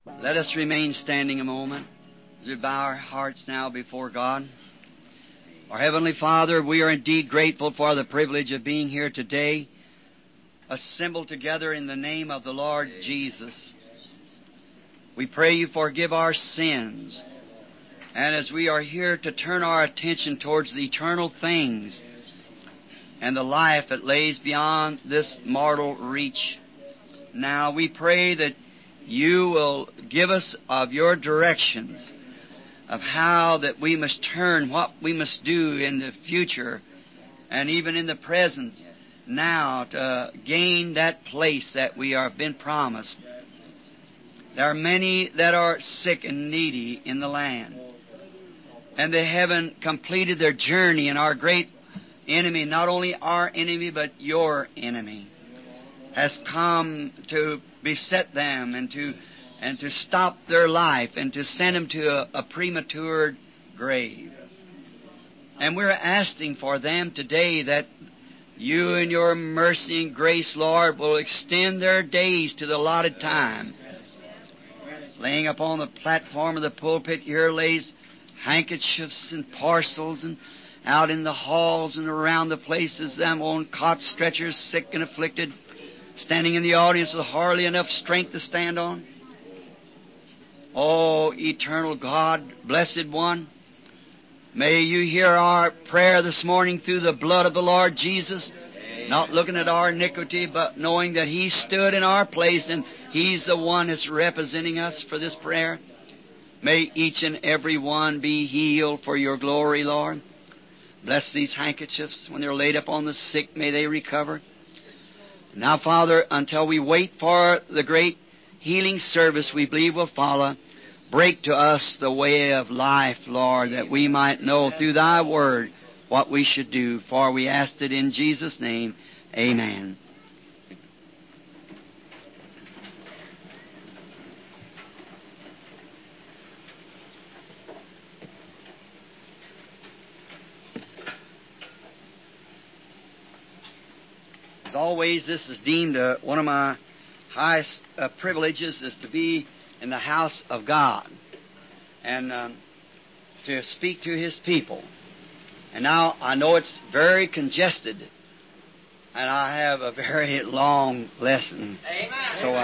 Let us remain standing a moment as we bow our hearts now before God. Our Heavenly Father, we are indeed grateful for the privilege of being here today, assembled together in the name of the Lord Jesus. We pray You forgive our sins, and as we are here to turn our attention towards the eternal things and the life that lays beyond this mortal reach, now we pray that You will give us of Your directions of how that we must turn, what we must do in the future and even in the present now to gain that place that we have been promised. There are many that are sick and needy in the land, and they haven't completed their journey, and our great enemy, not only our enemy but Your enemy, has come to beset them and to stop their life and to send them to a premature grave. And we're asking for them today that You in Your mercy and grace, Lord, will extend their days to the allotted time. Laying upon the platform of the pulpit here lays handkerchiefs and parcels, and out in the halls and around the places, them on cot stretchers, sick and afflicted, standing in the audience with hardly enough strength to stand on. Oh, eternal God, blessed One, may You hear our prayer this morning through the blood of the Lord Jesus, not looking at our iniquity, but knowing that He stood in our place and He's the one that's representing us for this prayer. May each and every one be healed for Your glory, Lord. Bless these handkerchiefs. When they're laid upon the sick, may they recover. Now, Father, until we wait for the great healing service we believe will follow, break to us the way of life, Lord, that we might know through Thy Word what we should do. For we asked it in Jesus' name. Amen. As always, this is deemed one of my highest privileges is to be in the house of God and to speak to His people. And now I know it's very congested, and I have a very long lesson. Amen. So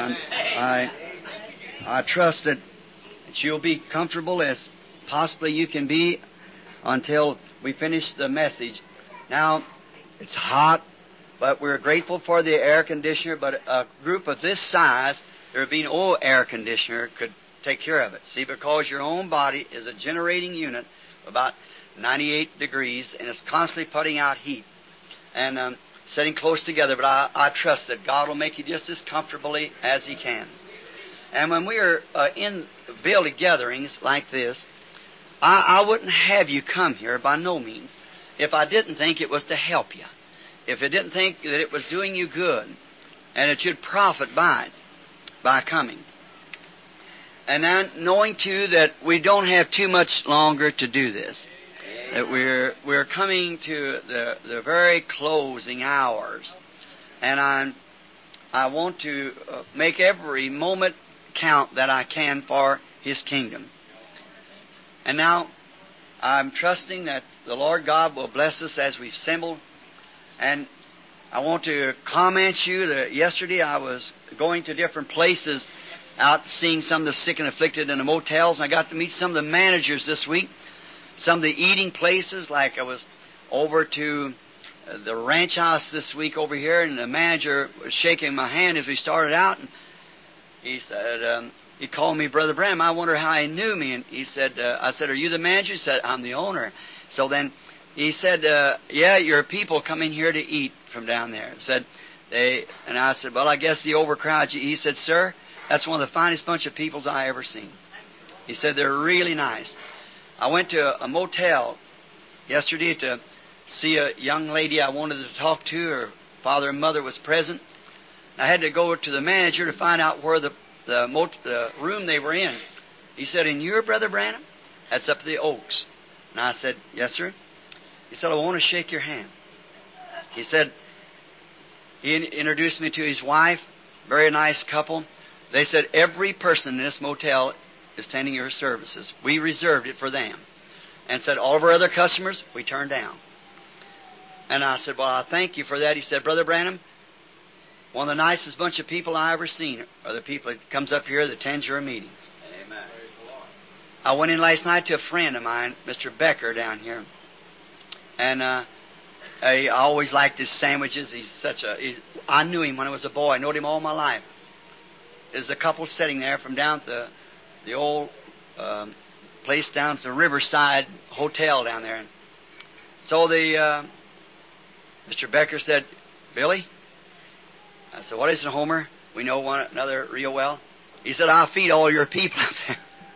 I trust that you'll be comfortable as possibly you can be until we finish the message. Now, it's hot, but we're grateful for the air conditioner, but a group of this size, there would be no air conditioner could take care of it. See, because your own body is a generating unit about 98 degrees, and it's constantly putting out heat and sitting close together. But I trust that God will make you just as comfortably as He can. And when we are in building gatherings like this, I wouldn't have you come here by no means if I didn't think it was to help you, if I didn't think that it was doing you good and that you'd profit by it, by coming. And then knowing, too, that we don't have too much longer to do this, that we're coming to the very closing hours, and I want to make every moment count that I can for His kingdom. And now I'm trusting that the Lord God will bless us as we've assembled. And I want to comment you that yesterday I was going to different places out seeing some of the sick and afflicted in the motels, and I got to meet some of the managers this week. Some of the eating places, like I was over to the ranch house this week over here, and the manager was shaking my hand as we started out, and he said, he called me Brother Branham. I wonder how he knew me, and he said, I said, "Are you the manager?" He said, "I'm the owner." So then he said, "Yeah, your people come in here to eat from down there." And I said, "Well, I guess the overcrowd." He said, "Sir, that's one of the finest bunch of people I ever seen." He said, "They're really nice." I went to a motel yesterday to see a young lady I wanted to talk to. Her father and mother was present. I had to go to the manager to find out where the room they were in. He said, "And you're Brother Branham?" "That's up at the Oaks." And I said, "Yes, sir." He said, "I want to shake your hand." He said, he introduced me to his wife, very nice couple. They said every person in this motel is attending your services. We reserved it for them. And said all of our other customers, we turned down. And I said, well, I thank you for that. He said, Brother Branham, one of the nicest bunch of people I ever seen are the people that comes up here that attends your meetings. Amen. I went in last night to a friend of mine, Mr. Becker, down here. And I always liked his sandwiches. I knew him when I was a boy. I knowed him all my life. There's a couple sitting there from down at the old place down at the Riverside Hotel down there. So Mr. Becker said, Billy? I said, what is it, Homer? We know one another real well. He said, I'll feed all your people up there.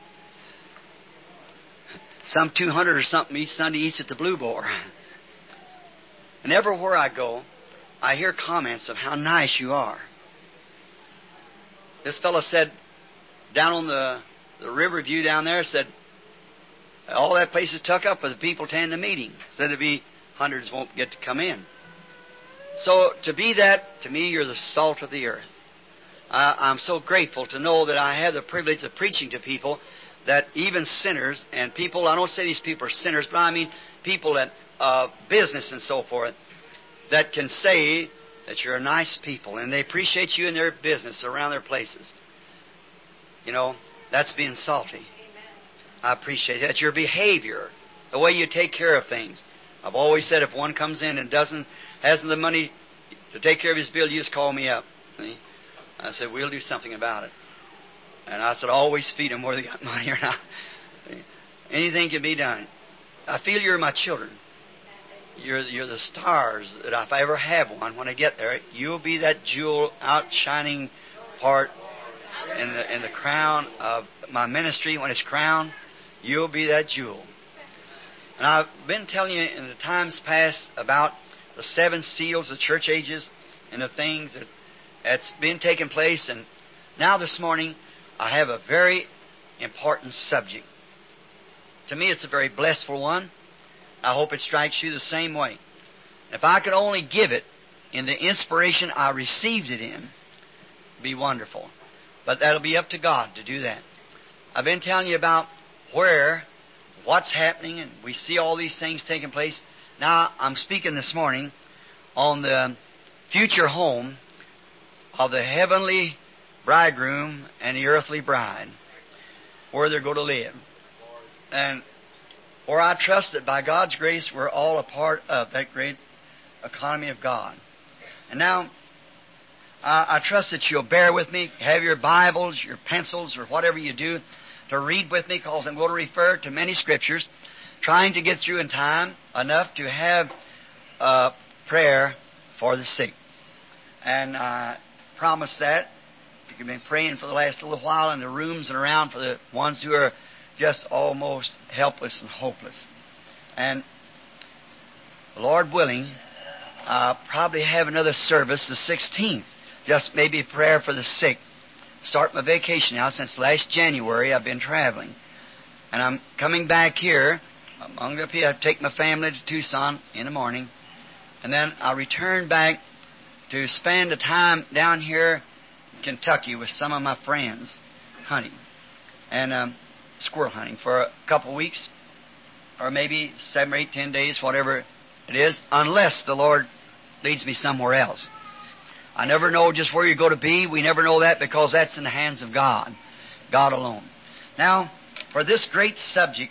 Some 200 or something each Sunday eats at the Blue Boar. And everywhere I go, I hear comments of how nice you are. This fellow said, down on the Riverview down there, said, all that place is tucked up with the people attending the meeting. Said there'd be hundreds won't get to come in. So to be that, to me, you're the salt of the earth. I'm so grateful to know that I have the privilege of preaching to people that even sinners and people, I don't say these people are sinners, but I mean people that business and so forth, that can say that you're a nice people and they appreciate you in their business around their places. You know, that's being salty. I appreciate that. Your behavior, the way you take care of things. I've always said if one comes in and hasn't the money to take care of his bill, you just call me up. See? I said, we'll do something about it. And I said, always feed them whether they got money or not. Anything can be done. I feel you're my children. You're the stars that if I ever have one, when I get there, you'll be that jewel outshining part in the crown of my ministry. When it's crowned, you'll be that jewel. And I've been telling you in the times past about the 7 seals of church ages and the things that's been taking place. And now this morning, I have a very important subject. To me, it's a very blissful one. I hope it strikes you the same way. If I could only give it in the inspiration I received it in, it'd be wonderful. But that'll be up to God to do that. I've been telling you about what's happening, and we see all these things taking place. Now, I'm speaking this morning on the future home of the heavenly bridegroom and the earthly bride, where they're going to live. And where I trust that by God's grace, we're all a part of that great economy of God. And now, I trust that you'll bear with me, have your Bibles, your pencils, or whatever you do, to read with me, because I'm going to refer to many Scriptures, trying to get through in time enough to have prayer for the sick. And I promise that. You've been praying for the last little while in the rooms and around for the ones who are just almost helpless and hopeless. And Lord willing, I'll probably have another service the 16th. Just maybe prayer for the sick. Start my vacation now. Since last January, I've been traveling. And I'm coming back here. Among the people, I take my family to Tucson in the morning. And then I'll return back to spend the time down here in Kentucky with some of my friends hunting. And squirrel hunting for a couple of weeks. Or maybe 7 or 8, 10 days, whatever it is. Unless the Lord leads me somewhere else. I never know just where you're going to be. We never know that because that's in the hands of God. God alone. Now, for this great subject,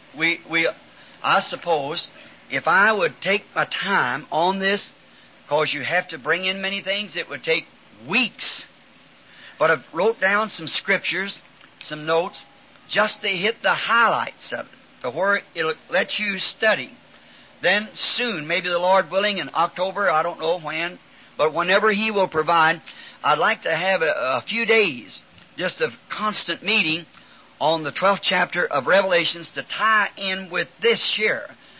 I suppose, if I would take my time on this, because you have to bring in many things, it would take weeks. But I've wrote down some scriptures, some notes, just to hit the highlights of it, to where it'll let you study. Then soon, maybe the Lord willing, in October, I don't know when, but whenever He will provide, I'd like to have a few days, just of constant meeting on the 12th chapter of Revelations to tie in with this year.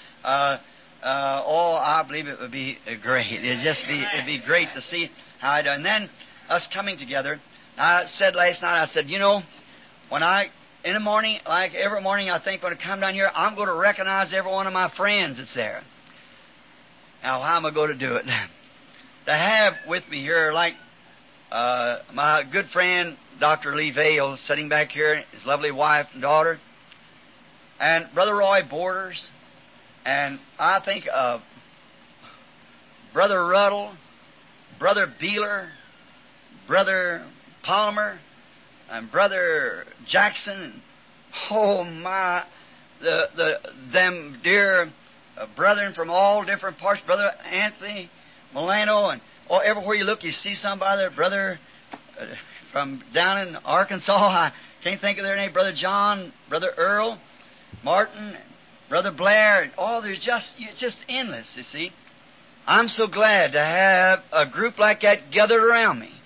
I believe it would be great. It'd be great to see how I do. And then us coming together. I said last night, I said, in the morning, like every morning, I think when I come down here, I'm going to recognize every one of my friends that's there. Now, how am I going to do it? To have with me here, like My good friend, Dr. Lee Vale, sitting back here, his lovely wife and daughter, and Brother Roy Borders, and I think of Brother Ruddle, Brother Beeler, Brother Palmer, and Brother Jackson. Oh my, them dear brethren from all different parts, Brother Anthony Milano, and everywhere you look, you see somebody there, Brother from down in Arkansas. I can't think of their name. Brother John, Brother Earl, Martin, Brother Blair, and there's it's just endless, you see. I'm so glad to have a group like that gathered around me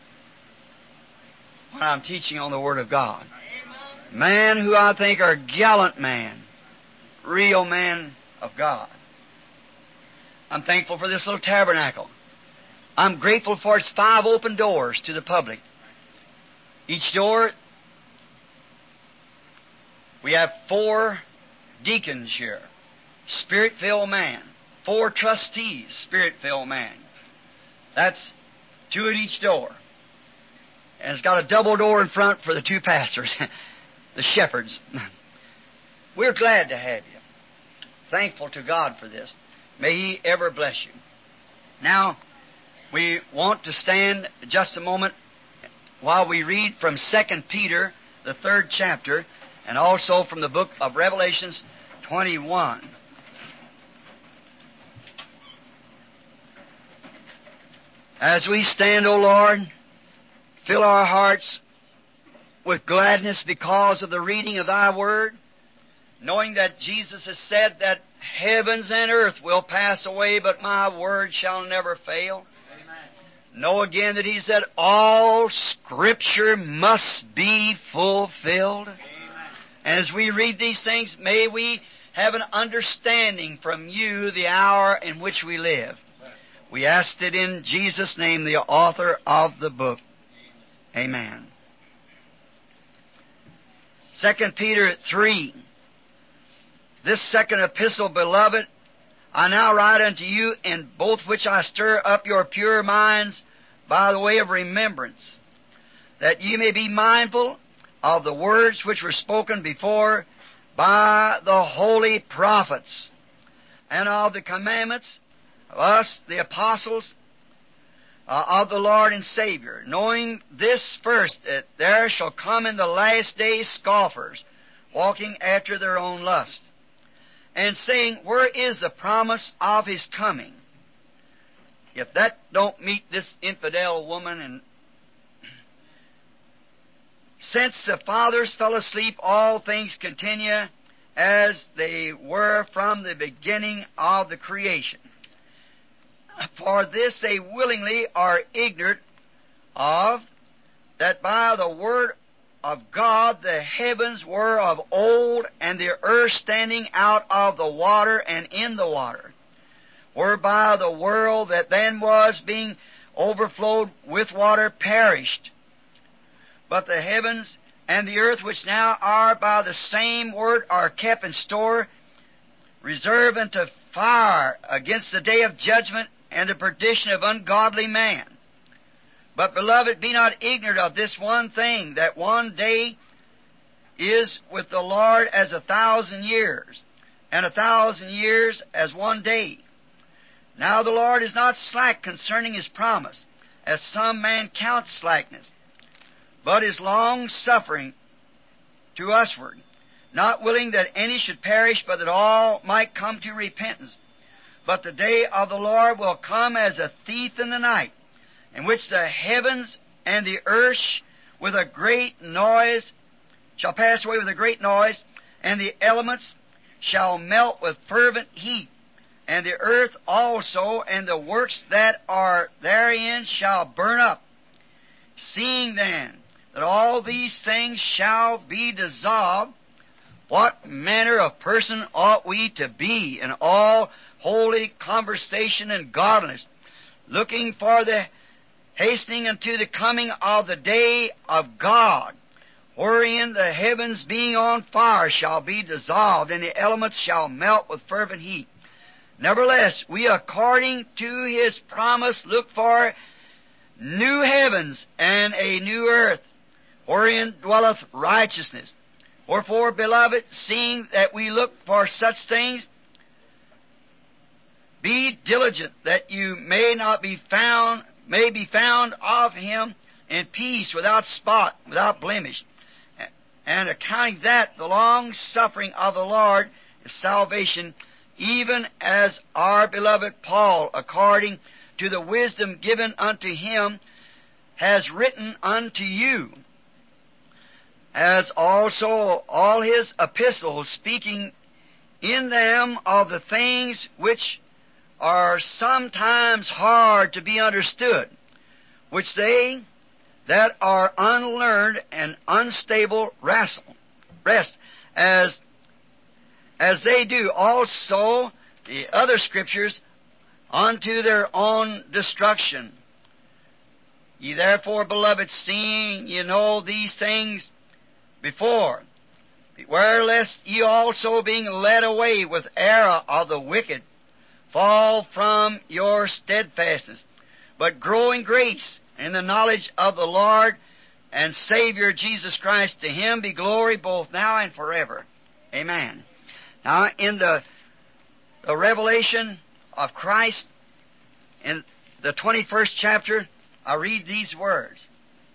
when I'm teaching on the Word of God. Man who I think are gallant man, real man of God. I'm thankful for this little tabernacle. I'm grateful for its 5 open doors to the public. Each door, we have 4 deacons here, Spirit-filled man. 4 trustees, Spirit-filled man. That's 2 at each door. And it's got a double door in front for the 2 pastors, the shepherds. We're glad to have you. Thankful to God for this. May He ever bless you. Now, we want to stand just a moment while we read from 2 Peter, the 3rd chapter, and also from the book of Revelations 21. As we stand, O Lord, fill our hearts with gladness because of the reading of Thy Word, knowing that Jesus has said that heavens and earth will pass away, but my Word shall never fail. Amen. Know again that He said all Scripture must be fulfilled. Amen. As we read these things, may we have an understanding from You the hour in which we live. We asked it in Jesus' name, the author of the book. Amen. 2 Peter 3. This second epistle, beloved, I now write unto you, in both which I stir up your pure minds by the way of remembrance, that ye may be mindful of the words which were spoken before by the holy prophets, and of the commandments of us, the apostles of the Lord and Savior, knowing this first, that there shall come in the last days scoffers, walking after their own lust, and saying, where is the promise of His coming? If that don't meet this infidel woman, and since the fathers fell asleep, all things continue as they were from the beginning of the creation. For this they willingly are ignorant of, that by the word of God the heavens were of old, and the earth standing out of the water and in the water, whereby the world that then was, being overflowed with water, perished. But the heavens and the earth, which now are by the same word, are kept in store, reserved unto fire against the day of judgment and the perdition of ungodly man. But, beloved, be not ignorant of this one thing, that one day is with the Lord as 1,000 years, and 1,000 years as one day. Now the Lord is not slack concerning His promise, as some man count slackness, but is long-suffering to usward, not willing that any should perish, but that all might come to repentance. But the day of the Lord will come as a thief in the night, in which the heavens and the earth with a great noise shall pass away with a great noise, and the elements shall melt with fervent heat, and the earth also and the works that are therein shall burn up. Seeing then that all these things shall be dissolved, what manner of person ought we to be in all holy conversation and godliness, looking for the hastening unto the coming of the day of God, wherein the heavens being on fire shall be dissolved, and the elements shall melt with fervent heat. Nevertheless, we according to His promise look for new heavens and a new earth, wherein dwelleth righteousness. Wherefore, beloved, seeing that we look for such things, be diligent that you may be found of Him in peace, without spot, without blemish, and accounting that the long suffering of the Lord is salvation, even as our beloved Paul, according to the wisdom given unto him, has written unto you, as also all his epistles, speaking in them of the things which are sometimes hard to be understood, which they that are unlearned and unstable rest as they do also the other Scriptures unto their own destruction. Ye therefore, beloved, seeing ye know these things before, beware lest ye also, being led away with error of the wicked, fall from your steadfastness, but grow in grace and the knowledge of the Lord and Savior Jesus Christ. To Him be glory both now and forever. Amen. Now, in the revelation of Christ, in the 21st chapter, I read these words.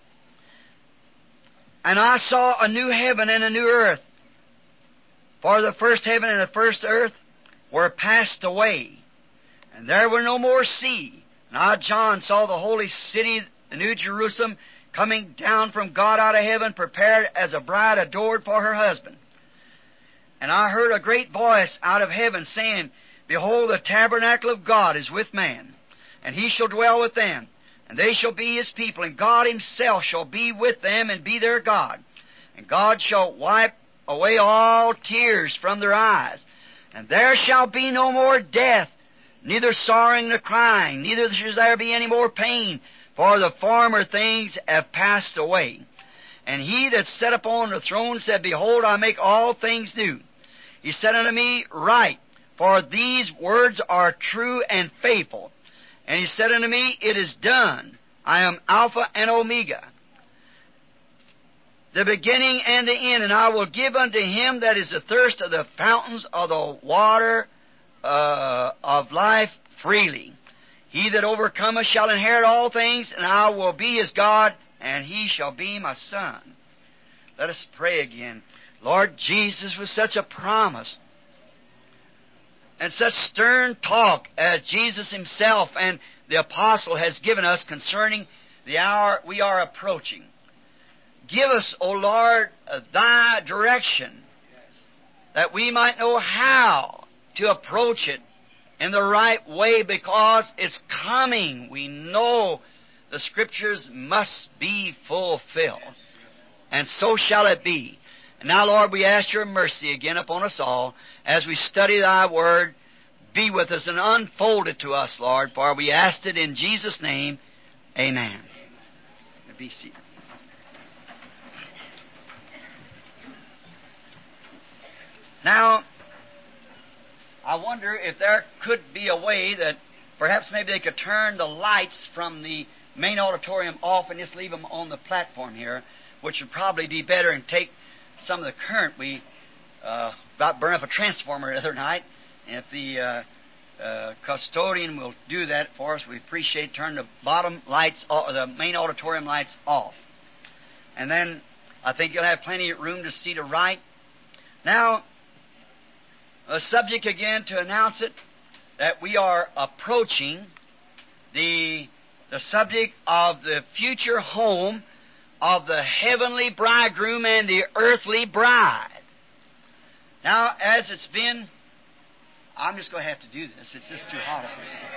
And I saw a new heaven and a new earth, for the first heaven and the first earth were passed away, and there were no more sea. And I, John, saw the holy city, the New Jerusalem, coming down from God out of heaven, prepared as a bride adored for her husband. And I heard a great voice out of heaven saying, Behold, the tabernacle of God is with man, and He shall dwell with them, and they shall be His people, and God Himself shall be with them and be their God. And God shall wipe away all tears from their eyes, and there shall be no more death, neither sorrowing nor crying, neither shall there be any more pain, for the former things have passed away. And He that sat upon the throne said, Behold, I make all things new. He said unto me, Write, for these words are true and faithful. And He said unto me, It is done. I am Alpha and Omega, the beginning and the end, and I will give unto him that is athirst of the fountains of the water of life freely. He that overcometh shall inherit all things, and I will be his God, and he shall be my son. Let us pray again. Lord Jesus, with such a promise and such stern talk as Jesus Himself and the Apostle has given us concerning the hour we are approaching, give us, O Lord, Thy direction, that we might know how to approach it in the right way, because it's coming. We know the Scriptures must be fulfilled, and so shall it be. And now, Lord, we ask Your mercy again upon us all as we study Thy Word. Be with us and unfold it to us, Lord, for we asked it in Jesus' name. Amen. Be seated. Now, I wonder if there could be a way that perhaps maybe they could turn the lights from the main auditorium off and just leave them on the platform here, which would probably be better, and take some of the current. We about burned up a transformer the other night, and if the custodian will do that for us, we appreciate. Turn the bottom lights, or the main auditorium lights, off, and then I think you'll have plenty of room to see to write. Now, a subject again to announce it, that we are approaching the subject of the future home of the heavenly bridegroom and the earthly bride. Now, as it's been, I'm just going to have to do this. It's just too hot up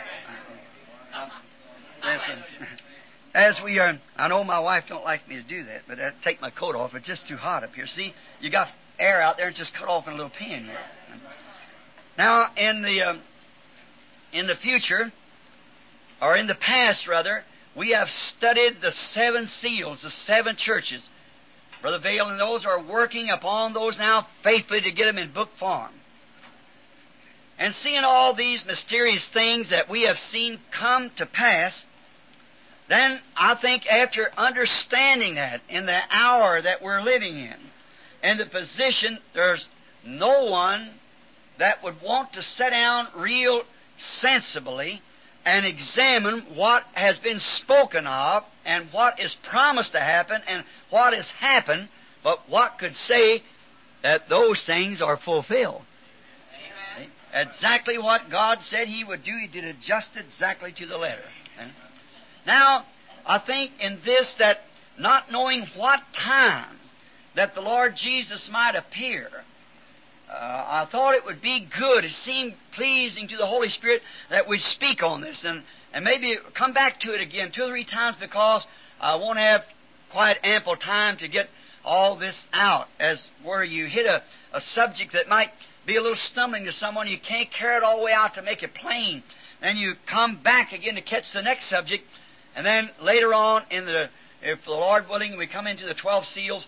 here. Listen, as we are, I know my wife don't like me to do that, but I take my coat off. It's just too hot up here. See, you got air out there, and it's just cut off in a little pin here. Now, in the future, or in the past rather, we have studied the 7 seals, the 7 churches. Brother Vail and those are working upon those now faithfully to get them in book form. And seeing all these mysterious things that we have seen come to pass, then I think after understanding that in the hour that we're living in, and the position, there's no one that would want to sit down real sensibly and examine what has been spoken of and what is promised to happen and what has happened, but what could say that those things are fulfilled. Amen. Exactly what God said He would do, He did it just exactly to the letter. Now, I think in this that not knowing what time that the Lord Jesus might appear, I thought it would be good, it seemed pleasing to the Holy Spirit that we'd speak on this and maybe come back to it again 2 or 3 times, because I won't have quite ample time to get all this out, as where you hit a subject that might be a little stumbling to someone. You can't carry it all the way out to make it plain. Then you come back again to catch the next subject, and then later on if the Lord willing, we come into the 12 seals,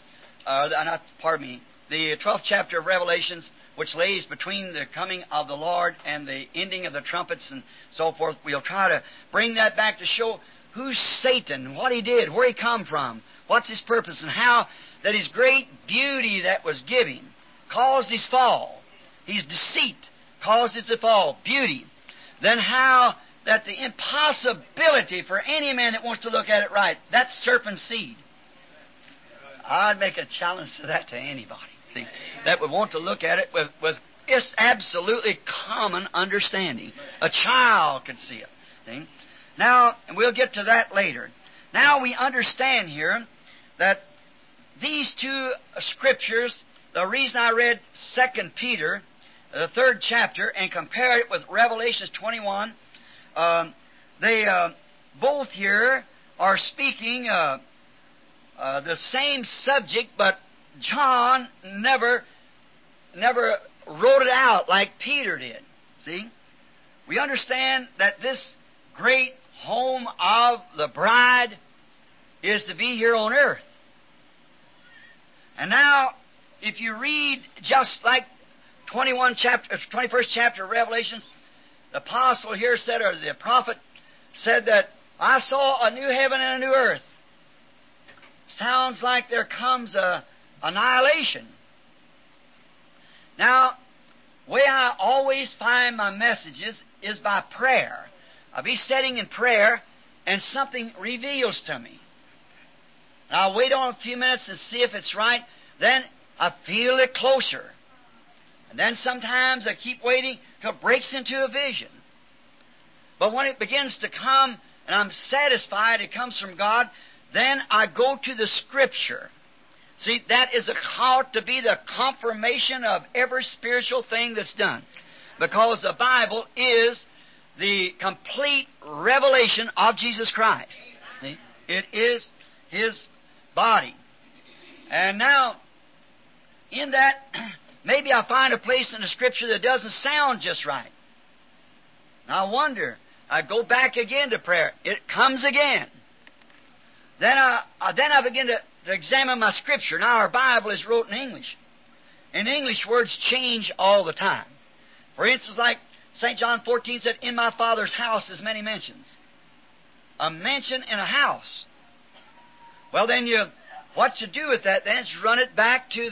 the 12th chapter of Revelations, which lays between the coming of the Lord and the ending of the trumpets and so forth. We'll try to bring that back to show who's Satan, what he did, where he come from, what's his purpose, and how that his great beauty that was given caused his fall. His deceit caused his fall. Beauty. Then how that the impossibility for any man that wants to look at it right, that serpent seed. I'd make a challenge to that to anybody, see, that would want to look at it with just absolutely common understanding. A child could see it. See? Now, and we'll get to that later. Now we understand here that these 2 scriptures, the reason I read 2 Peter, the 3rd chapter, and compared it with Revelation 21, they both here are speaking the same subject, but John never wrote it out like Peter did. See? We understand that this great home of the bride is to be here on earth. And now, if you read just like 21st chapter of Revelations, the apostle here said, or the prophet said that, I saw a new heaven and a new earth. Sounds like there comes a annihilation. Now, the way I always find my messages is by prayer. I'll be sitting in prayer, and something reveals to me. And I'll wait on a few minutes and see if it's right. Then I feel it closer. And then sometimes I keep waiting till it breaks into a vision. But when it begins to come, and I'm satisfied it comes from God, then I go to the Scripture. See, that is ought to be the confirmation of every spiritual thing that's done. Because the Bible is the complete revelation of Jesus Christ. See? It is His body. And now, in that, maybe I find a place in the Scripture that doesn't sound just right. Now I wonder, I go back again to prayer. It comes again. Then I begin to examine my Scripture. Now our Bible is wrote in English. In English, words change all the time. For instance, like St. John 14 said, in my Father's house is many mansions. A mansion in a house. Well, then what you do with that then is run it back to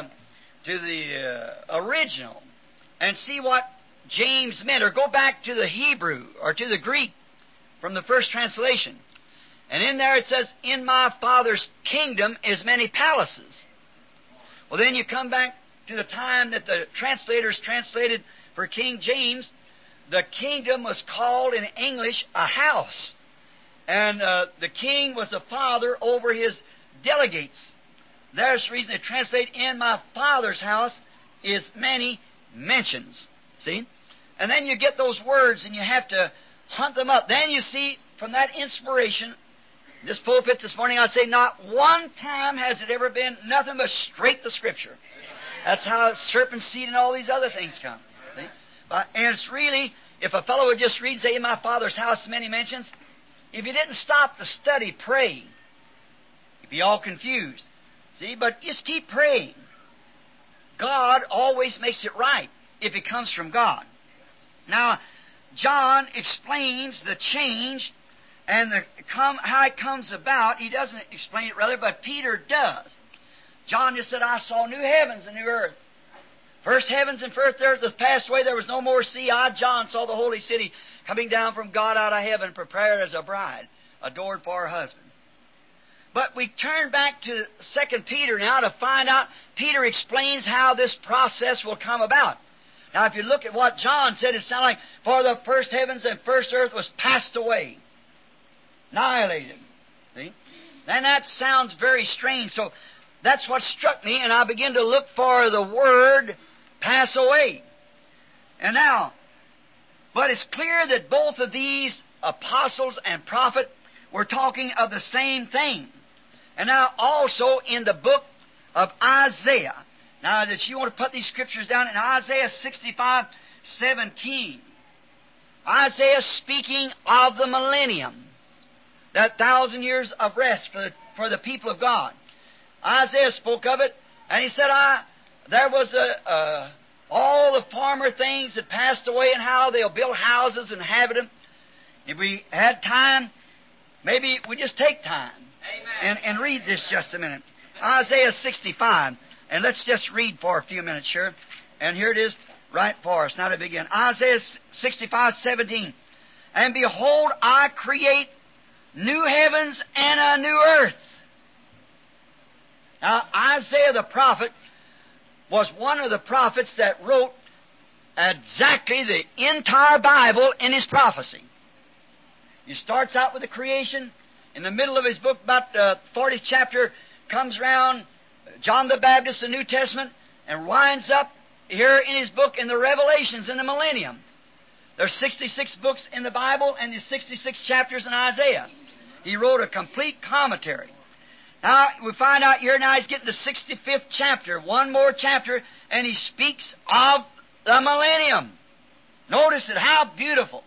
the original and see what James meant, or go back to the Hebrew or to the Greek from the first translation. And in there it says, in my Father's kingdom is many palaces. Well, then you come back to the time that the translators translated for King James, the kingdom was called in English a house. And the king was the father over his delegates. There's the reason they translate, in my Father's house is many mansions. See? And then you get those words and you have to hunt them up. Then you see, from that inspiration, this pulpit this morning, I say not one time has it ever been nothing but straight to Scripture. That's how serpent seed and all these other things come. See? And it's really, if a fellow would just read and say, in my Father's house many mansions, if you didn't stop to study, pray, you'd be all confused. See, but just keep praying. God always makes it right if it comes from God. Now, John explains the change And how it comes about, he doesn't explain it rather, but Peter does. John just said, I saw new heavens and new earth. First heavens and first earth has passed away. There was no more sea. I, John, saw the holy city coming down from God out of heaven, prepared as a bride, adored for her husband. But we turn back to 2 Peter now to find out. Peter explains how this process will come about. Now, if you look at what John said, it sounded like, for the first heavens and first earth was passed away, annihilated. See? And that sounds very strange. So that's what struck me, and I began to look for the word pass away. And now, but it's clear that both of these apostles and prophet were talking of the same thing. And now also in the book of Isaiah. Now that you want to put these scriptures down in Isaiah 65:17. Isaiah speaking of the millennium, that 1,000 years of rest for the people of God. Isaiah spoke of it, and he said, there was all the former things that passed away, and how they'll build houses and inhabit them. If we had time, maybe we just take time and read this just a minute. Isaiah 65, and let's just read for a few minutes here. And here it is right for us. Now to begin. Isaiah 65:17. And behold, I create new heavens and a new earth. Now, Isaiah the prophet was one of the prophets that wrote exactly the entire Bible in his prophecy. He starts out with the creation. In the middle of his book, about the 40th chapter, comes around John the Baptist, the New Testament, and winds up here in his book in the Revelations in the millennium. There's 66 books in the Bible and there's 66 chapters in Isaiah. He wrote a complete commentary. Now, we find out here now he's getting the 65th chapter, one more chapter, and he speaks of the millennium. Notice it, how beautiful.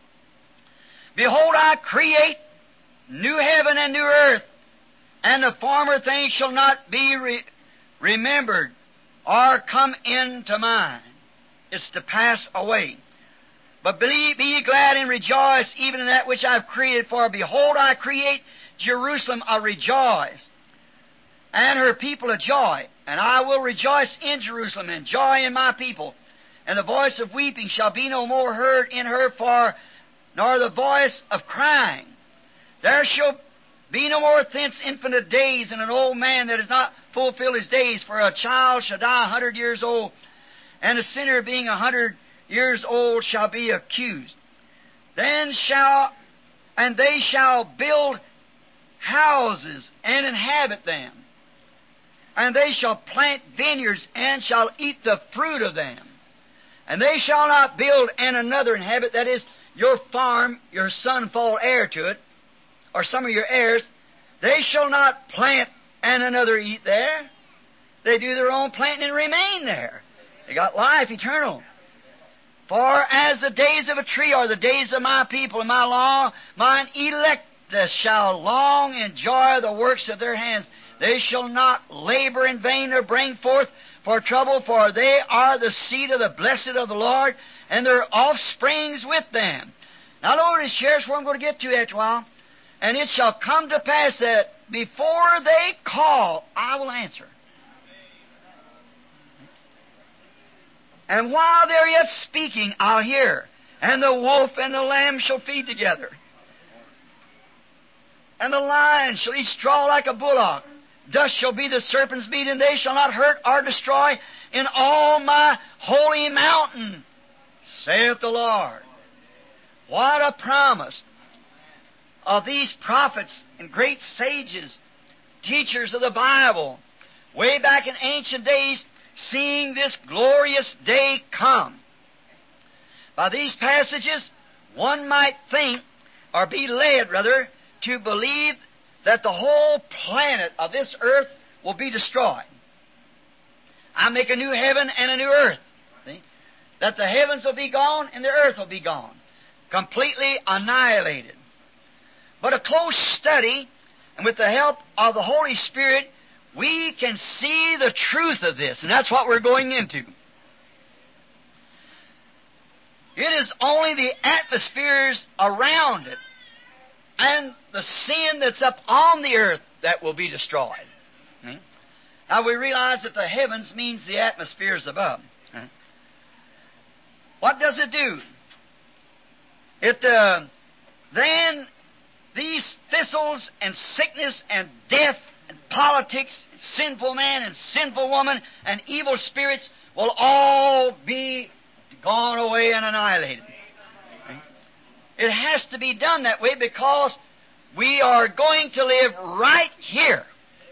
Behold, I create new heaven and new earth, and the former things shall not be remembered or come into mind. It's to pass away. But be ye glad and rejoice even in that which I have created. For behold, I create Jerusalem a rejoice, and her people a joy. And I will rejoice in Jerusalem, and joy in my people. And the voice of weeping shall be no more heard in her, nor the voice of crying. There shall be no more thence infinite days, and an old man that has not fulfilled his days. For a child shall die 100 years old, and a sinner being 100 years old shall be accused. Then they shall build houses and inhabit them, and they shall plant vineyards and shall eat the fruit of them. And they shall not build and another inhabit, that is, your farm, your son fall heir to it, or some of your heirs. They shall not plant and another eat there. They do their own planting and remain there. They got life eternal. For as the days of a tree are the days of my people, and mine elect shall long enjoy the works of their hands. They shall not labor in vain or bring forth for trouble, for they are the seed of the blessed of the Lord, and their offsprings with them. Now notice, here's where I'm going to get to after a while. And it shall come to pass that before they call, I will answer. And while they're yet speaking, I'll hear. And the wolf and the lamb shall feed together. And the lion shall eat straw like a bullock. Dust shall be the serpent's meat, and they shall not hurt or destroy in all my holy mountain, saith the Lord. What a promise of these prophets and great sages, teachers of the Bible, way back in ancient days, seeing this glorious day come. By these passages, one might think, or be led rather, to believe that the whole planet of this earth will be destroyed. I make a new heaven and a new earth. See? That the heavens will be gone and the earth will be gone. Completely annihilated. But a close study, and with the help of the Holy Spirit, we can see the truth of this, and that's what we're going into. It is only the atmospheres around it and the sin that's up on the earth that will be destroyed. Now we realize that the heavens means the atmospheres above. What does it do? It then these thistles and sickness and death and politics and sinful man and sinful woman and evil spirits will all be gone away and annihilated. It has to be done that way because we are going to live right here.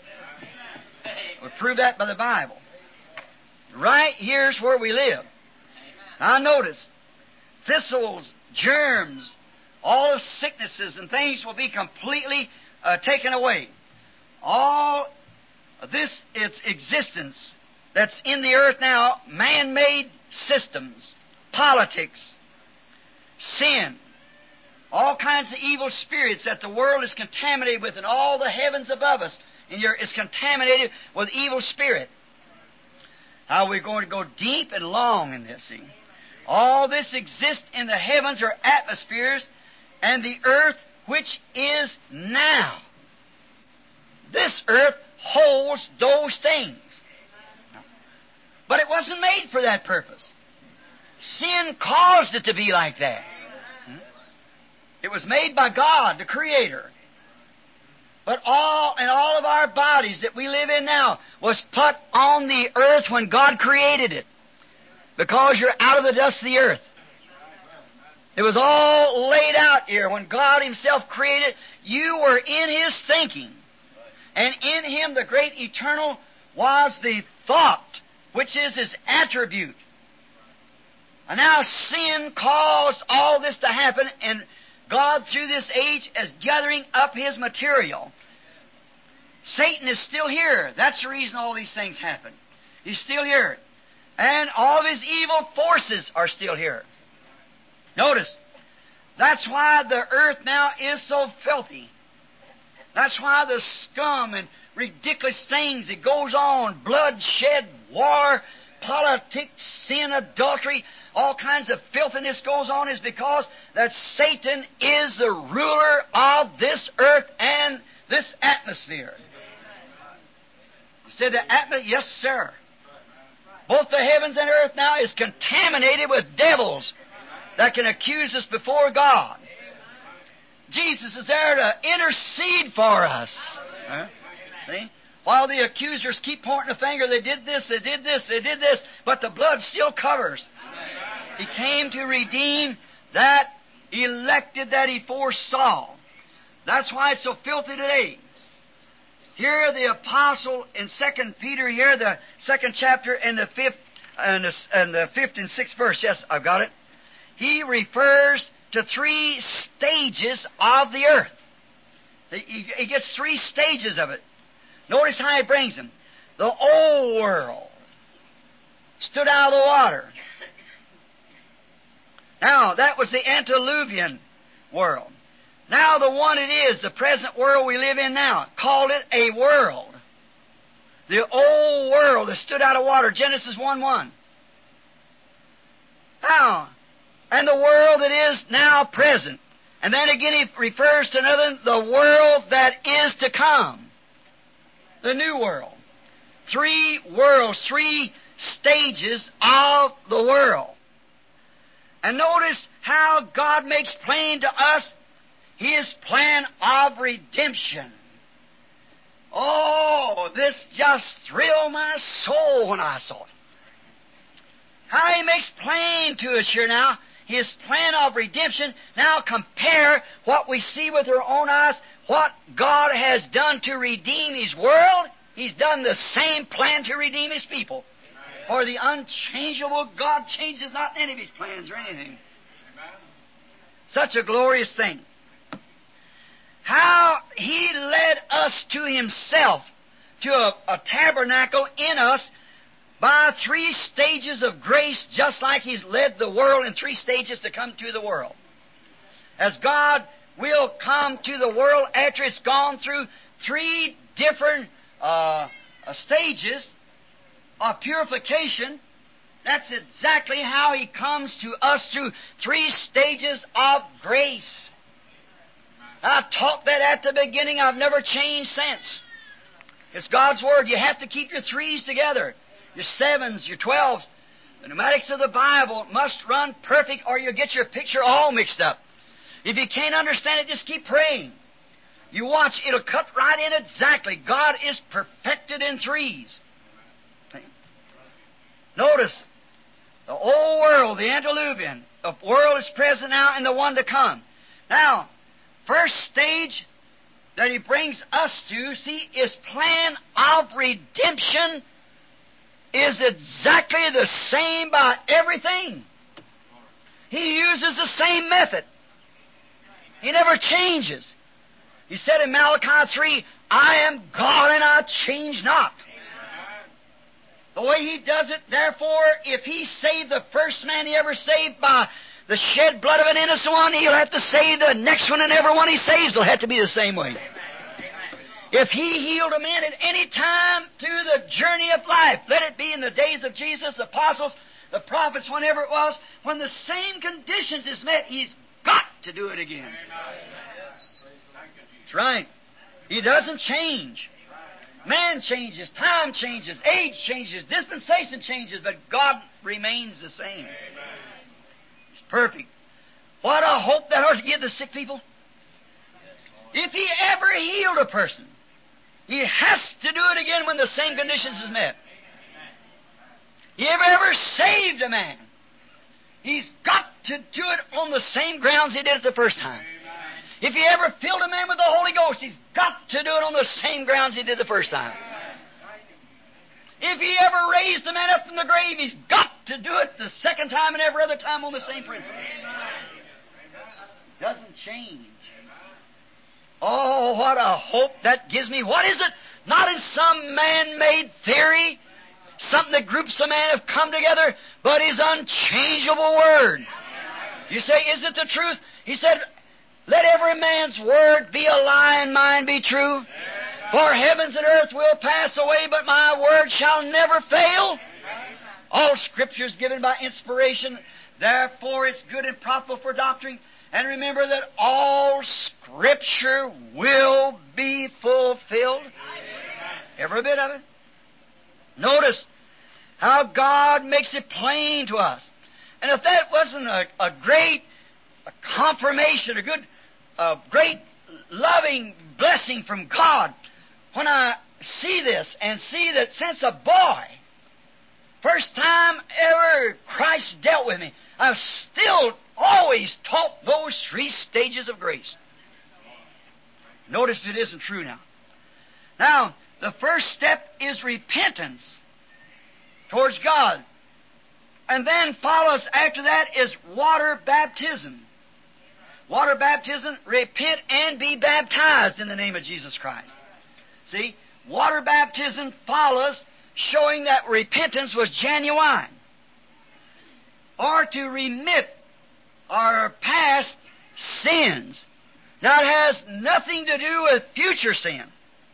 We prove that by the Bible. Right here's where we live. Now notice, thistles, germs, all of sicknesses and things will be completely taken away. All this, its existence that's in the earth now, man-made systems, politics, sin, all kinds of evil spirits that the world is contaminated with, and all the heavens above us is contaminated with evil spirit. Now we're going to go deep and long in this, see. All this exists in the heavens or atmospheres, and the earth which is now. This earth holds those things. But it wasn't made for that purpose. Sin caused it to be like that. It was made by God, the Creator. But all of our bodies that we live in now was put on the earth when God created it. Because you're out of the dust of the earth. It was all laid out here. When God Himself created, you were in His thinking. And in Him the great eternal was the thought, which is His attribute. And now sin caused all this to happen, and God through this age is gathering up His material. Satan is still here. That's the reason all these things happen. He's still here. And all of his evil forces are still here. Notice, that's why the earth now is so filthy. That's why the scum and ridiculous things that goes on, bloodshed, war, politics, sin, adultery, all kinds of filthiness goes on, is because that Satan is the ruler of this earth and this atmosphere. You said the atmosphere? Yes, sir. Both the heavens and earth now is contaminated with devils that can accuse us before God. Jesus is there to intercede for us. See? While the accusers keep pointing the finger, they did this, they did this, they did this, but the blood still covers. He came to redeem that elected that He foresaw. That's why it's so filthy today. Here the apostle in 2 Peter, here the 2nd chapter and the 5th and the 5th and 6th verse. Yes, I've got it. He refers to 3 stages of the earth. He gets 3 stages of it. Notice how he brings them. The old world stood out of the water. Now, that was the antediluvian world. Now the one it is, the present world we live in now, called it a world. The old world that stood out of water, Genesis 1:1. Now, and the world that is now present. And then again he refers to another, the world that is to come. The new world. 3 worlds, 3 stages of the world. And notice how God makes plain to us His plan of redemption. Oh, this just thrilled my soul when I saw it. How He makes plain to us here now His plan of redemption. Now compare what we see with our own eyes, what God has done to redeem His world. He's done the same plan to redeem His people. For the unchangeable God changes not any of His plans or anything. Such a glorious thing. How He led us to Himself, to a tabernacle in us, by 3 stages of grace, just like He's led the world in 3 stages to come to the world. As God will come to the world after it's gone through 3 different stages of purification, that's exactly how He comes to us through 3 stages of grace. I taught that at the beginning. I've never changed since. It's God's Word. You have to keep your threes together, your sevens, your 12s. The pneumatics of the Bible must run perfect or you'll get your picture all mixed up. If you can't understand it, just keep praying. You watch, it'll cut right in exactly. God is perfected in threes. Notice, the old world, the antediluvian, the world is present now and the one to come. Now, first stage that He brings us to, see, His plan of redemption is exactly the same by everything. He uses the same method. He never changes. He said in Malachi 3, I am God and I change not. The way He does it, therefore, if He saved the first man He ever saved by the shed blood of an innocent one, He'll have to save the next one, and every one He saves will have to be the same way. If He healed a man at any time through the journey of life, let it be in the days of Jesus, the apostles, the prophets, whenever it was, when the same conditions is met, He's got to do it again. That's right. He doesn't change. Man changes, time changes, age changes, dispensation changes, but God remains the same. He's perfect. What a hope that ought to give the sick people. If He ever healed a person, He has to do it again when the same conditions is met. He ever saved a man, He's got to do it on the same grounds He did it the first time. If He ever filled a man with the Holy Ghost, He's got to do it on the same grounds He did the first time. If He ever raised a man up from the grave, He's got to do it the second time and every other time on the same principle. Doesn't change. Oh, what a hope that gives me. What is it? Not in some man-made theory, something that groups of men have come together, but His unchangeable Word. You say, is it the truth? He said, let every man's word be a lie and mine be true. For heavens and earth will pass away, but my word shall never fail. All Scripture is given by inspiration. Therefore it's good and profitable for doctrine. And remember that all Scripture will be fulfilled. Every bit of it. Notice how God makes it plain to us. And if that wasn't a great confirmation, a great loving blessing from God, when I see this and see that since a boy, first time ever Christ dealt with me, I've still always taught those three stages of grace. Notice it isn't true now. Now, the first step is repentance towards God. And then follows after that is water baptism. Water baptism, repent and be baptized in the name of Jesus Christ. See, water baptism follows showing that repentance was genuine. Or to remit our past sins. Now it has nothing to do with future sin.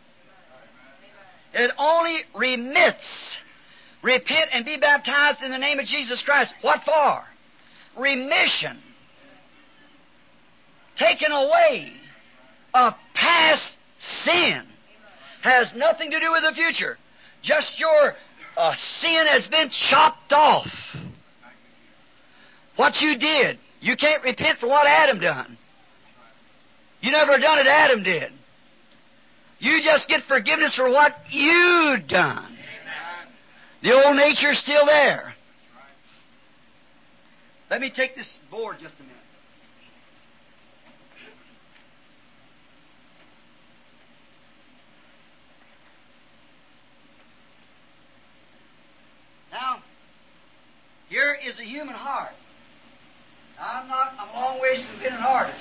It only remits. Repent and be baptized in the name of Jesus Christ. What for? Remission. Taken away of past sin. Has nothing to do with the future. Just your sin has been chopped off. What you did. You can't repent for what Adam done. You never done it, Adam did. You just get forgiveness for what you done. The old nature's still there. Let me take this board just a minute. Now, here is a human heart. Now, I'm a long ways from being an artist.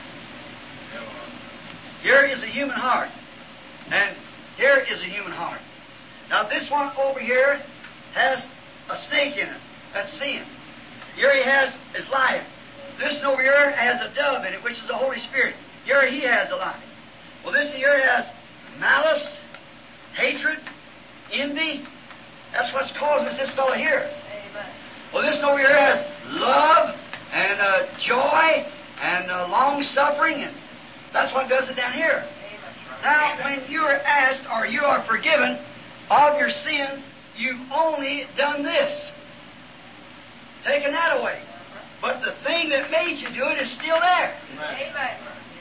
Here is a human heart. And here is a human heart. Now, this one over here has a snake in it. That's sin. Here he has his life. This one over here has a dove in it, which is the Holy Spirit. Here he has a life. Well, this here has malice, hatred, envy. That's what's causing this fellow here. Amen. Well, this one over here has love and joy and long-suffering and That's what does it down here. Now, when you are asked or you are forgiven of your sins, you've only done this. Taken that away. But the thing that made you do it is still there. Amen.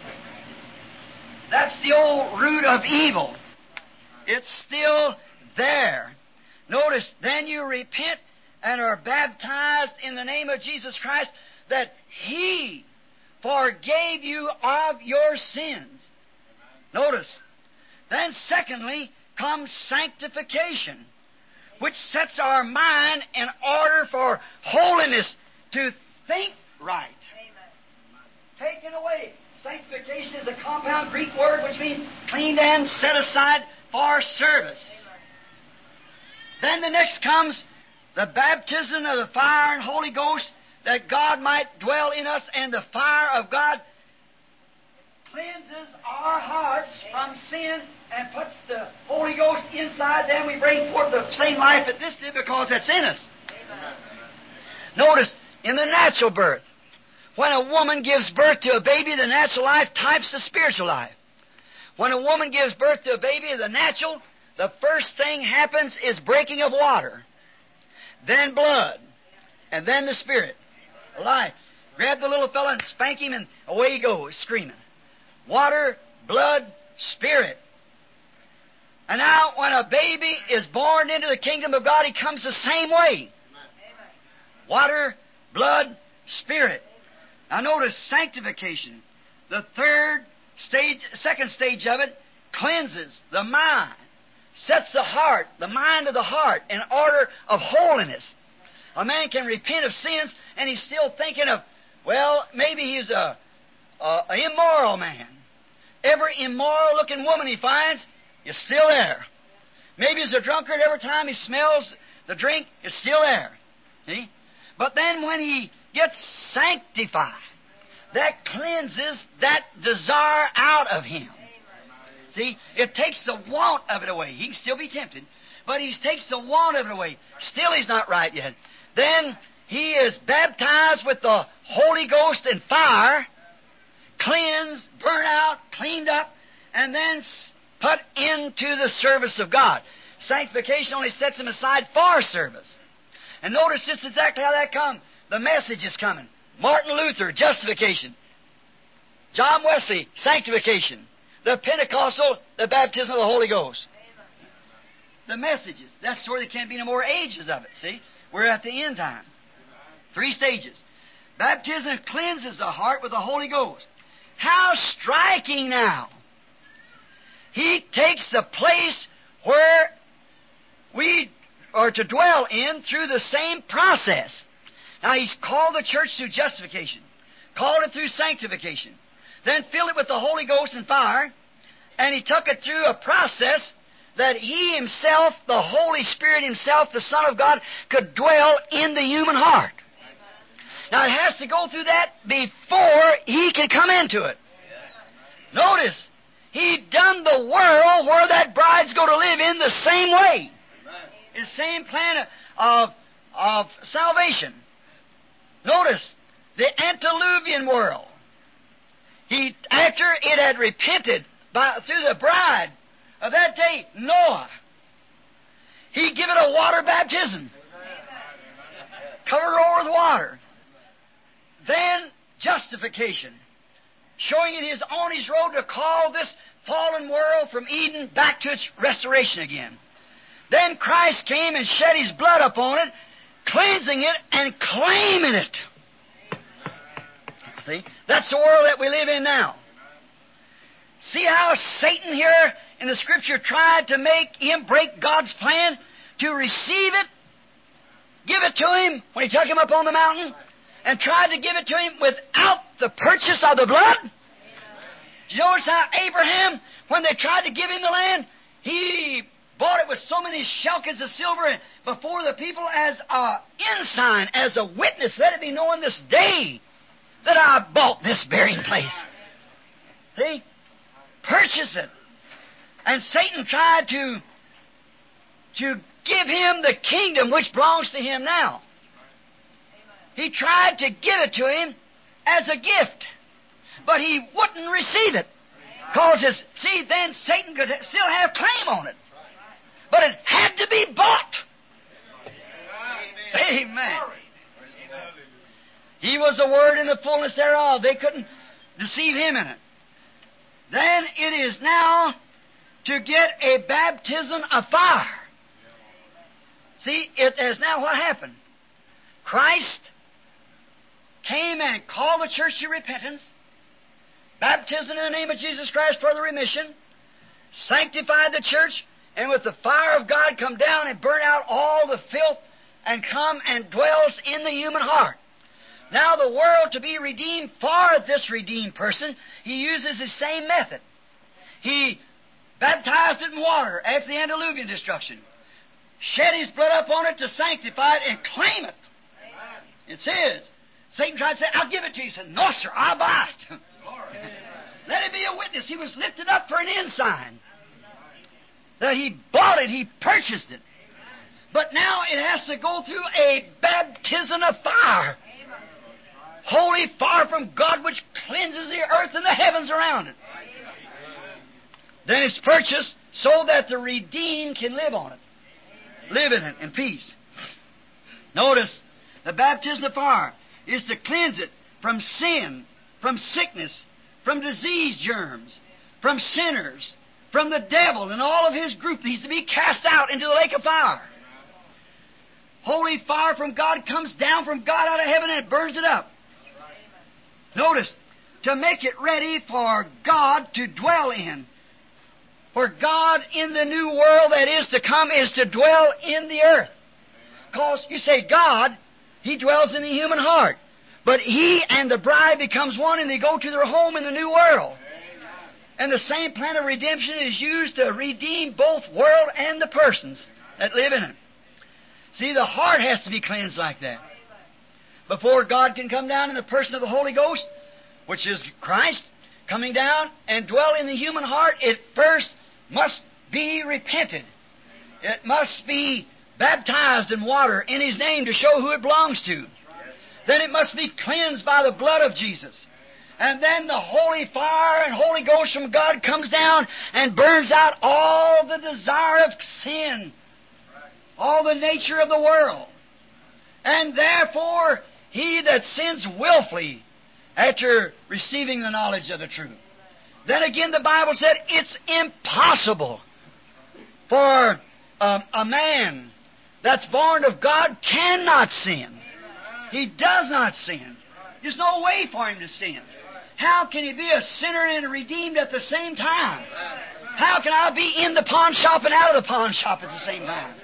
That's the old root of evil. It's still there. Notice, then you repent and are baptized in the name of Jesus Christ, that He forgave you of your sins. Notice. Then secondly comes sanctification, which sets our mind in order for holiness, to think right. Amen. Taken away. Sanctification is a compound Greek word which means cleaned and set aside for service. Amen. Then the next comes the baptism of the fire and Holy Ghost, that God might dwell in us, and the fire of God cleanses our hearts from sin and puts the Holy Ghost inside them. We bring forth the same life that this did because that's in us. Amen. Notice, in the natural birth, when a woman gives birth to a baby, the natural life types the spiritual life. When a woman gives birth to a baby, the natural, the first thing happens is breaking of water, then blood, and then the spirit. Life. Grab the little fellow and spank him, and away he goes, screaming. Water, blood, spirit. And now, when a baby is born into the kingdom of God, he comes the same way. Water, blood, spirit. Now notice sanctification. The second stage of it, cleanses the mind, sets the heart, the mind of the heart, in order of holiness. A man can repent of sins, and he's still thinking of, well, maybe he's an immoral man. Every immoral-looking woman he finds is still there. Maybe he's a drunkard. Every time he smells the drink, it's still there. See? But then when he gets sanctified, that cleanses that desire out of him. See? It takes the want of it away. He can still be tempted, but he takes the want of it away. Still he's not right yet. Then he is baptized with the Holy Ghost and fire, cleansed, burnt out, cleaned up, and then put into the service of God. Sanctification only sets him aside for service. And notice just exactly how that comes. The message is coming. Martin Luther, justification. John Wesley, sanctification. The Pentecostal, the baptism of the Holy Ghost. The messages. That's where there can't be no more ages of it, see? We're at the end time. 3 stages. Baptism cleanses the heart with the Holy Ghost. How striking now! He takes the place where we are to dwell in through the same process. Now, He's called the church through justification, called it through sanctification, then filled it with the Holy Ghost and fire, and He took it through a process that He Himself, the Holy Spirit Himself, the Son of God, could dwell in the human heart. Now, it has to go through that before He can come into it. Notice, He done the world where that bride's going to live in the same way. The same plan of salvation. Notice, the antediluvian world. After it had repented through the bride of that day, Noah, He give it a water baptism. Covered over with water. Then justification, showing it is on His road to call this fallen world from Eden back to its restoration again. Then Christ came and shed His blood upon it, cleansing it and claiming it. See? That's the world that we live in now. See how Satan here in the Scripture tried to make him break God's plan to receive it, give it to him when He took him up on the mountain, and tried to give it to him without the purchase of the blood? You notice how Abraham, when they tried to give him the land, he bought it with so many shekels of silver before the people as an ensign, as a witness. Let it be known this day that I bought this burying place. See? Purchase it. And Satan tried to give him the kingdom which belongs to him now. He tried to give it to him as a gift, but he wouldn't receive it. Because, see, then Satan could still have claim on it. But it had to be bought. Amen. He was the Word in the fullness thereof. They couldn't deceive Him in it. Then it is now to get a baptism of fire. See, it is now what happened. Christ came and called the church to repentance, baptism in the name of Jesus Christ for the remission, sanctified the church, and with the fire of God come down and burn out all the filth and come and dwells in the human heart. Now the world to be redeemed for this redeemed person, He uses the same method. He baptized it in water after the antediluvian destruction, shed His blood up on it to sanctify it and claim it. It's His. Satan tried to say, I'll give it to you. He said, no, sir, I'll buy it. Let it be a witness. He was lifted up for an ensign. That He bought it, He purchased it. But now it has to go through a baptism of fire. Holy fire from God which cleanses the earth and the heavens around it. Then it's purchased so that the redeemed can live on it. Live in it in peace. Notice, the baptism of fire is to cleanse it from sin, from sickness, from disease germs, from sinners, from the devil and all of his group. He's to be cast out into the lake of fire. Holy fire from God comes down from God out of heaven and it burns it up. Notice, to make it ready for God to dwell in. For God in the new world that is to come is to dwell in the earth. Because you say God, He dwells in the human heart. But He and the bride becomes one and they go to their home in the new world. And the same plan of redemption is used to redeem both world and the persons that live in it. See, the heart has to be cleansed like that. Before God can come down in the person of the Holy Ghost, which is Christ, coming down and dwell in the human heart, it first must be repented. It must be baptized in water in His name to show who it belongs to. Then it must be cleansed by the blood of Jesus. And then the holy fire and Holy Ghost from God comes down and burns out all the desire of sin, all the nature of the world. And therefore, he that sins willfully after receiving the knowledge of the truth. Then again, the Bible said it's impossible for a man that's born of God cannot sin. He does not sin. There's no way for him to sin. How can he be a sinner and redeemed at the same time? How can I be in the pawn shop and out of the pawn shop at the same time?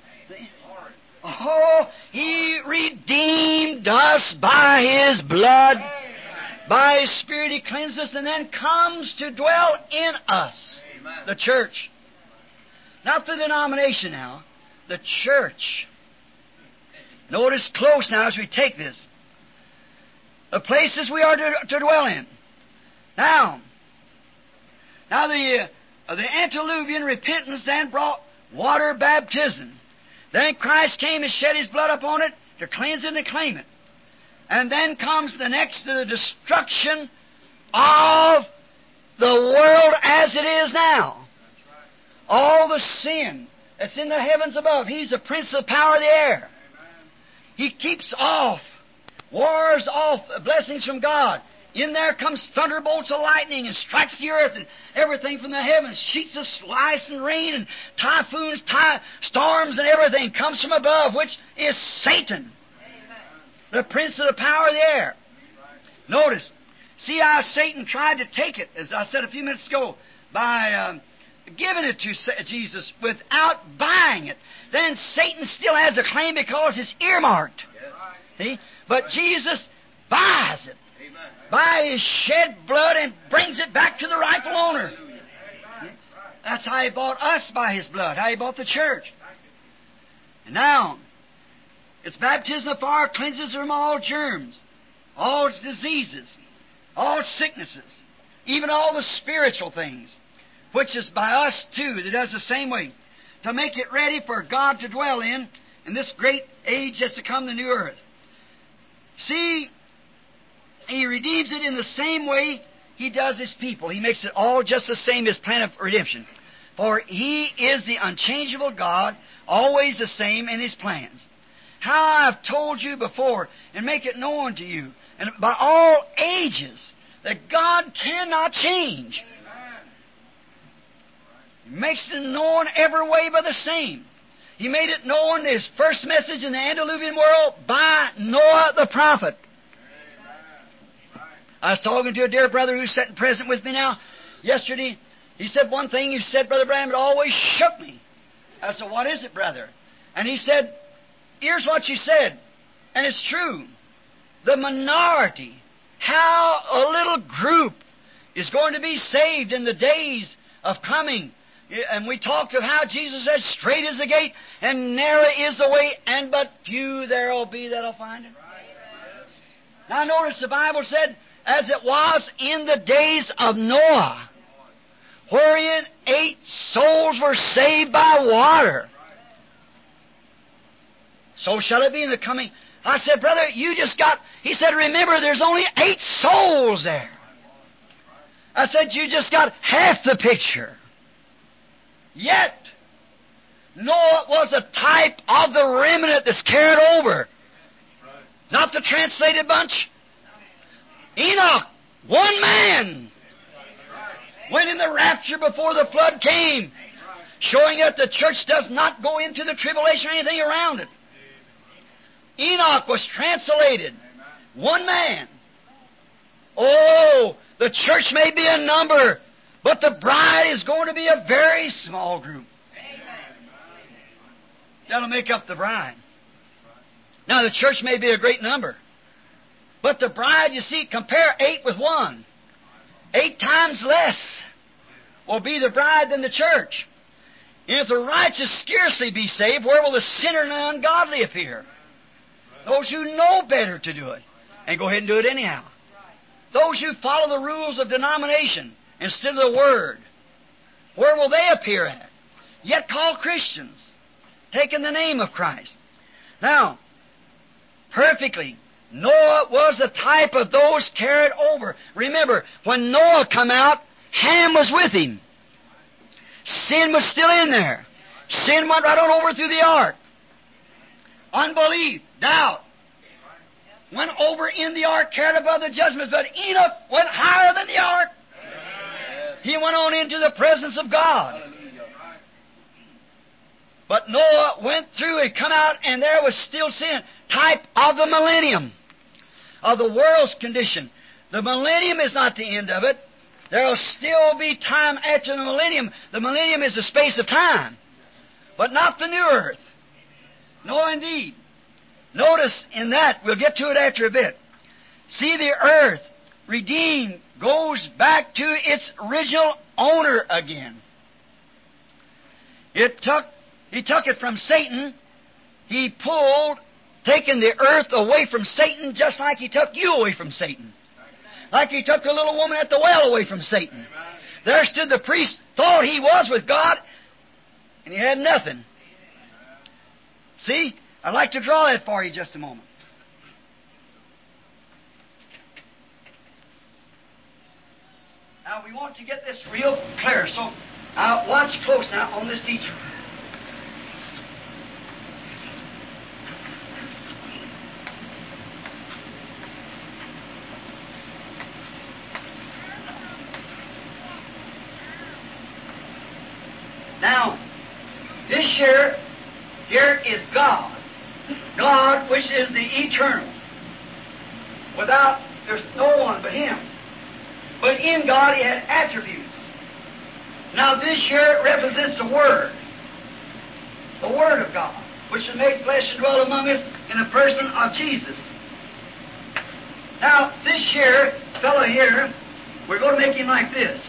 Oh, He redeemed us by His blood. By His Spirit He cleansed us and then comes to dwell in us. The church. Not the denomination now. The church. Notice close now as we take this. The places we are to dwell in. Now the antediluvian repentance then brought water baptism. Then Christ came and shed His blood upon it to cleanse it and to claim it. And then comes the next to the destruction of the world as it is now. All the sin that's in the heavens above. He's the prince of the power of the air. He keeps off, wars off blessings from God. In there comes thunderbolts of lightning and strikes the earth and everything from the heavens. Sheets of ice and rain and typhoons, storms and everything comes from above, which is Satan, the prince of the power of the air. Notice, see how Satan tried to take it, as I said a few minutes ago, by giving it to Jesus without buying it. Then Satan still has a claim because it's earmarked. See? But Jesus buys it by His shed blood and brings it back to the rightful owner. That's how He bought us by His blood, how He bought the church. And now, its baptism of fire cleanses from all germs, all diseases, all sicknesses, even all the spiritual things, which is by us too, that does the same way, to make it ready for God to dwell in this great age that's to come, the new earth. See, He redeems it in the same way He does His people. He makes it all just the same, His plan of redemption. For He is the unchangeable God, always the same in His plans. How I've told you before, and make it known to you, and by all ages, that God cannot change. He makes it known every way by the same. He made it known in His first message in the antediluvian world by Noah the prophet. I was talking to a dear brother who's sitting present with me now yesterday. He said one thing you said, Brother Branham, it always shook me. I said, what is it, brother? And he said, here's what you said, and it's true. The minority, how a little group is going to be saved in the days of coming. And we talked of how Jesus said, straight is the gate, and narrow is the way, and but few there'll be that'll find it. Now notice the Bible said, as it was in the days of Noah, wherein 8 souls were saved by water. So shall it be in the coming. I said, brother, you just got... He said, remember, there's only 8 souls there. I said, you just got half the picture. Yet, Noah was a type of the remnant that's carried over. Not the translated bunch. Enoch, one man, went in the rapture before the flood came, showing that the church does not go into the tribulation or anything around it. Enoch was translated. One man. Oh, the church may be a number, but the bride is going to be a very small group. That'll make up the bride. Now, the church may be a great number, but the bride, you see, compare 8 with 1. 8 times less will be the bride than the church. And if the righteous scarcely be saved, where will the sinner and the ungodly appear? Those who know better to do it, and go ahead and do it anyhow. Those who follow the rules of denomination instead of the Word, where will they appear at? Yet called Christians, taking the name of Christ. Now, perfectly, Noah was the type of those carried over. Remember, when Noah come out, Ham was with him. Sin was still in there. Sin went right on over through the ark. Unbelief, doubt, went over in the ark, carried above the judgments, but Enoch went higher than the ark. He went on into the presence of God. But Noah went through and come out, and there was still sin. Type of the millennium, of the world's condition. The millennium is not the end of it. There will still be time after the millennium. The millennium is the space of time, but not the new earth. No, indeed. Notice in that, we'll get to it after a bit. See, the earth, redeemed, goes back to its original owner again. He took it from Satan. He taken the earth away from Satan, just like He took you away from Satan. Like He took the little woman at the well away from Satan. There stood the priest, thought he was with God, and he had nothing. See? I'd like to draw that for you just a moment. Now, we want to get this real clear, so watch close now on this teacher. Now, this here is God. God, which is the eternal. There's no one but Him. But in God He had attributes. Now this here represents the Word. The Word of God, which was made flesh and dwelt among us in the person of Jesus. Now this here fellow here, we're going to make him like this.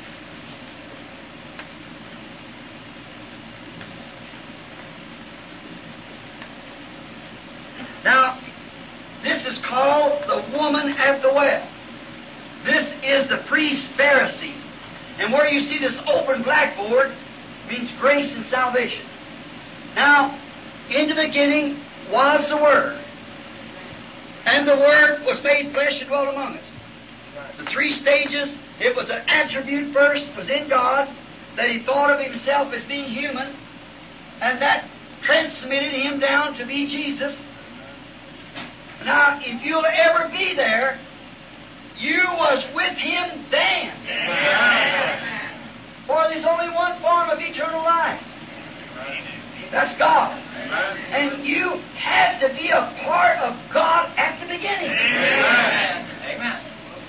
Now, this is called the woman at the well. This is the priest Pharisee. And where you see this open blackboard means grace and salvation. Now, in the beginning was the Word. And the Word was made flesh and dwelt among us. The three stages, it was an attribute first, was in God, that He thought of Himself as being human, and that transmitted Him down to be Jesus. Now, if you'll ever be there, you was with Him then. Amen. For there's only one form of eternal life. That's God. And you had to be a part of God at the beginning. Amen.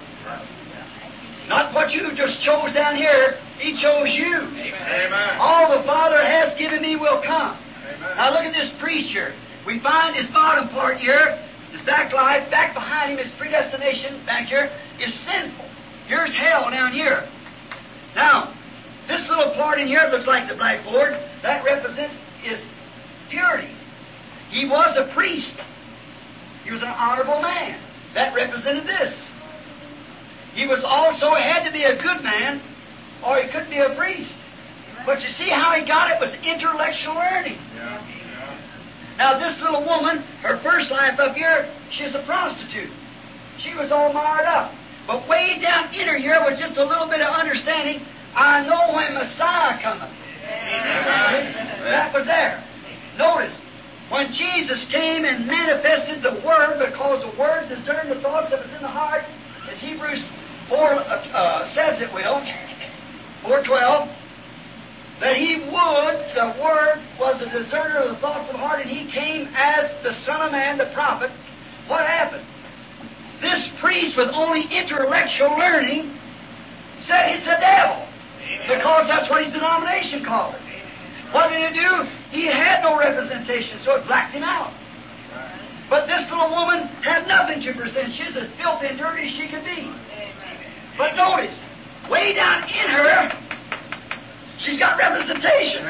Not what you just chose down here. He chose you. Amen. All the Father has given me will come. Now look at this priest here. We find his bottom part here, his back life, back behind him, his predestination back here is sinful. Here's hell down here. Now, this little part in here looks like the blackboard. That represents his purity. He was a priest. He was an honorable man. That represented this. He was also had to be a good man, or he couldn't be a priest. But you see how he got it was intellectual learning. Now this little woman, her first life up here, she was a prostitute. She was all marred up. But way down in her here was just a little bit of understanding. I know when Messiah cometh. That was there. Notice, when Jesus came and manifested the Word, because the Word discerned the thoughts that was in the heart, as Hebrews 4 says it will, 4:12, that He would, the Word was a discerner of the thoughts of the heart, and He came as the Son of Man, the prophet. What happened? This priest with only intellectual learning said it's a devil, because that's what his denomination called it. What did he do? He had no representation, so it blacked him out. But this little woman had nothing to present. She's as filthy and dirty as she could be. But notice, way down in her, she's got representation.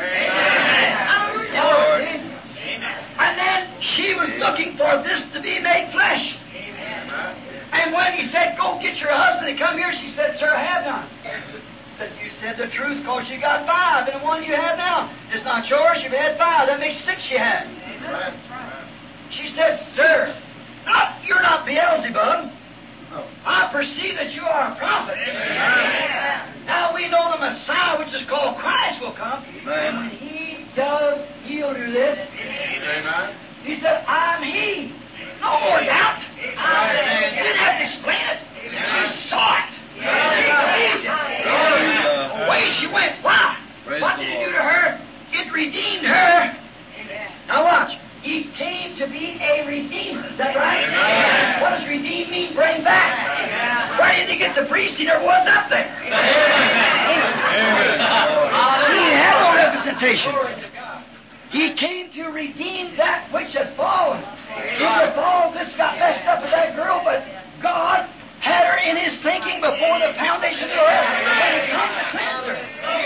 And then she was looking for this to be made flesh. And when he said, go get your husband and come here, she said, sir, I have none. He said, you said the truth because you got 5, and the one you have now, it's not yours, you've had 5. That makes 6 you had. She said, sir, you're not Beelzebub. I perceive that you are a prophet. Now we know the Messiah, which is called Christ, will come. And when He does, He'll do this. He said, I'm He. No more doubt. You didn't have to explain it. She saw it. She believed it. Away she went. Why? What did it do to her? It redeemed her. Now watch. He came to be a redeemer. Is that right? Amen. What does redeem mean? Bring back. Amen. Why didn't he get the priest? He never was up there. Amen. He had no representation. He came to redeem that which had fallen. In the fall, this got messed up with that girl, but God had her in His thinking before the foundation of the earth. And He come to cleanse her.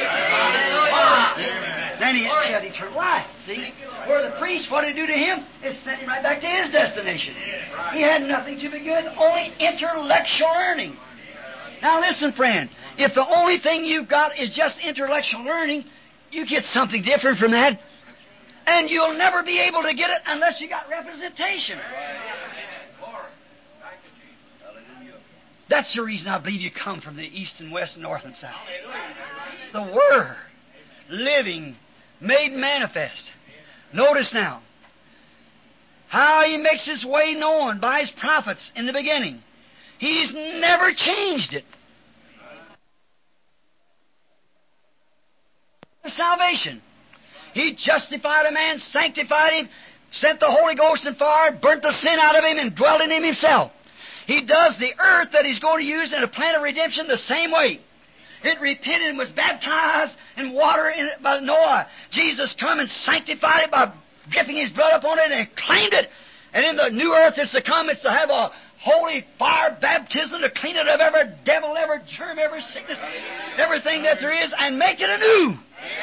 Then He had eternal life. See? Where the priest, what did it do to him? It sent him right back to his destination. He had nothing to begin with, only intellectual learning. Now listen, friend, if the only thing you've got is just intellectual learning, you get something different from that, and you'll never be able to get it unless you got representation. That's the reason I believe you come from the east and west, north and south. The Word, living, made manifest. Notice now how He makes His way known by His prophets in the beginning. He's never changed it. Salvation. He justified a man, sanctified him, sent the Holy Ghost and fire, burnt the sin out of him, and dwelt in him Himself. He does the earth that He's going to use in a plan of redemption the same way. It repented and was baptized in water by Noah. Jesus come and sanctified it by dripping His blood upon it and claimed it. And in the new earth that's to come, it's to have a holy fire baptism to clean it of every devil, every germ, every sickness, everything that there is, and make it anew.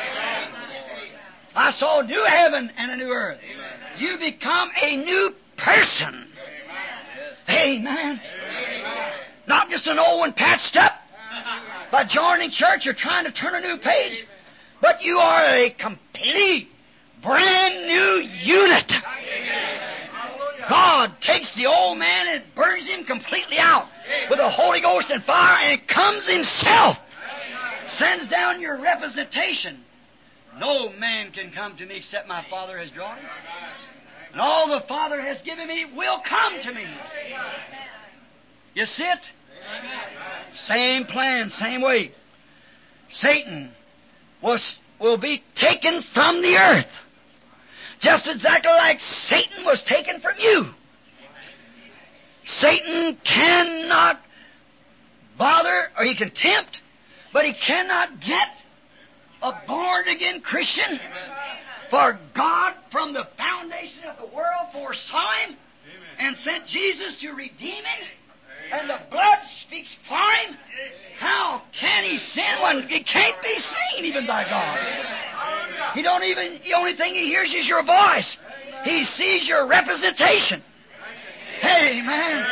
I saw a new heaven and a new earth. You become a new person. Amen. Not just an old one patched up by joining church or trying to turn a new page, but you are a complete, brand new unit. God takes the old man and burns him completely out with the Holy Ghost and fire, and comes Himself, sends down your representation. No man can come to me except my Father has drawn him. And all the Father has given me will come to me. You see it? Same plan, same way. Satan will be taken from the earth. Just exactly like Satan was taken from you. Satan cannot bother, or he can tempt, but he cannot get a born-again Christian. For God, from the foundation of the world, foresaw him and sent Jesus to redeem him, and the blood speaks for him. How can he sin when it can't be seen even by God? He don't even, the only thing he hears is your voice. He sees your representation. Amen.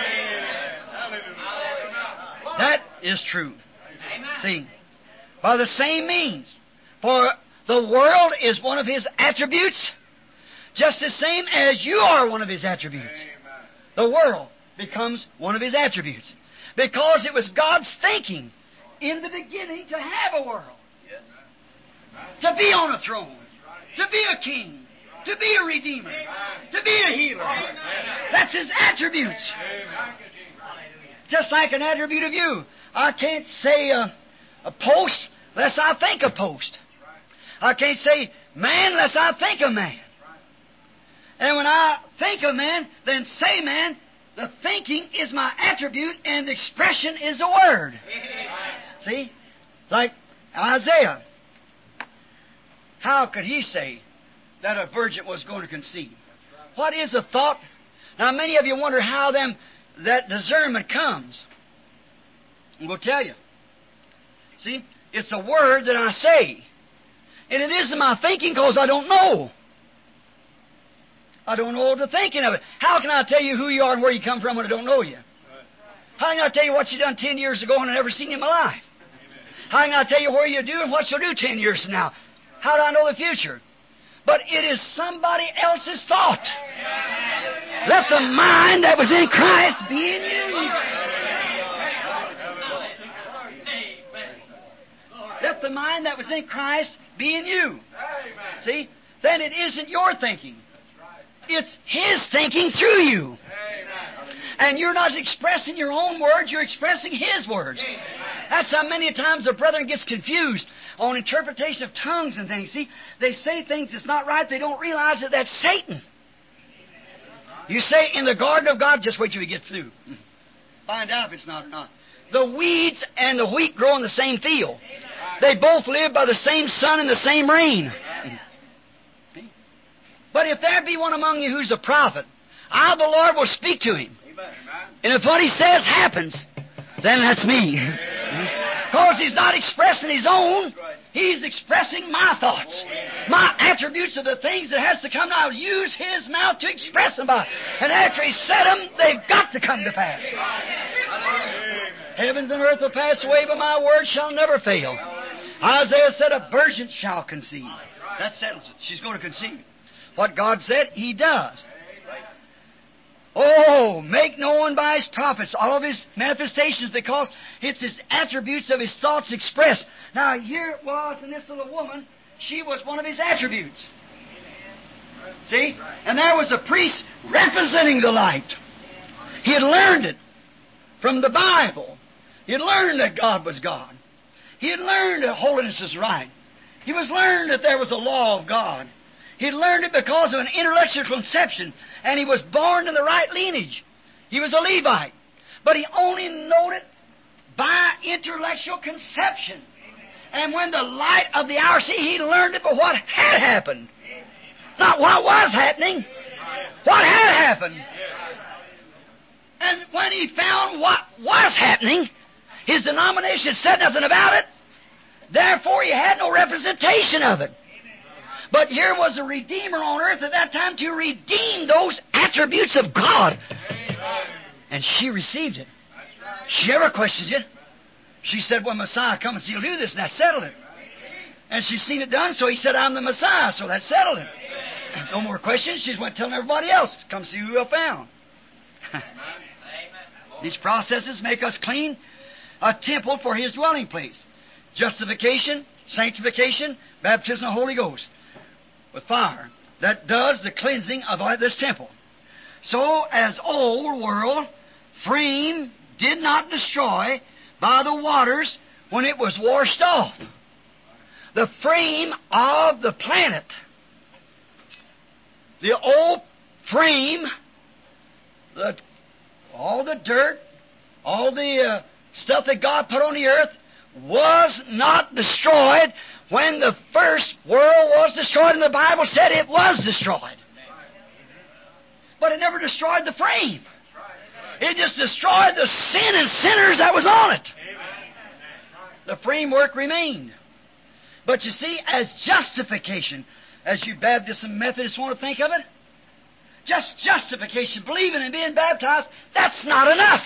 That is true. See, by the same means, for the world is one of His attributes, just the same as you are one of His attributes. The world becomes one of His attributes, because it was God's thinking in the beginning to have a world, to be on a throne, to be a king, to be a redeemer, to be a healer. That's His attributes. Just like an attribute of you. I can't say a post lest I think a post. I can't say man lest I think a man. And when I think of man, then say man, the thinking is my attribute and the expression is the word. See? Like Isaiah. How could he say that a virgin was going to conceive? What is the thought? Now many of you wonder how that discernment comes. I'm going to tell you. See? It's a word that I say. And it isn't my thinking because I don't know. I don't know the thinking of it. How can I tell you who you are and where you come from when I don't know you? How can I tell you what you done 10 years ago and I've never seen you in my life? How can I tell you where you do and what you'll do 10 years from now? How do I know the future? But it is somebody else's thought. Let the mind that was in Christ be in you. Let the mind that was in Christ be in you. See? Then it isn't your thinking. It's His thinking through you. And you're not expressing your own words, you're expressing His words. That's how many times a brethren gets confused on interpretation of tongues and things. See, they say things that's not right, they don't realize that that's Satan. You say, in the garden of God, just wait till we get through. Find out if it's not or not. The weeds and the wheat grow in the same field. They both live by the same sun and the same rain. But if there be one among you who's a prophet, I, the Lord, will speak to him. And if what he says happens, then that's me. Because he's not expressing his own, he's expressing my thoughts, my attributes of the things that has to come. I'll use his mouth to express them by. And after he said them, they've got to come to pass. Heavens and earth will pass away, but my word shall never fail. Isaiah said, a virgin shall conceive. That settles it. She's going to conceive. What God said, He does. Oh, make known by His prophets all of His manifestations, because it's His attributes of His thoughts expressed. Now, here it was in this little woman, she was one of His attributes. See? And there was a priest representing the light. He had learned it from the Bible. He had learned that God was God. He had learned that holiness is right. He was learned that there was a law of God. He had learned it because of an intellectual conception, and he was born in the right lineage. He was a Levite. But he only knew it by intellectual conception. And when the light of the hour, see, he learned it by what had happened. Not what was happening. What had happened. And when he found what was happening, his denomination said nothing about it. Therefore, he had no representation of it. But here was a Redeemer on earth at that time to redeem those attributes of God. And she received it. She never questioned it. She said, when Messiah comes, He'll do this, and that settled it. And she's seen it done, so He said, I'm the Messiah, so that settled it. No more questions. She just went telling everybody else, come see who I found. These processes make us clean, a temple for His dwelling place. Justification, sanctification, baptism of the Holy Ghost with fire. That does the cleansing of this temple. So, as old world frame did not destroy by the waters when it was washed off. The frame of the planet, the old frame, all the dirt, all the stuff that God put on the earth was not destroyed when the first world was destroyed, and the Bible said it was destroyed. But it never destroyed the frame. It just destroyed the sin and sinners that was on it. The framework remained. But you see, as justification, as you Baptists and Methodists want to think of it, just justification, believing and being baptized, that's not enough.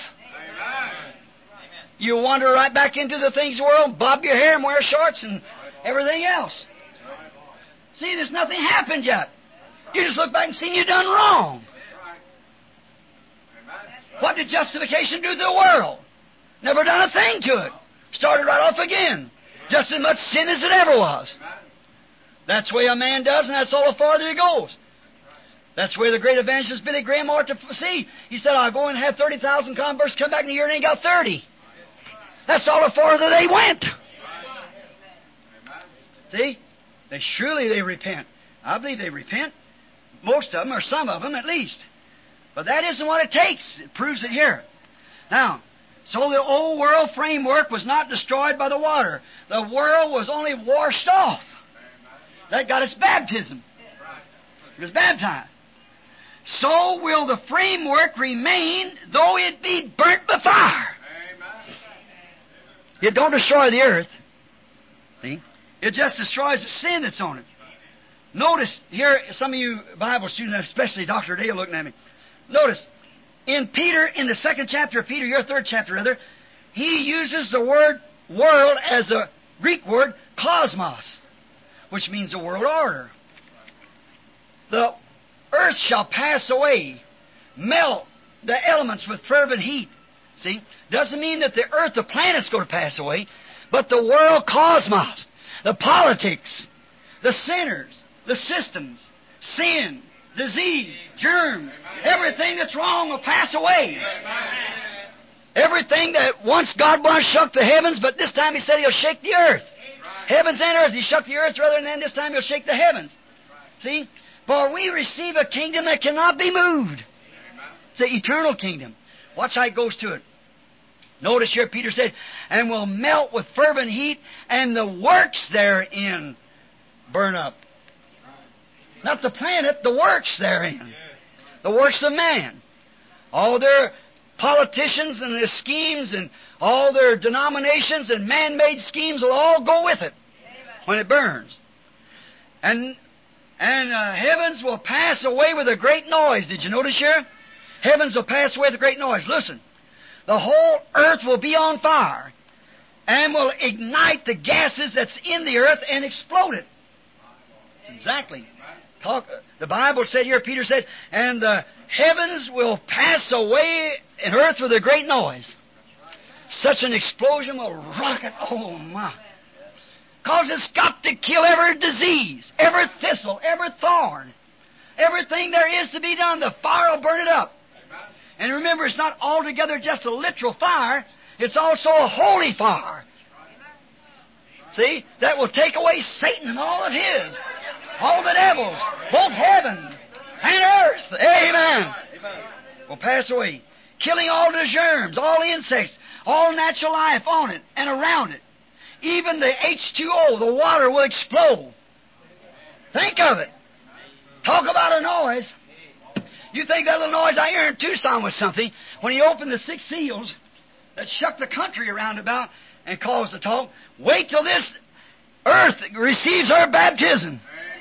You wander right back into the things of the world, bob your hair and wear shorts and everything else. See, there's nothing happened yet. You just look back and see you've done wrong. What did justification do to the world? Never done a thing to it. Started right off again. Just as much sin as it ever was. That's the way a man does, and that's all the farther he goes. That's where the great evangelist Billy Graham ought to see. He said, I'll go and have 30,000 converts, come back in a year and ain't got 30. That's all the farther they went. See? Surely they repent. I believe they repent. Most of them, or some of them at least. But that isn't what it takes. It proves it here. Now, so the old world framework was not destroyed by the water. The world was only washed off. That got its baptism. It was baptized. So will the framework remain, though it be burnt by fire. It don't destroy the earth. See? It just destroys the sin that's on it. Notice here, some of you Bible students, especially Dr. Dale looking at me. Notice, in Peter, in the 2nd chapter of Peter, your 3rd chapter rather, he uses the word world as a Greek word, cosmos, which means a world order. The earth shall pass away, melt the elements with fervent heat. See? Doesn't mean that the earth, the planet's going to pass away, but the world cosmos, the politics, the sinners, the systems, sin, disease, germs, everything that's wrong will pass away. Everything that once God once shook the heavens, but this time He said He'll shake the earth. Heavens and earth. He shook the earth rather than this time He'll shake the heavens. See? For we receive a kingdom that cannot be moved. It's an eternal kingdom. Watch how it goes to it. Notice here Peter said, and will melt with fervent heat, and the works therein burn up. Not the planet, the works therein. The works of man. All their politicians and their schemes and all their denominations and man-made schemes will all go with it when it burns. And heavens will pass away with a great noise. Did you notice here? Heavens will pass away with a great noise. Listen. The whole earth will be on fire and will ignite the gases that's in the earth and explode it. Exactly. The Bible said here, Peter said, and the heavens will pass away in earth with a great noise. Such an explosion will rock it. Oh, my. Because it's got to kill every disease, every thistle, every thorn, everything there is to be done. The fire will burn it up. And remember, it's not altogether just a literal fire. It's also a holy fire. See? That will take away Satan and all of his. All the devils. Both heaven and earth. Amen. Will pass away. Killing all the germs, all insects, all natural life on it and around it. Even the H2O, the water, will explode. Think of it. Talk about a noise. You think that little noise I hear in Tucson was something when He opened the 6 seals that shook the country around about and caused the talk. Wait till this earth receives her baptism.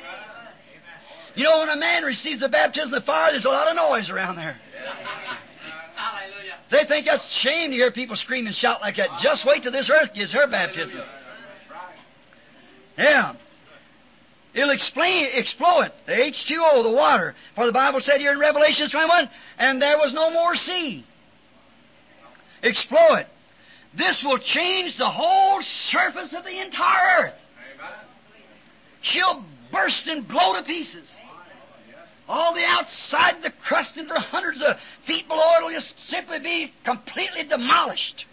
You know, when a man receives the baptism of fire, there's a lot of noise around there. They think that's shame to hear people scream and shout like that. Just wait till this earth gives her baptism. Yeah. It'll explode the H2O, the water. For the Bible said here in Revelation 21, and there was no more sea. Explode. This will change the whole surface of the entire earth. She'll burst and blow to pieces. All the outside, the crust, and for hundreds of feet below, it'll just simply be completely demolished.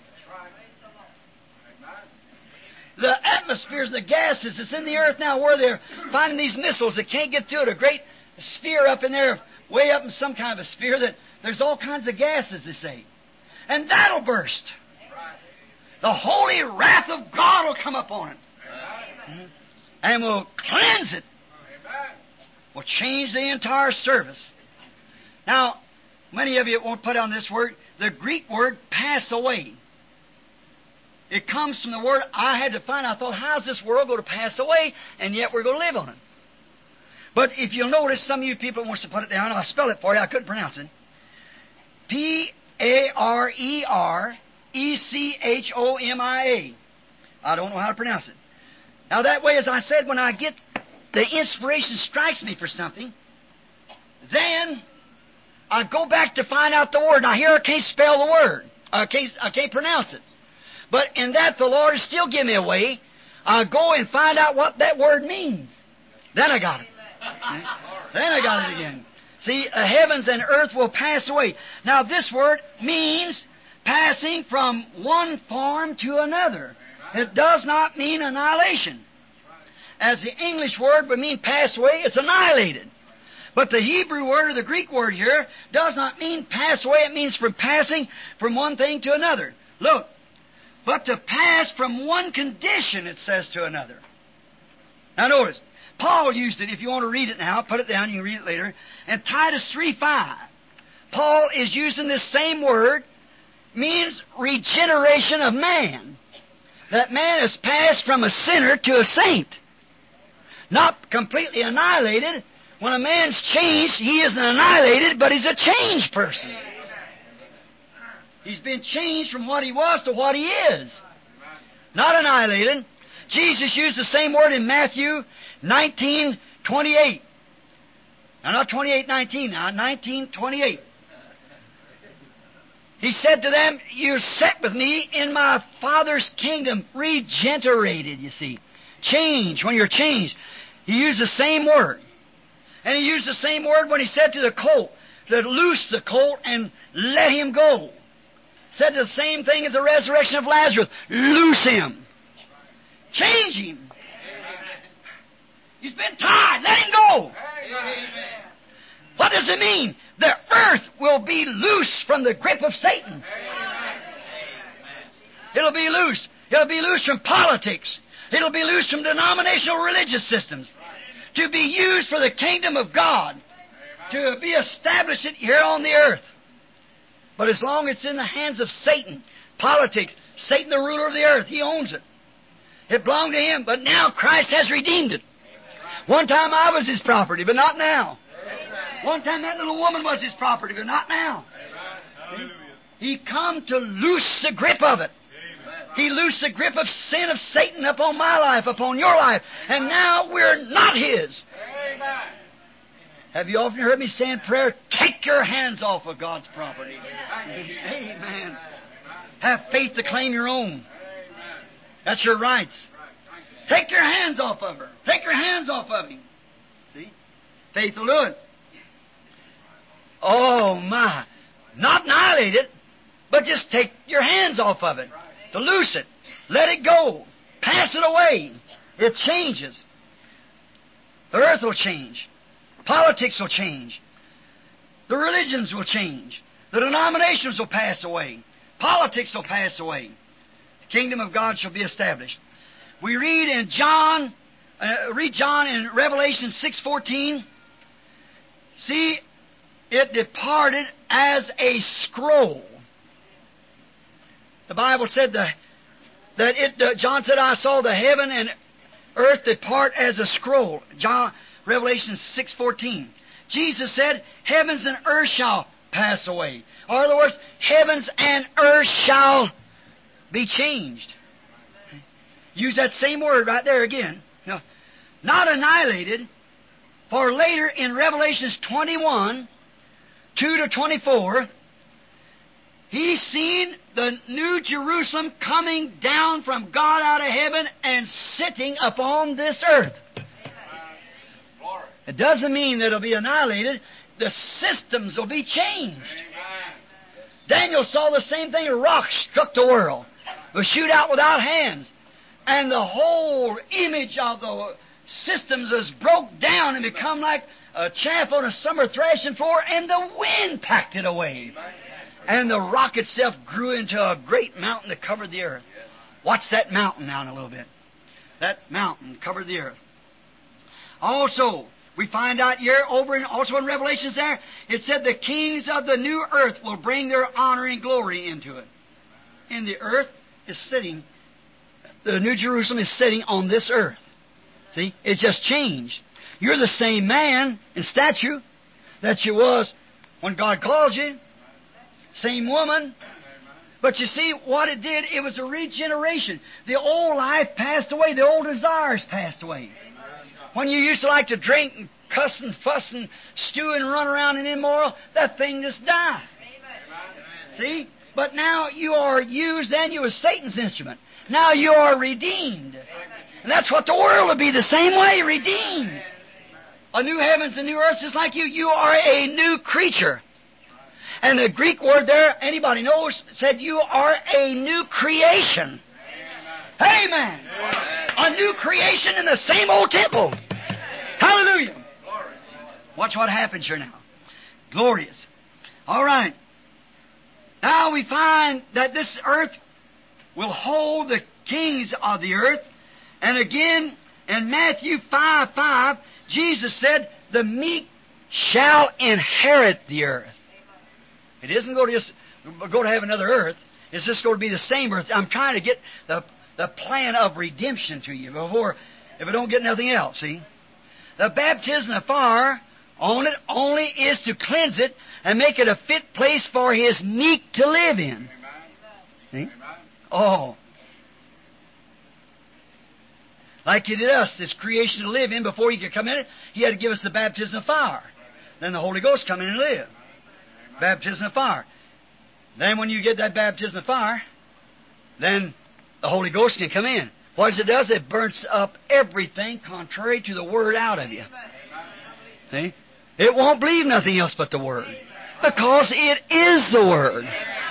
The atmospheres, the gases that's in the earth now, where they're finding these missiles that can't get to it, a great sphere up in there, way up in some kind of a sphere, that there's all kinds of gases, they say. And that'll burst. The holy wrath of God will come upon it. And will cleanse it. Will change the entire surface. Now, many of you won't put on this word, the Greek word, pass away. It comes from the word I had to find. I thought, how's this world going to pass away, and yet we're going to live on it? But if you'll notice, some of you people wants to put it down. I'll spell it for you. I couldn't pronounce it. P-A-R-E-R-E-C-H-O-M-I-A. I don't know how to pronounce it. Now, that way, as I said, when I get the inspiration strikes me for something, then I go back to find out the word. Now, here I can't spell the word. I can't pronounce it. But in that, the Lord has still given me a way. I go and find out what that word means. Then I got it. Then I got it again. See, heavens and earth will pass away. Now, this word means passing from one form to another. It does not mean annihilation. As the English word would mean pass away, it's annihilated. But the Hebrew word or the Greek word here does not mean pass away. It means from passing from one thing to another. Look, but to pass from one condition, it says, to another. Now notice, Paul used it. If you want to read it now, put it down, you can read it later. And Titus 3:5, Paul is using this same word, means regeneration of man. That man has passed from a sinner to a saint. Not completely annihilated. When a man's changed, he isn't annihilated, but he's a changed person. He's been changed from what he was to what he is. Not annihilated. Jesus used the same word in Matthew 19:28. Now, not 28:19, now 19:28. He said to them, "You're set with me in my Father's kingdom." Regenerated, you see. Change, when you're changed. He used the same word. And he used the same word when he said to the colt, that loose the colt and let him go. Said the same thing at the resurrection of Lazarus. Loose him. Change him. He's been tied. Let him go. What does it mean? The earth will be loose from the grip of Satan. It'll be loose. It'll be loose from politics. It'll be loose from denominational religious systems. To be used for the kingdom of God. To be established here on the earth. But as long as it's in the hands of Satan, politics, Satan the ruler of the earth, he owns it. It belonged to him, but now Christ has redeemed it. One time I was his property, but not now. One time that little woman was his property, but not now. He come to loose the grip of it. He loosed the grip of sin of Satan upon my life, upon your life. And now we're not his. Have you often heard me say in prayer, take your hands off of God's property? Amen. Have faith to claim your own. That's your rights. Take your hands off of her. Take your hands off of him. See? Faith will do it. Oh, my. Not annihilate it, but just take your hands off of it. To loose it. Let it go. Pass it away. It changes. The earth will change. Politics will change. The religions will change. The denominations will pass away. Politics will pass away. The kingdom of God shall be established. We read in John in Revelation 6:14. See, it departed as a scroll. The Bible said John said, I saw the heaven and earth depart as a scroll. Revelation 6:14. Jesus said, heavens and earth shall pass away. Or in other words, heavens and earth shall be changed. Use that same word right there again. No, not annihilated, for later in Revelations 21, 2-24, He seen the New Jerusalem coming down from God out of heaven and sitting upon this earth. It doesn't mean that it'll be annihilated. The systems will be changed. Daniel saw the same thing. A rock struck the world. It was shoot out without hands. And the whole image of the systems was broke down and become like a chaff on a summer threshing floor, and the wind packed it away. And the rock itself grew into a great mountain that covered the earth. Watch that mountain now in a little bit. That mountain covered the earth. Also, we find out here, also in Revelations there, it said the kings of the new earth will bring their honor and glory into it. And the earth is sitting, the New Jerusalem is sitting on this earth. See? It's just changed. You're the same man in stature that you was when God called you. Same woman. But you see, what it did, it was a regeneration. The old life passed away. The old desires passed away. When you used to like to drink and cuss and fuss and stew and run around and immoral, that thing just died. See? But now you are used, then you was Satan's instrument. Now you are redeemed. And that's what the world will be, the same way, redeemed. A new heavens and new earth just like you. You are a new creature. And the Greek word there, anybody knows, said you are a new creation. Amen. A new creation in the same old temple. Hallelujah. Watch what happens here now. Glorious. All right. Now we find that this earth will hold the kings of the earth. And again, in Matthew 5:5, Jesus said, the meek shall inherit the earth. It isn't going to just go to have another earth. It's just going to be the same earth. I'm trying to get the plan of redemption to you before, if I don't get nothing else, see? The baptism of fire on it only is to cleanse it and make it a fit place for His meek to live in. See? Oh. Like He did us, this creation to live in, before He could come in it, He had to give us the baptism of fire. Then the Holy Ghost come in and live. Baptism of fire. Then when you get that baptism of fire, then the Holy Ghost can come in. What it does, it burns up everything contrary to the Word out of you. See? It won't believe nothing else but the Word. Because it is the Word.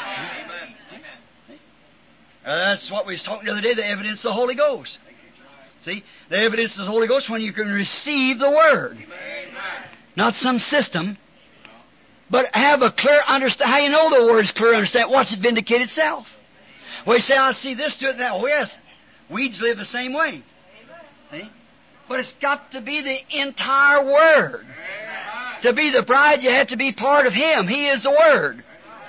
That's what we was talking the other day, the evidence of the Holy Ghost. See? The evidence of the Holy Ghost when you can receive the Word. Not some system, but have a clear understanding. How you know the Word is clear understanding? Watch it vindicate itself. Well, you say, I see this to it and that. Oh, yes. Weeds live the same way. See? But it's got to be the entire Word. To be the bride, you have to be part of Him. He is the Word.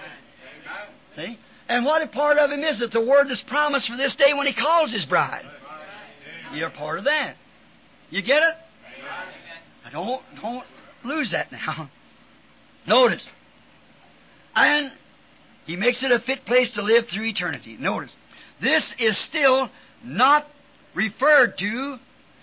See? And what a part of Him is it? The Word that's promised for this day when He calls His bride. You're part of that. You get it? Don't lose that now. Notice. And He makes it a fit place to live through eternity. Notice. This is still not referred to,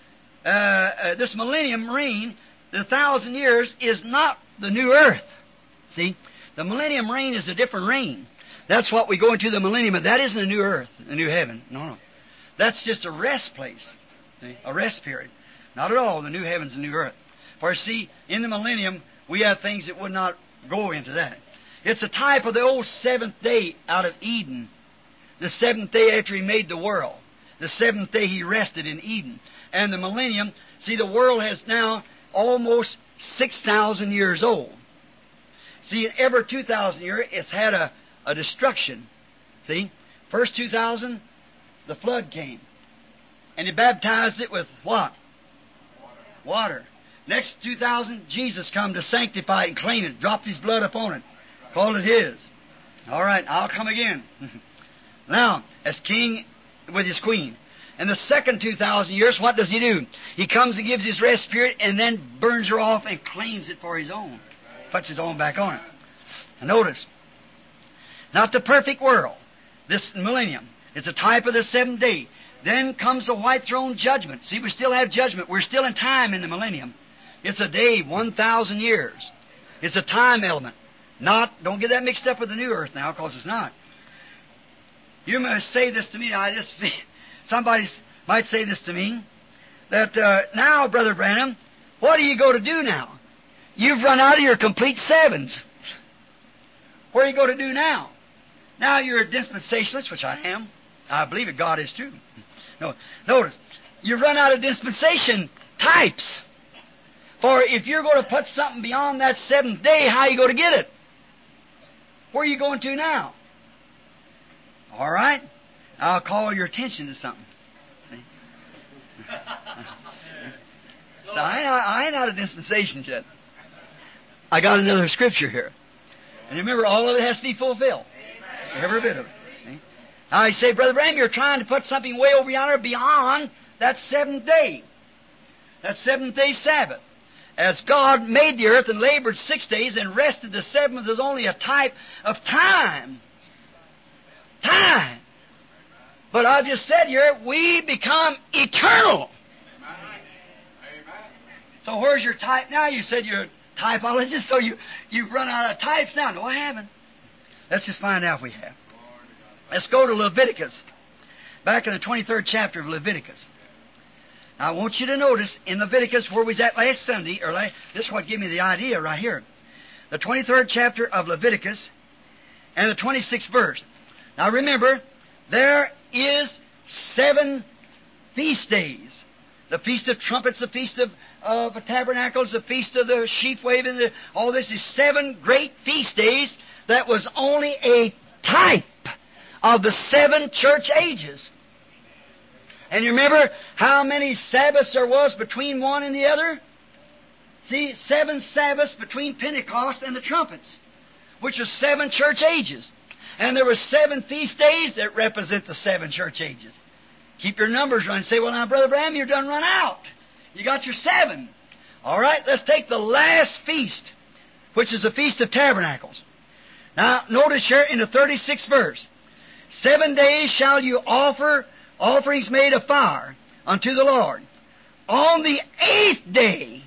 this millennium reign, the 1,000 years, is not the new earth. See? The millennium reign is a different reign. That's what we go into the millennium, but that isn't a new earth, a new heaven. No. That's just a rest place. See? A rest period. Not at all the new heavens and new earth. For see, in the millennium, we have things that would not go into that. It's a type of the old seventh day out of Eden. The seventh day after He made the world. The seventh day He rested in Eden. And the millennium, see, the world has now almost 6,000 years old. See, in every 2,000 years, it's had a destruction. See? First 2,000, the flood came. And He baptized it with what? Water. Next 2,000, Jesus come to sanctify it and claim it. Dropped His blood upon it. Called it His. All right, I'll come again. Now, as king with His queen. And the second 2,000 years, what does He do? He comes and gives His rest period and then burns her off and claims it for His own. Puts His own back on it. And notice, not the perfect world, this millennium. It's a type of the seventh day. Then comes the white throne judgment. See, we still have judgment. We're still in time in the millennium. It's a day, 1,000 years. It's a time element. Don't get that mixed up with the new earth now, because it's not. You must say this to me. Somebody might say this to me, that now, Brother Branham, what do you go to do now? You've run out of your complete sevens. Where are you going to do now? Now you're a dispensationalist, which I am. I believe that God is too. No, notice, you run out of dispensation types. For if you're going to put something beyond that seventh day, how are you going to get it? Where are you going to now? All right? I'll call your attention to something. So I ain't out of dispensations yet. I got another scripture here. And remember, all of it has to be fulfilled. Every bit of it. Now you say, Brother Branham, you're trying to put something way over yonder beyond that seventh day. That seventh-day Sabbath. As God made the earth and labored 6 days and rested the seventh is only a type of time. Time. But I've just said here, we become eternal. So where's your type now? You said you're a typologist, so you've run out of types now. No, I haven't. Let's just find out if we have. Let's go to Leviticus. Back in the 23rd chapter of Leviticus. Now, I want you to notice in Leviticus where we was at last Sunday, this is what gave me the idea right here. The 23rd chapter of Leviticus and the 26th verse. Now remember, there is 7 feast days. The Feast of Trumpets, the Feast of Tabernacles, the Feast of the Sheaf Waving, all this is 7 great feast days that was only a type of the 7 church ages. And you remember how many Sabbaths there was between one and the other? See, 7 Sabbaths between Pentecost and the trumpets, which was 7 church ages. And there were 7 feast days that represent the 7 church ages. Keep your numbers running. Say, well, now, Brother Branham, you're done run out. You got your 7. All right, let's take the last feast, which is the Feast of Tabernacles. Now, notice here in the 36th verse, 7 days shall you offer offerings made of fire unto the Lord. On the 8th day,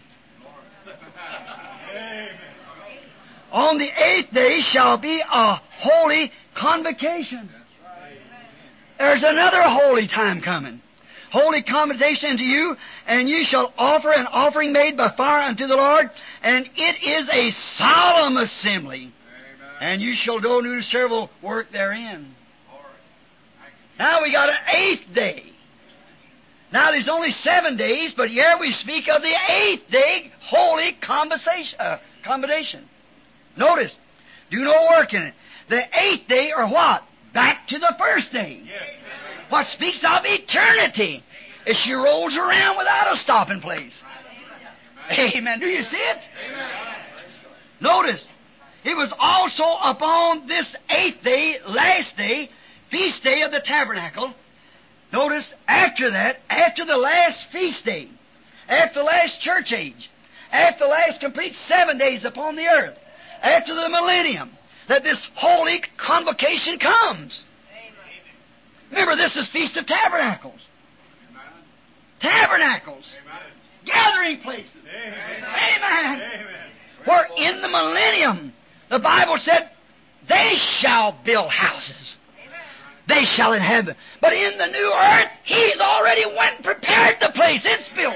on the 8th day shall be a holy convocation. There's another holy time coming. Holy convocation unto you, and you shall offer an offering made by fire unto the Lord, and it is a solemn assembly. And you shall do no servile work therein. Now we got an 8th day. Now there's only 7 days, but here we speak of the 8th day holy convocation. Notice, do no work in it. The 8th day, or what? Back to the first day. What speaks of eternity. As she rolls around without a stopping place. Amen. Do you see it? Notice, it was also upon this 8th day, last day, feast day of the tabernacle. Notice, after that, after the last feast day, after the last church age, after the last complete 7 days upon the earth, after the millennium, that this holy convocation comes. Remember, this is Feast of Tabernacles. Tabernacles. Gathering places. Amen. Where in the millennium, the Bible said, they shall build houses. They shall inhabit. But in the new earth, He's already went and prepared the place. It's built.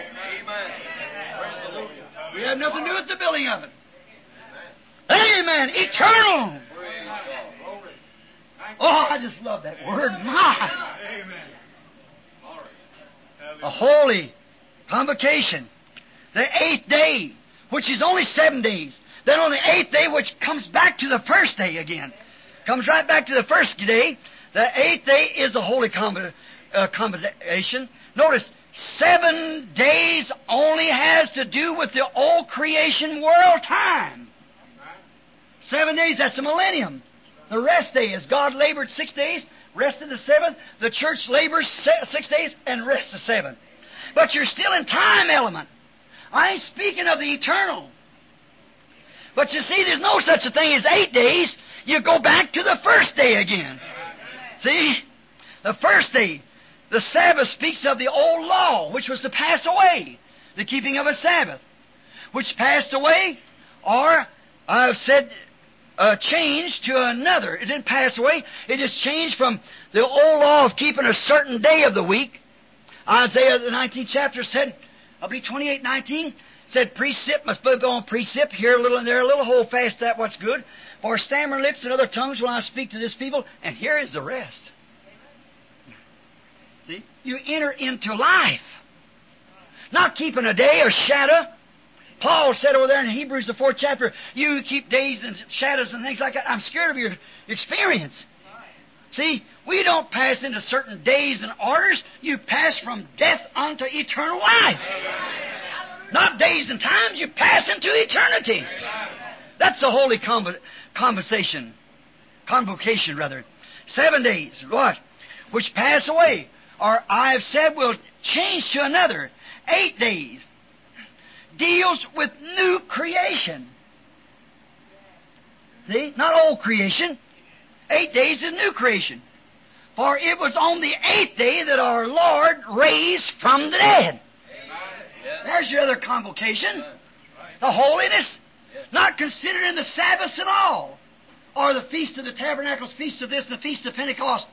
We have nothing to do with the building of it. Amen. Eternal. Oh, I just love that word. My. A holy convocation. The 8th day, which is only 7 days. Then on the 8th day, which comes back to the first day again. Comes right back to the first day. The 8th day is a holy convocation. Notice, 7 days only has to do with the old creation world time. 7 days, that's a millennium. The rest day is God labored 6 days, rested the 7th. The church labors 6 days and rests the 7th. But you're still in time element. I ain't speaking of the eternal. But you see, there's no such a thing as 8 days. You go back to the first day again. See? The first day, the Sabbath speaks of the old law, which was to pass away. The keeping of a Sabbath, which passed away, or I've said changed to another. It didn't pass away. It just changed from the old law of keeping a certain day of the week. Isaiah, the 19th chapter said, I believe 28:19, said, precept must go on precept, here a little and there a little, hold fast that what's good. For stammering lips and other tongues will I speak to this people, and here is the rest. See? You enter into life. Not keeping a day or shadow. Paul said over there in Hebrews, the 4th chapter, you keep days and shadows and things like that. I'm scared of your experience. See, we don't pass into certain days and orders. You pass from death unto eternal life. Not days and times. You pass into eternity. That's the holy convocation. 7 days. What? Which pass away. Or I have said will change to another. 8 days. Deals with new creation. See? Not old creation. 8 days is new creation. For it was on the 8th day that our Lord raised from the dead. There's your other convocation. The holiness. Not considered in the Sabbaths at all. Or the Feast of the Tabernacles, Feast of this, and the Feast of Pentecost.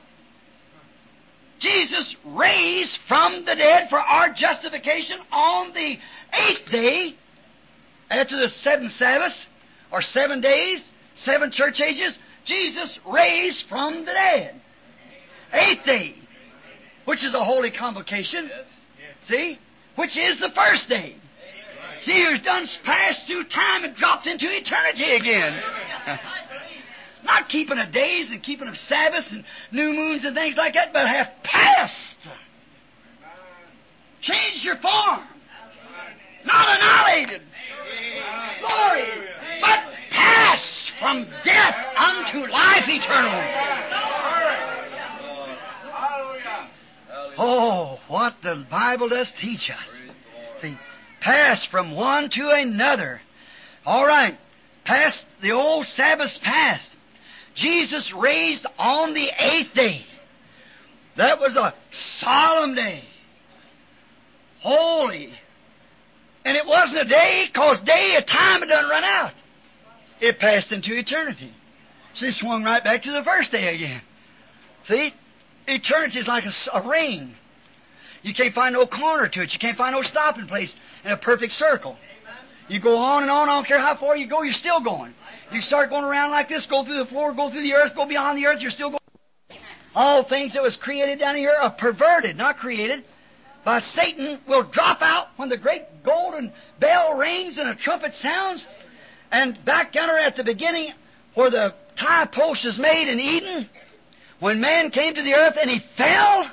Jesus raised from the dead for our justification on the 8th day, after the 7 Sabbaths, or 7 days, 7 church ages. Jesus raised from the dead. 8th day, which is a holy convocation. See? Which is the first day. See, who's done passed through time and dropped into eternity again. Not keeping of days and keeping of Sabbaths and new moons and things like that, but have passed. Changed your form. Not annihilated. Glory. But passed from death unto life eternal. Oh, what the Bible does teach us. See, pass from one to another. All right. Past the old Sabbath's past. Jesus raised on the 8th day. That was a solemn day. Holy. And it wasn't a day, because day of time had done run out. It passed into eternity. So it swung right back to the first day again. See? Eternity is like a ring. You can't find no corner to it. You can't find no stopping place in a perfect circle. You go on and on. I don't care how far you go, you're still going. You start going around like this, go through the floor, go through the earth, go beyond the earth, you're still going. All things that was created down here are perverted, not created. By Satan will drop out when the great golden bell rings and a trumpet sounds. And back down at the beginning where the tie post is made in Eden, when man came to the earth and he fell,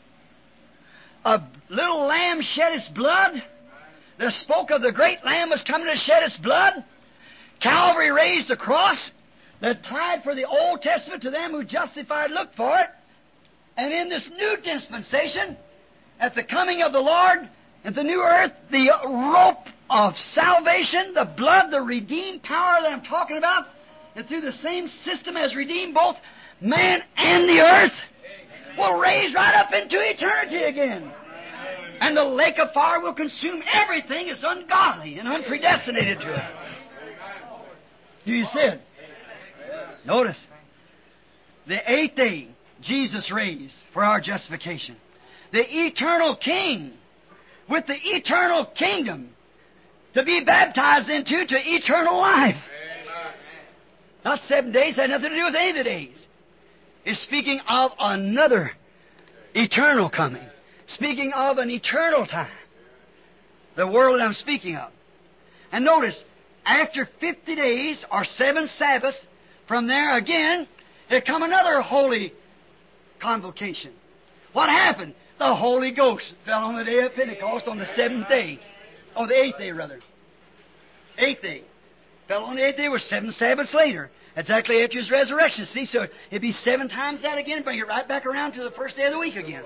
a little lamb shed its blood. The spoke of the great lamb was coming to shed its blood. Calvary raised the cross that tied for the Old Testament to them who justified looked for it. And in this new dispensation, at the coming of the Lord, at the new earth, the rope of salvation, the blood, the redeemed power that I'm talking about, and through the same system as redeemed both man and the earth, will raise right up into eternity again. And the lake of fire will consume everything that's ungodly and unpredestinated to it. Do you see it? Notice, the 8th day, Jesus raised for our justification. The eternal King with the eternal kingdom to be baptized into to eternal life. Not 7 days, had nothing to do with any of the days. It's speaking of another eternal coming. Speaking of an eternal time. The world that I'm speaking of. And notice, after 50 days or 7 Sabbaths, from there again, there come another holy convocation. What happened? The Holy Ghost fell on the day of Pentecost on the 7th day. Oh, the 8th day, rather. 8th day. Fell on the 8th day, was 7 Sabbaths later. Exactly after His resurrection. See, so it'd be 7 times that again, bring it right back around to the first day of the week again.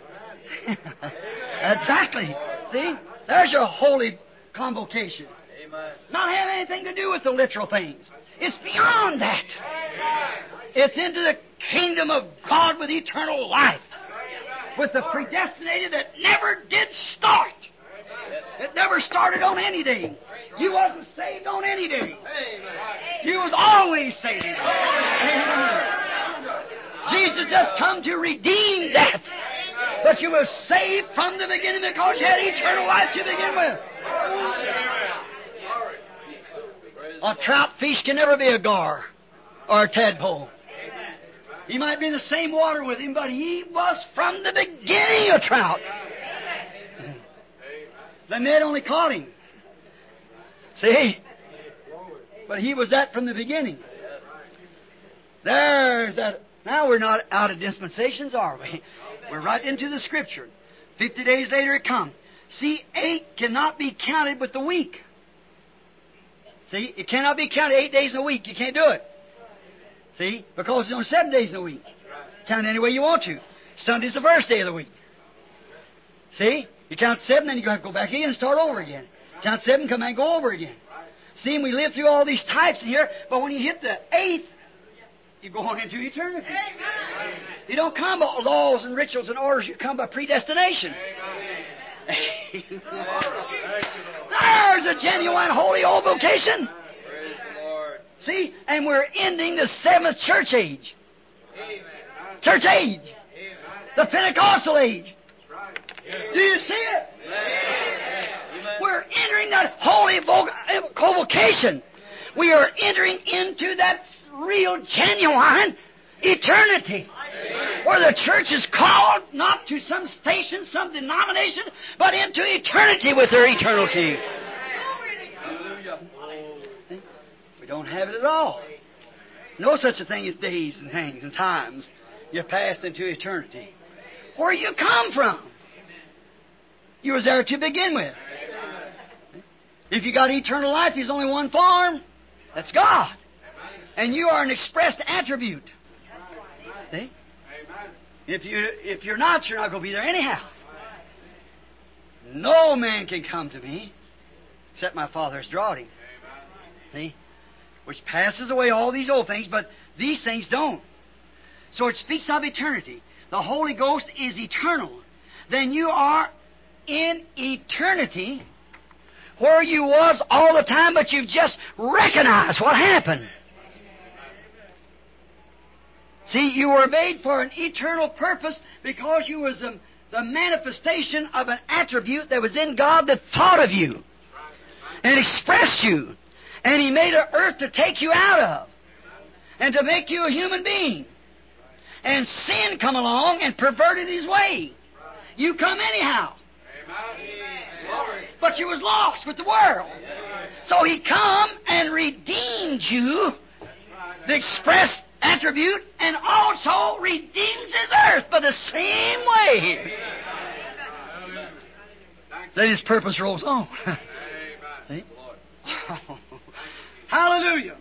Exactly. See? There's your holy convocation. Amen. Not having anything to do with the literal things. It's beyond that. It's into the kingdom of God with eternal life. With the predestinated that never did start. It never started on any day. You wasn't saved on any day. You was always saved. Jesus just come to redeem that. But you were saved from the beginning because you had eternal life to begin with. A trout fish can never be a gar or a tadpole. He might be in the same water with him, but he was from the beginning a trout. The net only caught him. See? But he was that from the beginning. There's that. Now we're not out of dispensations, are we? We're right into the Scripture. 50 days later it comes. See, 8 cannot be counted with the week. See, it cannot be counted 8 days in a week. You can't do it. See, because there's only 7 days in a week. Count it any way you want to. Sunday's the first day of the week. See, you count 7, then you have to go back in and start over again. Count 7, come back and go over again. See, we live through all these types in here, but when you hit the 8th, you go on into eternity. Amen. You don't come by laws and rituals and orders. You come by predestination. There's a genuine holy old vocation. See, and we're ending the 7th church age. Church age. The Pentecostal age. Do you see it? We're entering that holy convocation. We are entering into that real, genuine eternity. Where the church is called not to some station, some denomination, but into eternity with their eternal King. We don't have it at all. No such a thing as days and things and times. You pass into eternity. Where you come from. You was there to begin with. If you got eternal life, there's only one form. That's God. And you are an expressed attribute. See? If you're not going to be there anyhow. No man can come to me except my Father has drawn him. See? Which passes away all these old things, but these things don't. So it speaks of eternity. The Holy Ghost is eternal. Then you are in eternity where you was all the time, but you've just recognized what happened. See, you were made for an eternal purpose because you was the manifestation of an attribute that was in God that thought of you and expressed you. And He made an earth to take you out of and to make you a human being. And sin come along and perverted His way. You come anyhow. But you was lost with the world. So He come and redeemed you, the expressed attribute, and also redeems His earth by the same way. Then His purpose rolls on. See? Hallelujah.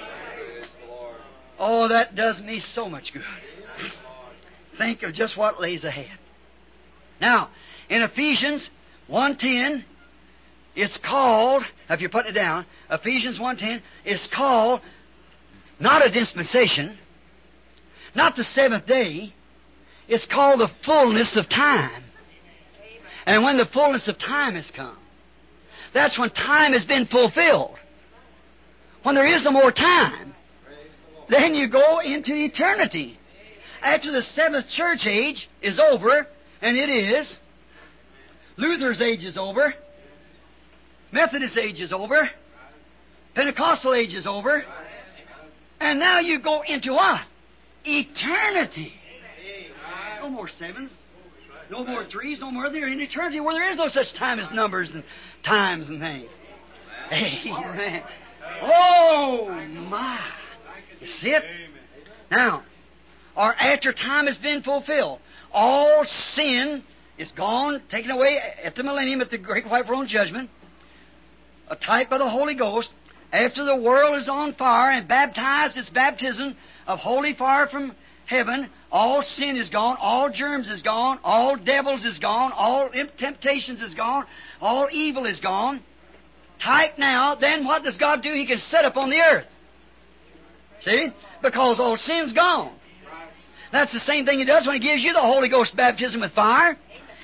Oh, that does me so much good. Think of just what lays ahead. Now, in Ephesians 1:10, it's called, if you're putting it down, Ephesians 1:10 is called not a dispensation, not the 7th day. It's called the fullness of time. And when the fullness of time has come, that's when time has been fulfilled. When there is no more time, then you go into eternity. After the 7th church age is over, and it is, Luther's age is over, Methodist age is over, Pentecostal age is over, and now you go into what? Eternity. No more 7s, no more 3s, no more. They're in eternity where there is no such time as numbers and times and things. Amen. Oh, my. You see it? Now, or after time has been fulfilled, all sin is gone, taken away at the millennium, at the great white throne judgment, a type by the Holy Ghost. After the world is on fire and baptized, its baptism of holy fire from heaven, all sin is gone, all germs is gone, all devils is gone, all temptations is gone, all evil is gone. Type now, then what does God do? He can set up on the earth. See? Because all sin's gone. That's the same thing He does when He gives you the Holy Ghost baptism with fire.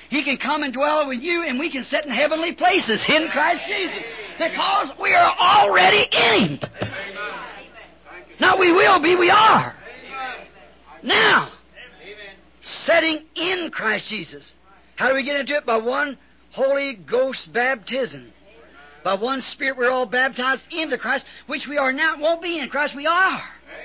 He can come and dwell with you, and we can sit in heavenly places in Christ Jesus. Because we are already in Him. Not we will be, we are. Now, setting in Christ Jesus. How do we get into it? By one Holy Ghost baptism. By one Spirit we're all baptized into Christ, which we are now. Won't be in Christ, we are.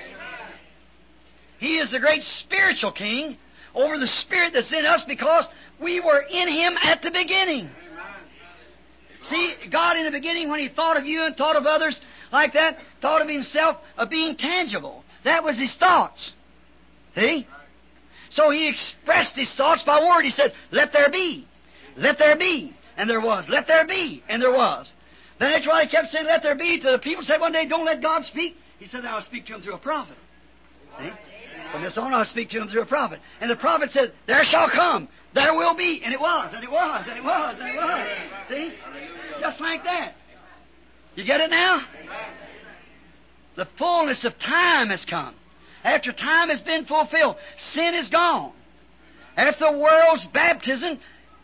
He is the great spiritual King over the Spirit that's in us because we were in Him at the beginning. See, God in the beginning, when He thought of you and thought of others like that, thought of Himself of being tangible. That was His thoughts. See? So He expressed His thoughts by word. He said, let there be. Let there be. And there was. Let there be. And there was. Then after all, He kept saying, let there be to the people. Said one day, don't let God speak. He said, I'll speak to Him through a prophet. See? From this on, I'll speak to Him through a prophet. And the prophet said, there shall come. There will be. And it was. And it was. And it was. And it was. See? Just like that. You get it now? The fullness of time has come. After time has been fulfilled, sin is gone. After the world's baptism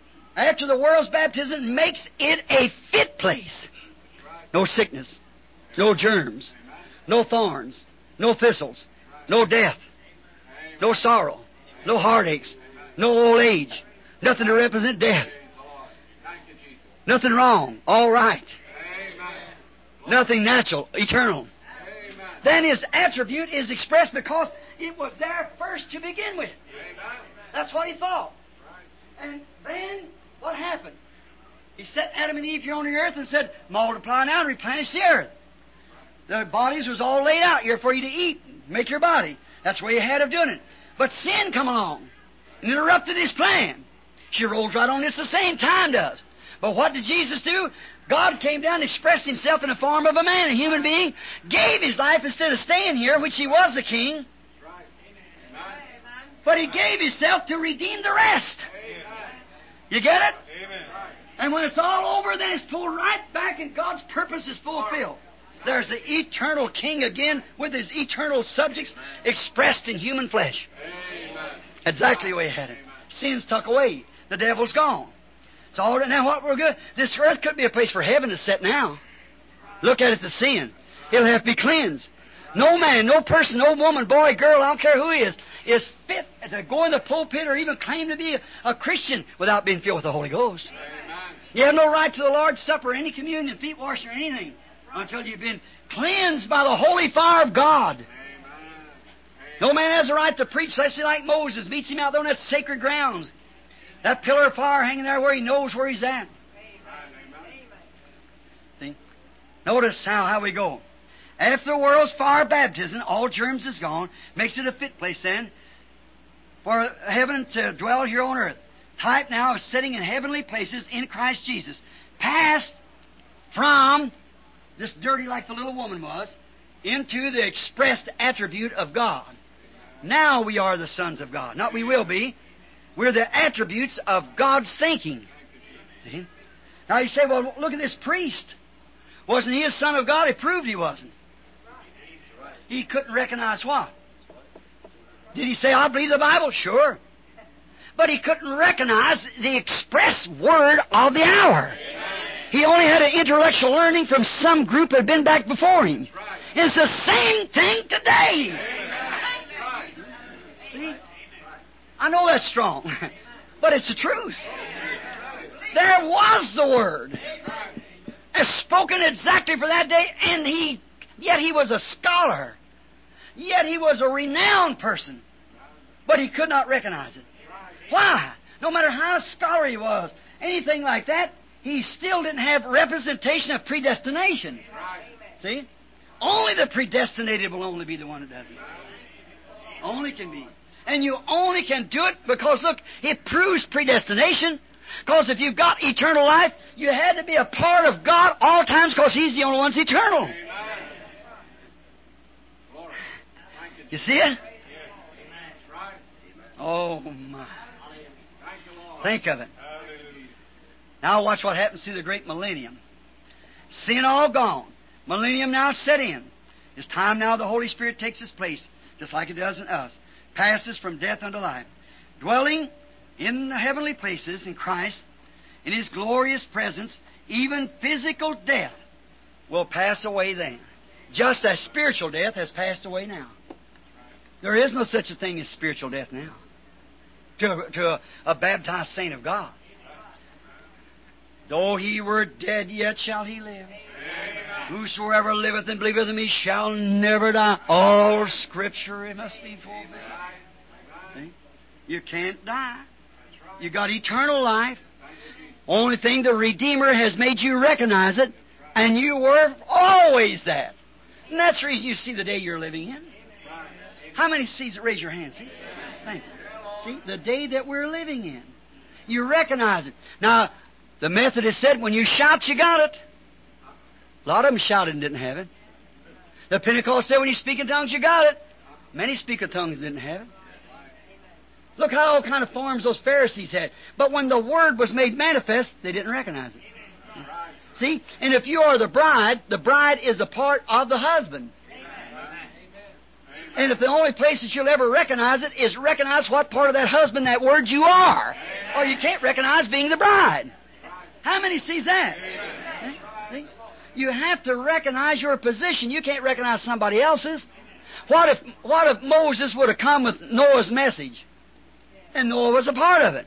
makes it a fit place. No sickness, no germs, no thorns, no thistles, no death, no sorrow, no heartaches, no old age, nothing to represent death. Nothing wrong, all right. Nothing natural, eternal. Then His attribute is expressed because it was there first to begin with. That's what He thought. And then what happened? He set Adam and Eve here on the earth and said, multiply now and replenish the earth. The bodies was all laid out here for you to eat, make your body. That's the way He had of doing it. But sin come along and interrupted His plan. She rolls right on this the same time does. But what did Jesus do? God came down and expressed Himself in the form of a man, a human being, gave His life instead of staying here, which He was the King. But He gave Himself to redeem the rest. You get it? And when it's all over, then it's pulled right back and God's purpose is fulfilled. There's the eternal King again with His eternal subjects expressed in human flesh. Exactly the way He had it. Sin's tucked away. The devil's gone. It's all right. Now what we're good. This earth could be a place for heaven to set now. Look at it, the sin. It'll have to be cleansed. No man, no person, no woman, boy, girl, I don't care who he is fit to go in the pulpit or even claim to be a Christian without being filled with the Holy Ghost. Amen. You have no right to the Lord's Supper, any communion, feet washing, or anything until you've been cleansed by the holy fire of God. Amen. No man has a right to preach, especially like Moses meets him out there on that sacred grounds. That pillar of fire hanging there where he knows where he's at. Amen. See? Notice how we go. After the world's fire baptism, all germs is gone. Makes it a fit place then for heaven to dwell here on earth. Type now of sitting in heavenly places in Christ Jesus. Passed from this dirty like the little woman was into the expressed attribute of God. Now we are the sons of God. Not we will be. We're the attributes of God's thinking. See? Now you say, well, look at this priest. Wasn't he a son of God? It proved he wasn't. He couldn't recognize what? Did he say, I believe the Bible? Sure. But he couldn't recognize the express word of the hour. He only had an intellectual learning from some group that had been back before him. It's the same thing today. See? I know that's strong, but it's the truth. There was the Word, as spoken exactly for that day, and yet he was a scholar. Yet he was a renowned person, but he could not recognize it. Why? No matter how scholar he was, anything like that, he still didn't have representation of predestination. See? Only the predestinated will only be the one that does it. Only can be. And you only can do it because, look, it proves predestination. Because if you've got eternal life, you had to be a part of God all times because He's the only one that's eternal. You see it? Oh, my. Think of it. Now watch what happens through the great millennium. Sin all gone. Millennium now set in. It's time now the Holy Spirit takes its place, just like it does in us. Passes from death unto life. Dwelling in the heavenly places in Christ, in His glorious presence, even physical death will pass away then, just as spiritual death has passed away now. There is no such a thing as spiritual death now to a baptized saint of God. Though he were dead, yet shall he live. Whosoever liveth and believeth in me shall never die. All Scripture, it must be fulfilled. See? You can't die. You got eternal life. Only thing, the Redeemer has made you recognize it, and you were always that. And that's the reason you see the day you're living in. How many sees it? Raise your hand. See? Thank you. See? The day that we're living in. You recognize it. Now, the Methodist said, when you shout, you got it. A lot of them shouted and didn't have it. The Pentecost said, when you speak in tongues, you got it. Many speak in tongues didn't have it. Look how all kind of forms those Pharisees had. But when the Word was made manifest, they didn't recognize it. See? And if you are the bride is a part of the husband. And if the only place that you'll ever recognize it is recognize what part of that husband, that word, you are. Or you can't recognize being the bride. How many sees that? See? You have to recognize your position. You can't recognize somebody else's. What if Moses would have come with Noah's message? And Noah was a part of it.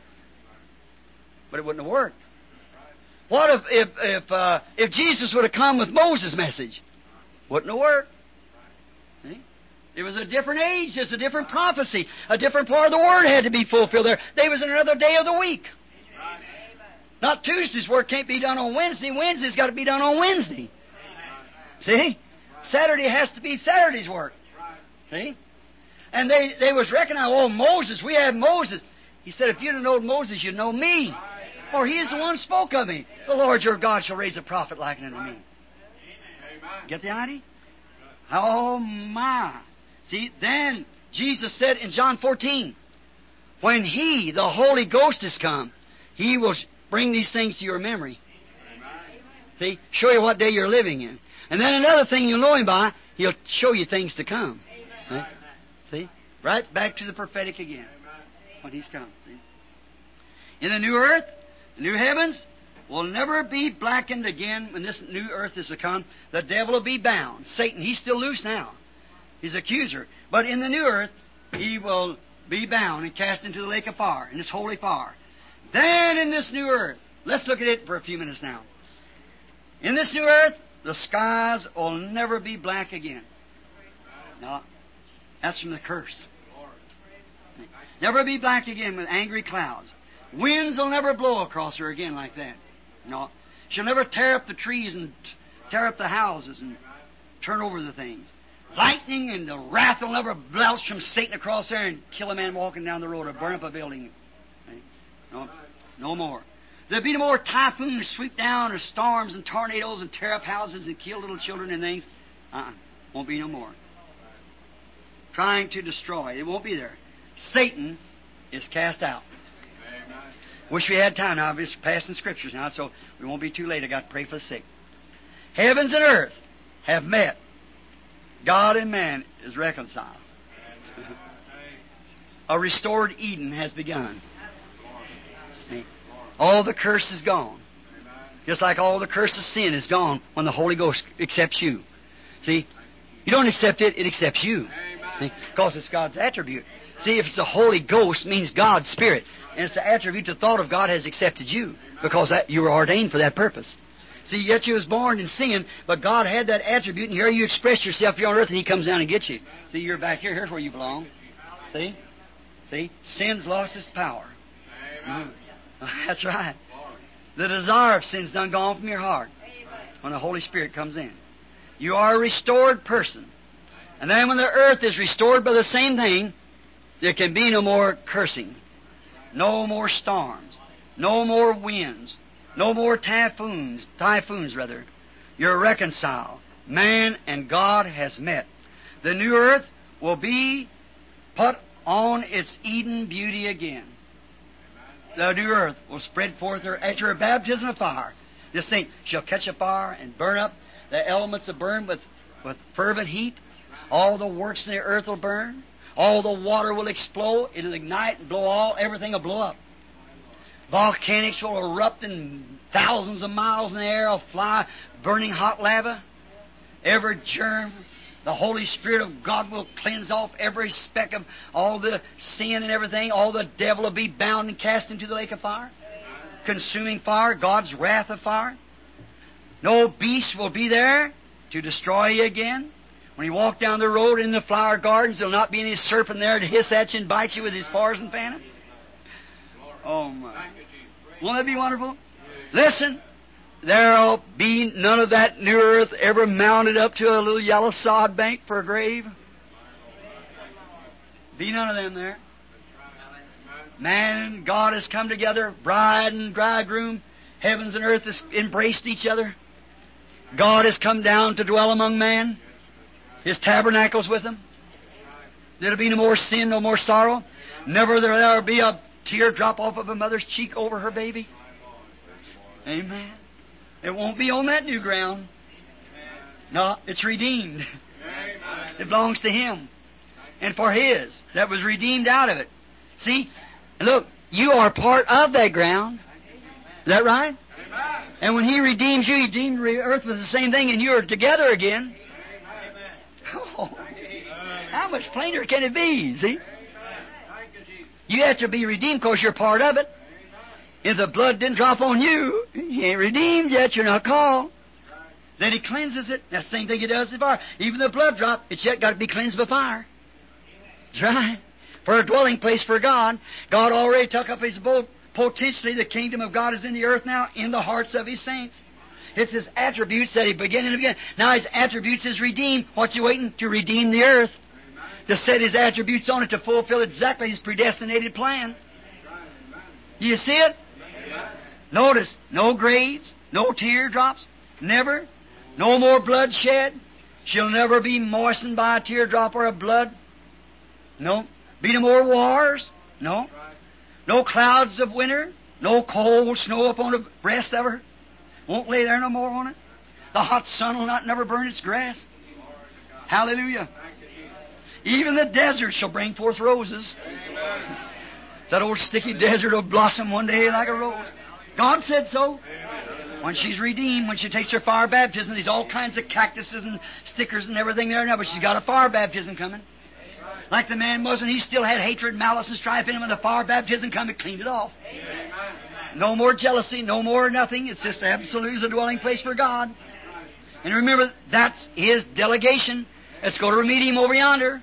But it wouldn't have worked. What if Jesus would have come with Moses' message? Wouldn't have worked. See? It was a different age. It's a different prophecy. A different part of the Word had to be fulfilled there. There was another day of the week. Not Tuesday's work can't be done on Wednesday. Wednesday's got to be done on Wednesday. See? Saturday has to be Saturday's work. See? And they was recognizing, oh, Moses, we have Moses. He said, if you'd have known Moses, you'd know me. For he is the one who spoke of me. The Lord your God shall raise a prophet like unto me. Get the idea? Oh, my. See, then Jesus said in John 14, when He, the Holy Ghost, is come, He will bring these things to your memory. See? Show you what day you're living in. And then another thing you'll know Him by, He'll show you things to come. See? Right back to the prophetic again. When He's come. See? In the new earth, the new heavens will never be blackened again when this new earth is to come. The devil will be bound. Satan, he's still loose now. His accuser. But in the new earth, he will be bound and cast into the lake of fire, in this holy fire. Then in this new earth, let's look at it for a few minutes now. In this new earth, the skies will never be black again. No, that's from the curse. Never be black again with angry clouds. Winds will never blow across her again like that. No, she'll never tear up the trees and tear up the houses and turn over the things. Lightning and the wrath will never belch from Satan across there and kill a man walking down the road or burn up a building. No more. There'll be no more typhoons sweep down or storms and tornadoes and tear up houses and kill little children and things. Won't be no more. Trying to destroy. It won't be there. Satan is cast out. Wish we had time now. I'm just passing scriptures now, so we won't be too late. I got to pray for the sick. Heavens and earth have met. God and man is reconciled. A restored Eden has begun. All the curse is gone. Just like all the curse of sin is gone when the Holy Ghost accepts you. See? You don't accept it, it accepts you. Because it's God's attribute. See, if it's the Holy Ghost, it means God's Spirit. And it's the attribute, the thought of God has accepted you. Because you were ordained for that purpose. See, yet you was born in sin, but God had that attribute, and here you express yourself here on earth, and He comes down and gets you. See, you're back here. Here's where you belong. See? See? Sin's lost its power. That's right. The desire of sin's done gone from your heart when the Holy Spirit comes in. You are a restored person. And then when the earth is restored by the same thing, there can be no more cursing, no more storms, no more winds, no more typhoons. You're reconciled. Man and God has met. The new earth will be put on its Eden beauty again. The new earth will spread forth her at your baptism of fire. This thing shall catch a fire and burn up. The elements will burn with fervent heat. All the works in the earth will burn. All the water will explode. It'll ignite and blow everything will blow up. Volcanics will erupt in thousands of miles in the air, will fly burning hot lava. Every germ, the Holy Spirit of God will cleanse off every speck of all the sin and everything. All the devil will be bound and cast into the lake of fire. Consuming fire, God's wrath of fire. No beast will be there to destroy you again. When you walk down the road in the flower gardens, there'll not be any serpent there to hiss at you and bite you with his paws and phantom. Oh, my. Won't that be wonderful? Listen, there'll be none of that new earth ever mounted up to a little yellow sod bank for a grave. Be none of them there. Man and God has come together, bride and bridegroom. Heavens and earth has embraced each other. God has come down to dwell among man. His tabernacle's with them. There'll be no more sin, no more sorrow. Never there'll be a tear drop off of a mother's cheek over her baby. Amen. It won't be on that new ground. No, it's redeemed. It belongs to Him. And for His, that was redeemed out of it. See? Look, you are part of that ground. Is that right? And when He redeems you, He redeemed the earth with the same thing, and you are together again. Oh, how much plainer can it be? See? You have to be redeemed because you're part of it. If the blood didn't drop on you, you ain't redeemed yet. You're not called. Then He cleanses it. That's the same thing He does with fire. Even the blood drop, it's yet got to be cleansed by fire. That's right. For a dwelling place for God, God already took up His abode. Potentially, the kingdom of God is in the earth now, in the hearts of His saints. It's His attributes that He began in the beginning. Now His attributes is redeemed. What's He waiting? To redeem the earth. To set His attributes on it to fulfill exactly His predestinated plan. You see it? Notice, no graves, no teardrops, never. No more bloodshed. She'll never be moistened by a teardrop or a blood. No. Be no more wars. No. No clouds of winter. No cold snow upon the breast of her. Won't lay there no more on it. The hot sun will not never burn its grass. Hallelujah. Even the desert shall bring forth roses. That old sticky desert will blossom one day like a rose. God said so. When she's redeemed, when she takes her fire baptism, there's all kinds of cactuses and stickers and everything there now, but she's got a fire baptism coming. Like the man was when he still had hatred, malice, and strife in him, when the fire baptism come, it cleaned it off. No more jealousy, no more nothing. It's just absolutely a dwelling place for God. And remember, that's His delegation. Let's go to meet Him over yonder.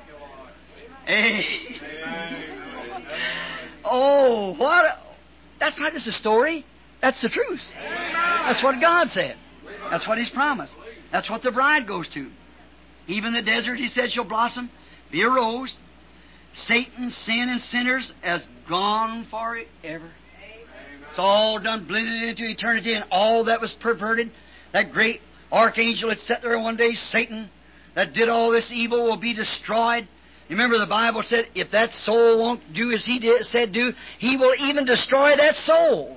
Oh, what? That's not just a story. That's the truth. That's what God said. That's what He's promised. That's what the bride goes to. Even the desert, He said, shall blossom, be a rose. Satan, sin, and sinners has gone forever. It's all done, blended into eternity, and all that was perverted, that great archangel that sat there one day, Satan, that did all this evil, will be destroyed. Remember, the Bible said, if that soul won't do as he said do, He will even destroy that soul.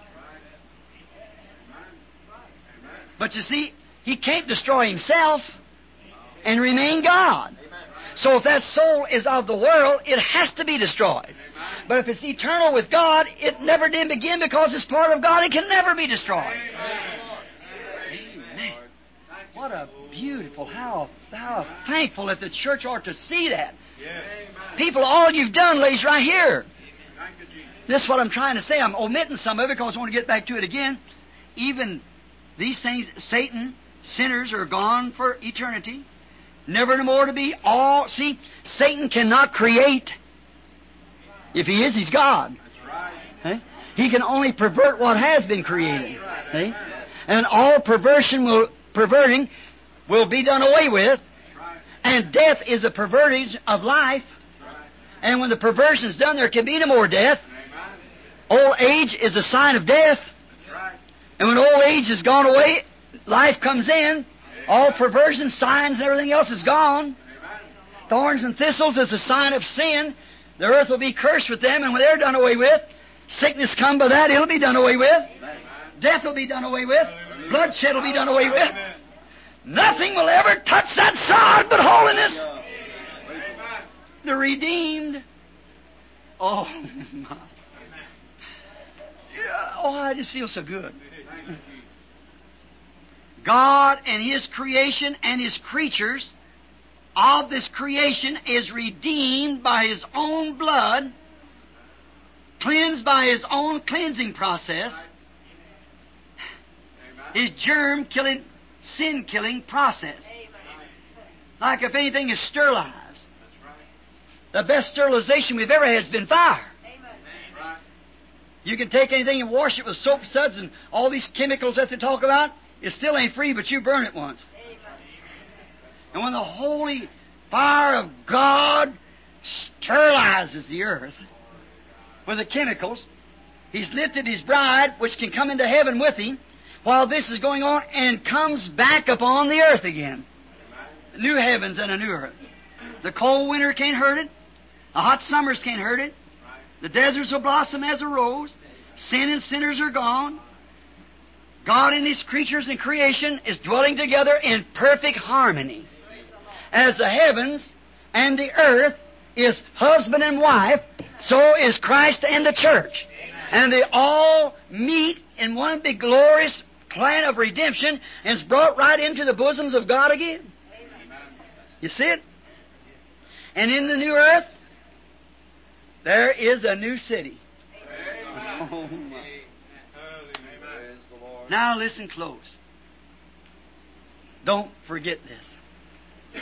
But you see, he can't destroy himself and remain God. So if that soul is of the world, it has to be destroyed. But if it's eternal with God, it never did begin because it's part of God. It can never be destroyed. Amen. What a beautiful, how thankful that the church ought to see that. People, all you've done lays right here. This is what I'm trying to say. I'm omitting some of it because I want to get back to it again. Even these things, Satan, sinners are gone for eternity. Never more to be all. See, Satan cannot create. If he is, he's God. Eh? He can only pervert what has been created. Eh? And all perverting will be done away with. And death is a pervertage of life. And when the perversion is done, there can be no more death. Old age is a sign of death. And when old age has gone away, life comes in. All perversion, signs, and everything else is gone. Thorns and thistles is a sign of sin. The earth will be cursed with them, and when they're done away with, sickness come by that, it'll be done away with. Death will be done away with. Bloodshed will be done away with. Nothing will ever touch that sod but holiness. the redeemed. Oh, my. Yeah, oh, I just feel so good. God and His creation and His creatures of this creation is redeemed by His own blood, cleansed by His own cleansing process, His germ-killing, sin-killing process. Like if anything is sterilized. The best sterilization we've ever had has been fire. You can take anything and wash it with soap suds and all these chemicals that they talk about. It still ain't free, but you burn it once. And when the holy fire of God sterilizes the earth with the chemicals, He's lifted His bride, which can come into heaven with Him, while this is going on, and comes back upon the earth again. New heavens and a new earth. The cold winter can't hurt it. The hot summers can't hurt it. The deserts will blossom as a rose. Sin and sinners are gone. God and His creatures and creation is dwelling together in perfect harmony. As the heavens and the earth is husband and wife, so is Christ and the church. And they all meet in one big glorious plan of redemption and is brought right into the bosoms of God again. You see it? And in the new earth, there is a new city. Oh, my. Now listen close. Don't forget this.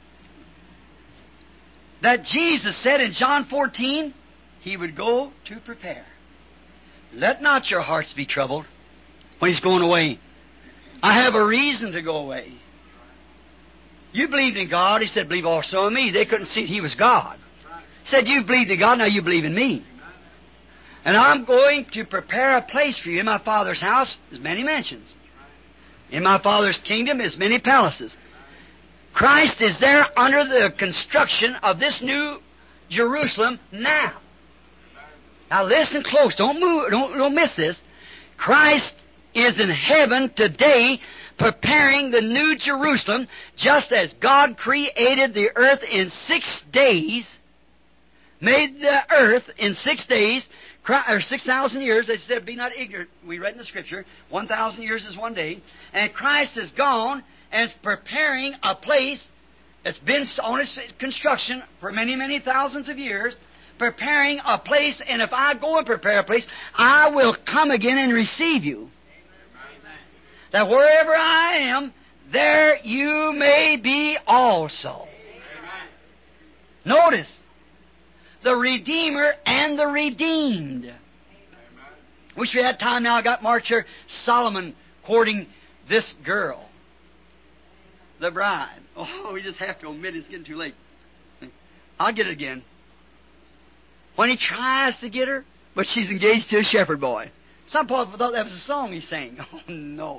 That Jesus said in John 14, He would go to prepare. Let not your hearts be troubled when He's going away. I have a reason to go away. You believed in God. He said, believe also in me. They couldn't see He was God. He said, you believed in God, now you believe in me. And I'm going to prepare a place for you. In my Father's house is many mansions. In my Father's kingdom is many palaces. Christ is there under the construction of this new Jerusalem now. Now listen close. Don't move. Don't miss this. Christ is in heaven today preparing the new Jerusalem, just as God created the earth in 6 days, made the earth in 6 days, or 6,000 years. They said, be not ignorant. We read in the Scripture, 1,000 years is 1 day. And Christ is gone and is preparing a place that's been on its construction for many, many thousands of years, preparing a place, and if I go and prepare a place, I will come again and receive you. Amen. That wherever I am, there you may be also. Amen. Notice, the Redeemer and the redeemed. Amen. Wish we had time now. I got Mark here. Solomon courting this girl, the bride. Oh, we just have to omit it. It's getting too late. I'll get it again. When he tries to get her, but she's engaged to a shepherd boy. Some people thought that was a song he sang. Oh, no.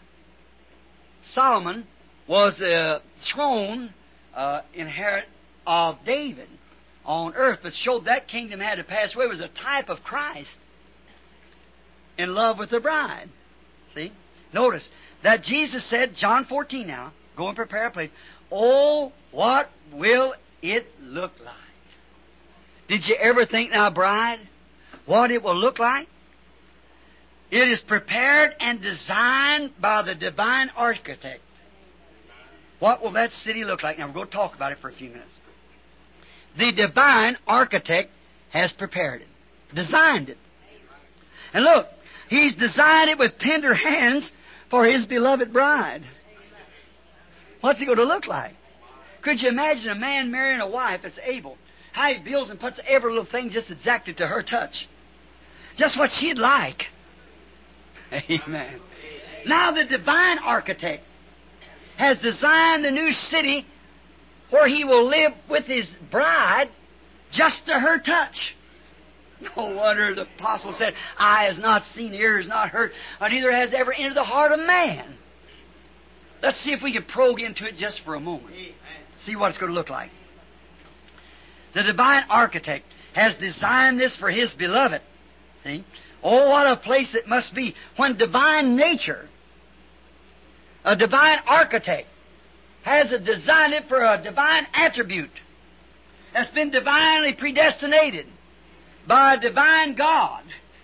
Solomon was the throne inherit of David on earth, but showed that kingdom had to pass away. It was a type of Christ in love with the bride. See? Notice that Jesus said, John 14 now, go and prepare a place. Oh, what will it look like? Did you ever think now, bride, what it will look like? It is prepared and designed by the divine architect. What will that city look like? Now, we're going to talk about it for a few minutes. The divine architect has prepared it, designed it. And look, He's designed it with tender hands for His beloved bride. What's it going to look like? Could you imagine a man marrying a wife that's able? How he builds and puts every little thing just exactly to her touch. Just what she'd like. Amen. Now the divine architect has designed the new city where He will live with His bride just to her touch. No wonder the apostle said, eye has not seen, ear has not heard, and neither has ever entered the heart of man. Let's see if we can probe into it just for a moment. See what it's going to look like. The divine architect has designed this for His beloved. See? Oh, what a place it must be when divine nature, a divine architect, has designed it for a divine attribute. that's been divinely predestinated by a divine God,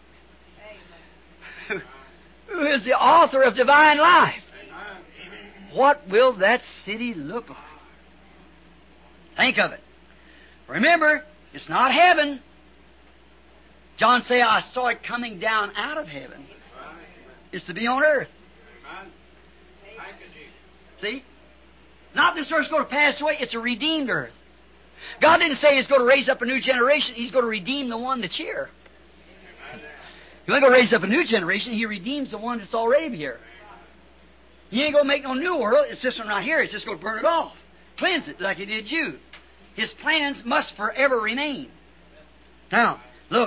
who is the author of divine life. What will that city look like? Think of it. Remember, it's not heaven. John said, I saw it coming down out of heaven. It's to be on earth. See? Not this earth's going to pass away. It's a redeemed earth. God didn't say He's going to raise up a new generation. He's going to redeem the one that's here. He ain't going to raise up a new generation. He redeems the one that's already here. He ain't going to make no new world. It's this one right here. It's just going to burn it off. Cleanse it like He did you. His plans must forever remain. Now, look.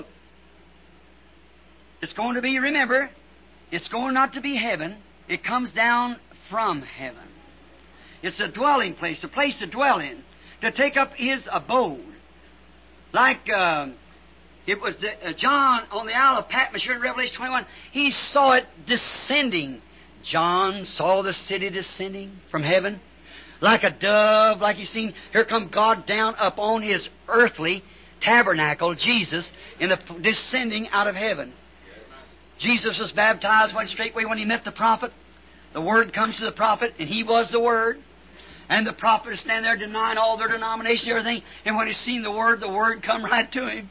It's going to be, remember, it's going not to be heaven. It comes down from heaven. It's a dwelling place, a place to dwell in, to take up His abode. Like it was John on the Isle of Patmos here in Revelation 21, he saw it descending. John saw the city descending from heaven like a dove, like He's seen. Here come God down upon His earthly tabernacle, Jesus, in the descending out of heaven. Jesus was baptized, went straightway when He met the prophet. The Word comes to the prophet, and He was the Word. And the prophet is standing there denying all their denomination and everything. And when He seen the Word come right to him.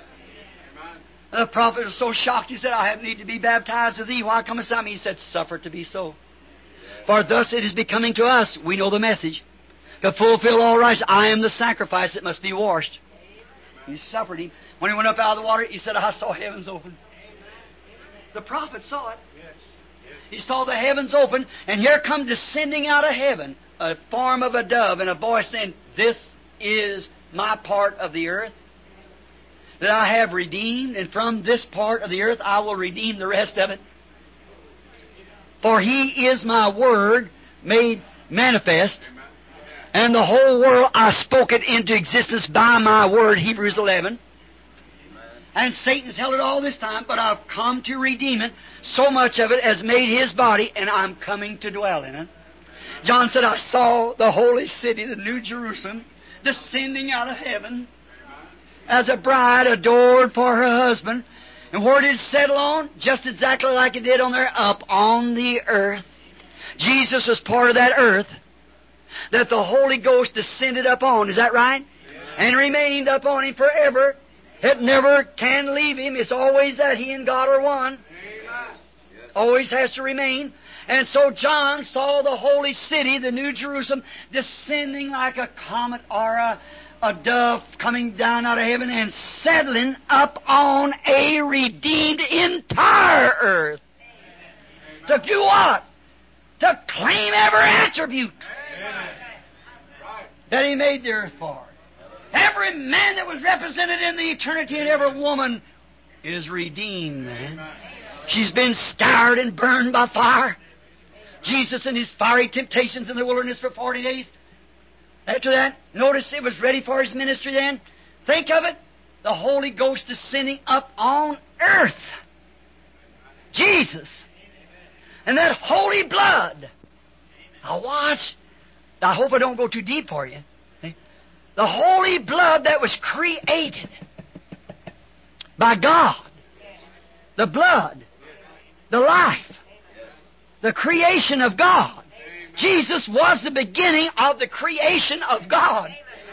The prophet was so shocked, he said, I have need to be baptized of Thee. Why comest Thou? He said, suffer it to be so. For thus it is becoming to us, we know the message, to fulfill all rights. I am the sacrifice that must be washed. He suffered Him. When He went up out of the water, He said, I saw heavens open. The prophet saw it. He saw the heavens open, and here come descending out of heaven a form of a dove and a voice saying, this is my part of the earth that I have redeemed, and from this part of the earth I will redeem the rest of it. For He is my Word made manifest, and the whole world I spoke it into existence by my Word, Hebrews 11. And Satan's held it all this time, but I've come to redeem it. So much of it has made His body, and I'm coming to dwell in it. John said, I saw the holy city, the New Jerusalem, descending out of heaven as a bride adored for her husband. And where did it settle on? Just exactly like it did on there, up on the earth. Jesus was part of that earth that the Holy Ghost descended upon. Is that right? And remained upon Him forever. It never can leave Him. It's always that He and God are one. Always has to remain. And so John saw the holy city, the New Jerusalem, descending like a comet or a dove coming down out of heaven and settling up on a redeemed entire earth. To do what? To claim every attribute that He made the earth for. Every man that was represented in the eternity and every woman is redeemed, man. She's been scoured and burned by fire. Jesus and His fiery temptations in the wilderness for 40 days. After that, notice it was ready for His ministry then. Think of it. The Holy Ghost descending up on earth. Jesus. And that holy blood. Now watch. I hope I don't go too deep for you. The holy blood that was created by God. The blood. The life. The creation of God. Jesus was the beginning of the creation of God.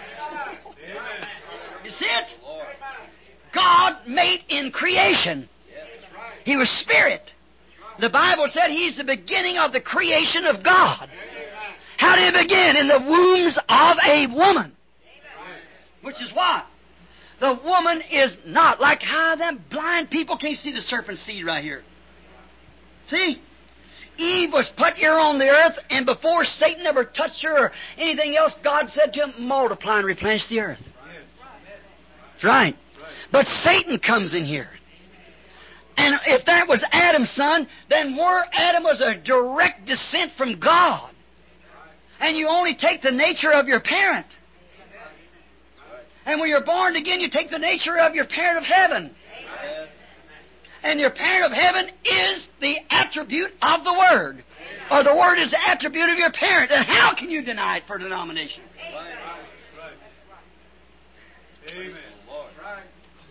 You see it? God made in creation. He was Spirit. The Bible said He's the beginning of the creation of God. How did it begin? In the wombs of a woman. Which is what? The woman is not. Like how them blind people can't see the serpent seed right here. See? Eve was put here on the earth, and before Satan ever touched her or anything else, God said to him, multiply and replenish the earth. That's right. But Satan comes in here. And if that was Adam's son, then where Adam was a direct descent from God. And you only take the nature of your parent. And when you're born again, you take the nature of your parent of heaven. And your parent of heaven is the attribute of the Word. Or the Word is the attribute of your parent. And how can you deny it for denomination? Amen. Lord. Right.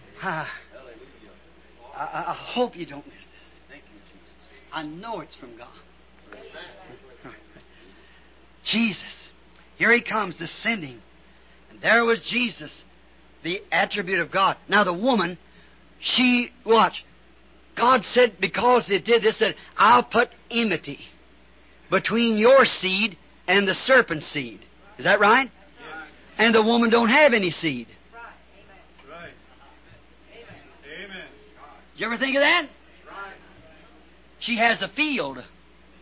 I hope you don't miss this. Thank you, Jesus. I know it's from God. Jesus. Here He comes descending. And there was Jesus, the attribute of God. Now the woman, she, watch, God said, because they did this, said, I'll put enmity between your seed and the serpent's seed. Is that right? Yes. And the woman don't have any seed. Right. Amen. Did you ever think of that? Right. She has a field, Right.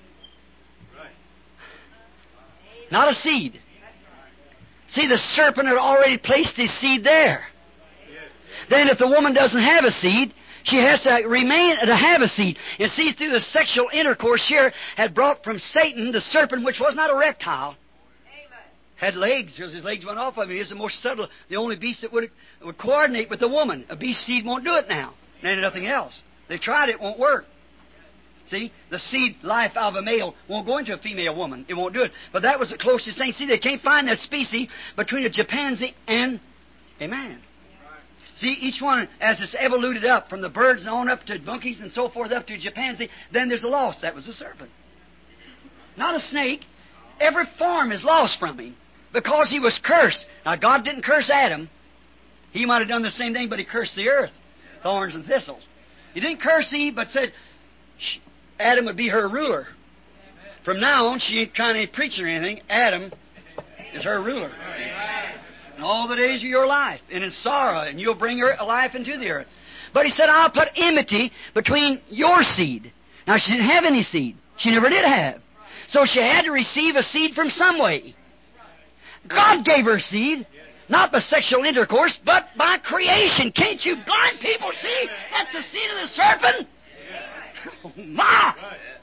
not a seed. See, the serpent had already placed his seed there. Yes. Then if the woman doesn't have a seed, she has to remain to have a seed. And see, through the sexual intercourse here, had brought from Satan the serpent, which was not a reptile. Had legs, because his legs went off of him. He is the most subtle, the only beast that would coordinate with the woman. A beast seed won't do it now. And nothing else. They tried it, won't work. See, the seed life out of a male won't go into a female woman. It won't do it. But that was the closest thing. See, they can't find that species between a chimpanzee and a man. See, each one, as it's evoluted up from the birds and on up to monkeys and so forth, up to a chimpanzee, then there's a loss. That was the serpent. Not a snake. Every form is lost from him because he was cursed. Now, God didn't curse Adam. He might have done the same thing, but He cursed the earth, thorns and thistles. He didn't curse Eve, but said Adam would be her ruler. From now on, she ain't trying to preach or anything. Adam is her ruler. And all the days of your life, and in sorrow, and you'll bring her life into the earth. But He said, I'll put enmity between your seed. Now, she didn't have any seed. She never did have. So she had to receive a seed from some way. God gave her seed, not by sexual intercourse, but by creation. Can't you blind people see? That's the seed of the serpent. Oh, my!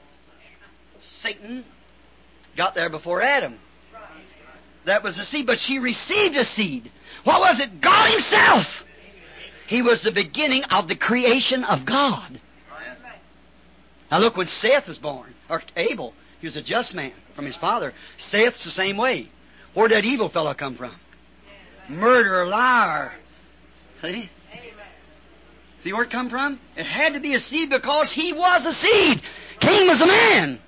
Satan got there before Adam. That was the seed, but she received a seed. What was it? God Himself. He was the beginning of the creation of God. Now look, when Seth was born, or Abel, he was a just man from his father. Seth's the same way. Where did that evil fellow come from? Murderer, liar. See? See where it come from? It had to be a seed because he was a seed. Cain was a man.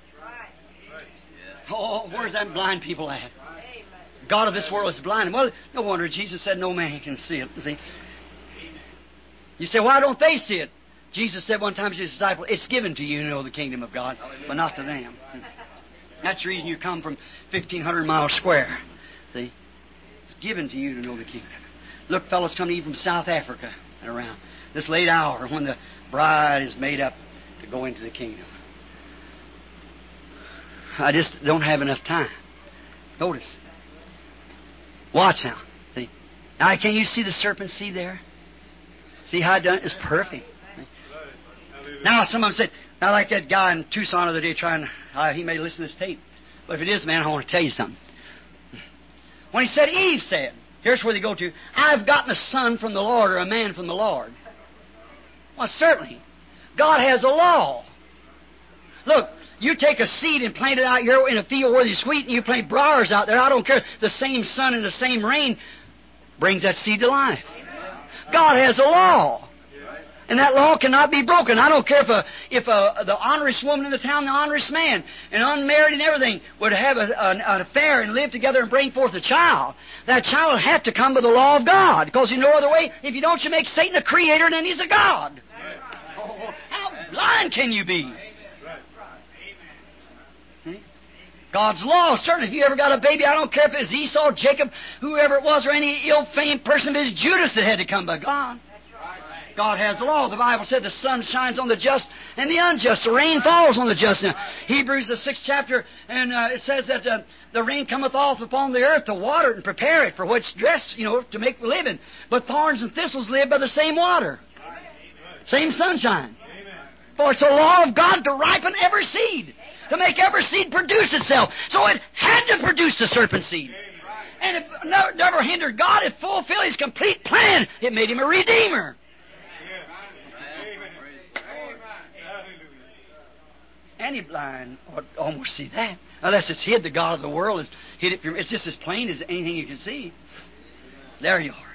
Oh, where's them blind people at? God of this world is blind. Well, no wonder Jesus said no man can see it. See? You say, why don't they see it? Jesus said one time to His disciples, it's given to you to know the kingdom of God, but not to them. That's the reason you come from 1,500 miles square. See? It's given to you to know the kingdom. Look, fellows coming even from South Africa and around. This late hour when the bride is made up to go into the kingdom. I just don't have enough time. Notice. Watch now. See? Now, can you see the serpent seed there? See how it done? It's perfect. See? Now, someone said, I like that guy in Tucson the other day trying, he may listen to this tape. But if it is, man, I want to tell you something. When he said, Eve said, here's where they go to, I've gotten a son from the Lord or a man from the Lord. Well, certainly. God has a law. Look, you take a seed and plant it out here in a field where it's sweet and you plant briars out there. I don't care. The same sun and the same rain brings that seed to life. God has a law. And that law cannot be broken. I don't care if the honorous woman in the town, the honorous man, and unmarried and everything, would have an affair and live together and bring forth a child. That child will have to come by the law of God. Because in no other way, if you don't, you make Satan a creator and then he's a God. Oh, how blind can you be? God's law, certainly. If you ever got a baby, I don't care if it's Esau, Jacob, whoever it was, or any ill-famed person, it was Judas that had to come by God. God has the law. The Bible said the sun shines on the just and the unjust. The rain falls on the just. Now, Hebrews, the 6th chapter, and it says that the rain cometh off upon the earth to water it and prepare it for what's dressed, to make a living. But thorns and thistles live by the same water. Same sunshine. For it's the law of God to ripen every seed, to make every seed produce itself. So it had to produce the serpent seed. And it never hindered God. It fulfilled His complete plan. It made Him a redeemer. Any blind would almost see that. Unless it's hid, the God of the world has hid it from. It's just as plain as anything you can see. There you are.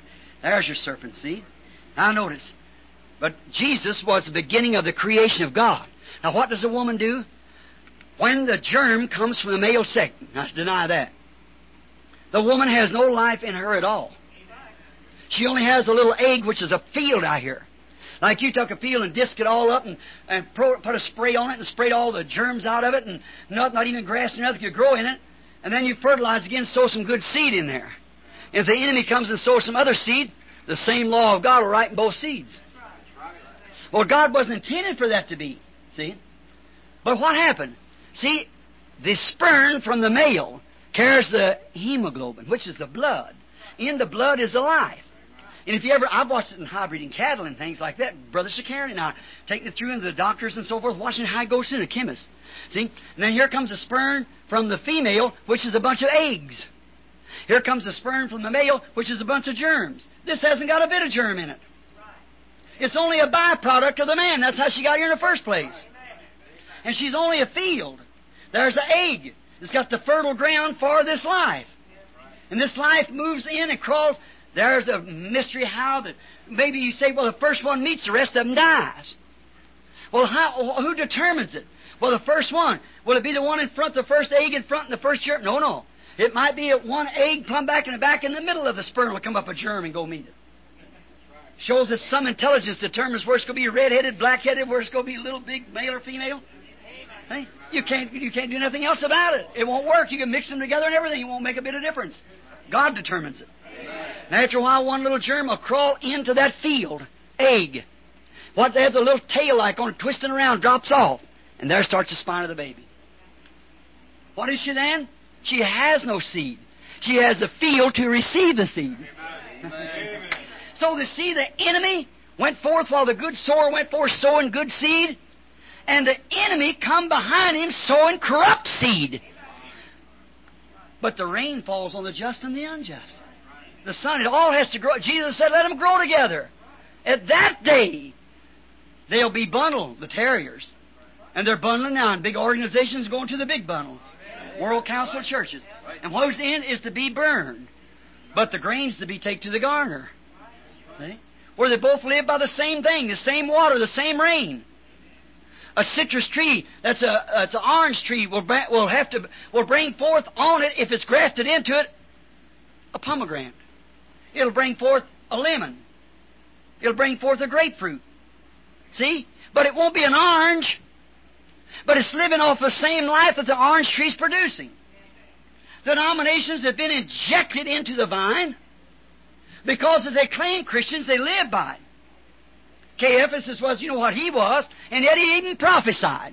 There's your serpent seed. Now notice. But Jesus was the beginning of the creation of God. Now what does a woman do? When the germ comes from the male sex, now deny that. The woman has no life in her at all. She only has a little egg, which is a field out here. Like you took a field and disked it all up and put a spray on it and sprayed all the germs out of it and not even grass or nothing could grow in it. And then you fertilize again, sow some good seed in there. If the enemy comes and sows some other seed, the same law of God will ripen both seeds. Well, God wasn't intended for that to be. See? But what happened? See, the sperm from the male carries the hemoglobin, which is the blood. In the blood is the life. And if you ever, I've watched it in high-breeding cattle and things like that. Brother Shakarian and I, taking it through into the doctors and so forth, watching how it goes through the chemist. See? And then here comes the sperm from the female, which is a bunch of eggs. Here comes the sperm from the male, which is a bunch of germs. This hasn't got a bit of germ in it. It's only a byproduct of the man. That's how she got here in the first place. And she's only a field. There's an egg. It's got the fertile ground for this life. And this life moves in and crawls. There's a mystery how that maybe you say, well, the first one meets, the rest of them dies. Well, who determines it? Well, the first one. Will it be the one in front, the first egg in front, and the first germ? No. It might be one egg come back in the back, in the middle of the sperm will come up a germ and go meet it. Shows that some intelligence determines where it's going to be red-headed, black-headed, where it's going to be little, big, male or female. Hey, you can't do nothing else about it. It won't work. You can mix them together and everything. It won't make a bit of difference. God determines it. Now, after a while, one little germ will crawl into that field, egg. What they have the little tail like on it, twisting around, drops off. And there starts the spine of the baby. What is she then? She has no seed. She has the field to receive the seed. So the enemy went forth while the good sower went forth sowing good seed, and the enemy come behind him sowing corrupt seed. But the rain falls on the just and the unjust. The sun, it all has to grow. Jesus said, let them grow together. At that day, they'll be bundled, the terriers. And they're bundling now, and big organizations going to the big bundle. World Council of Churches. And what's the end is to be burned. But the grain's to be taken to the garner. See? Where they both live by the same thing, the same water, the same rain. A citrus tree, that's an orange tree, will bring forth on it, if it's grafted into it, a pomegranate. It'll bring forth a lemon. It'll bring forth a grapefruit. See? But it won't be an orange. But it's living off the same life that the orange tree's producing. Denominations have been injected into the vine because if they claim Christians, they live by it. Caiaphas was, you know what he was, and yet he even prophesied.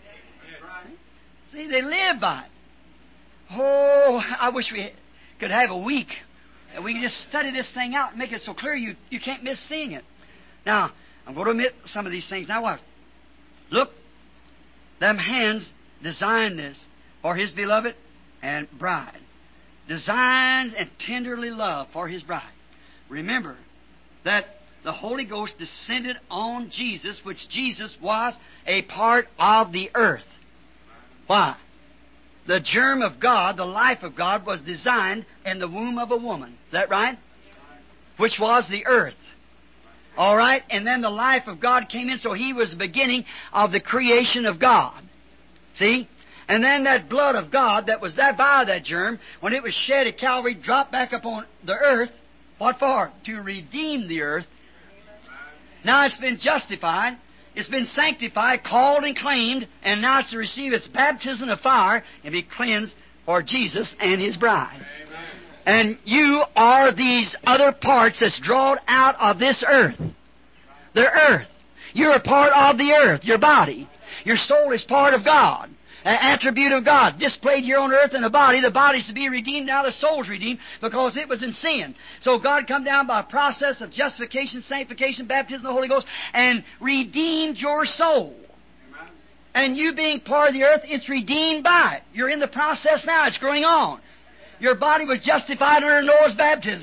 See, they live by it. Oh, I wish we could have a week and we could just study this thing out and make it so clear you can't miss seeing it. Now, I'm going to omit some of these things. Now what? Look, them hands designed this for His beloved and bride. Designs and tenderly love for His bride. Remember that the Holy Ghost descended on Jesus, which Jesus was a part of the earth. Why? The germ of God, the life of God, was designed in the womb of a woman. Is that right? Which was the earth. All right? And then the life of God came in, so He was the beginning of the creation of God. See? And then that blood of God that was by that germ, when it was shed at Calvary, dropped back upon the earth. What for? To redeem the earth. Now it's been justified, it's been sanctified, called and claimed, and now it's to receive its baptism of fire and be cleansed for Jesus and His bride. Amen. And you are these other parts that's drawn out of this earth. The earth. You're a part of the earth, your body. Your soul is part of God. An attribute of God displayed here on earth in a body. The body's to be redeemed. Now the soul's redeemed because it was in sin. So God come down by a process of justification, sanctification, baptism of the Holy Ghost, and redeemed your soul. Amen. And you being part of the earth, it's redeemed by it. You're in the process now. It's going on. Your body was justified under Noah's baptism.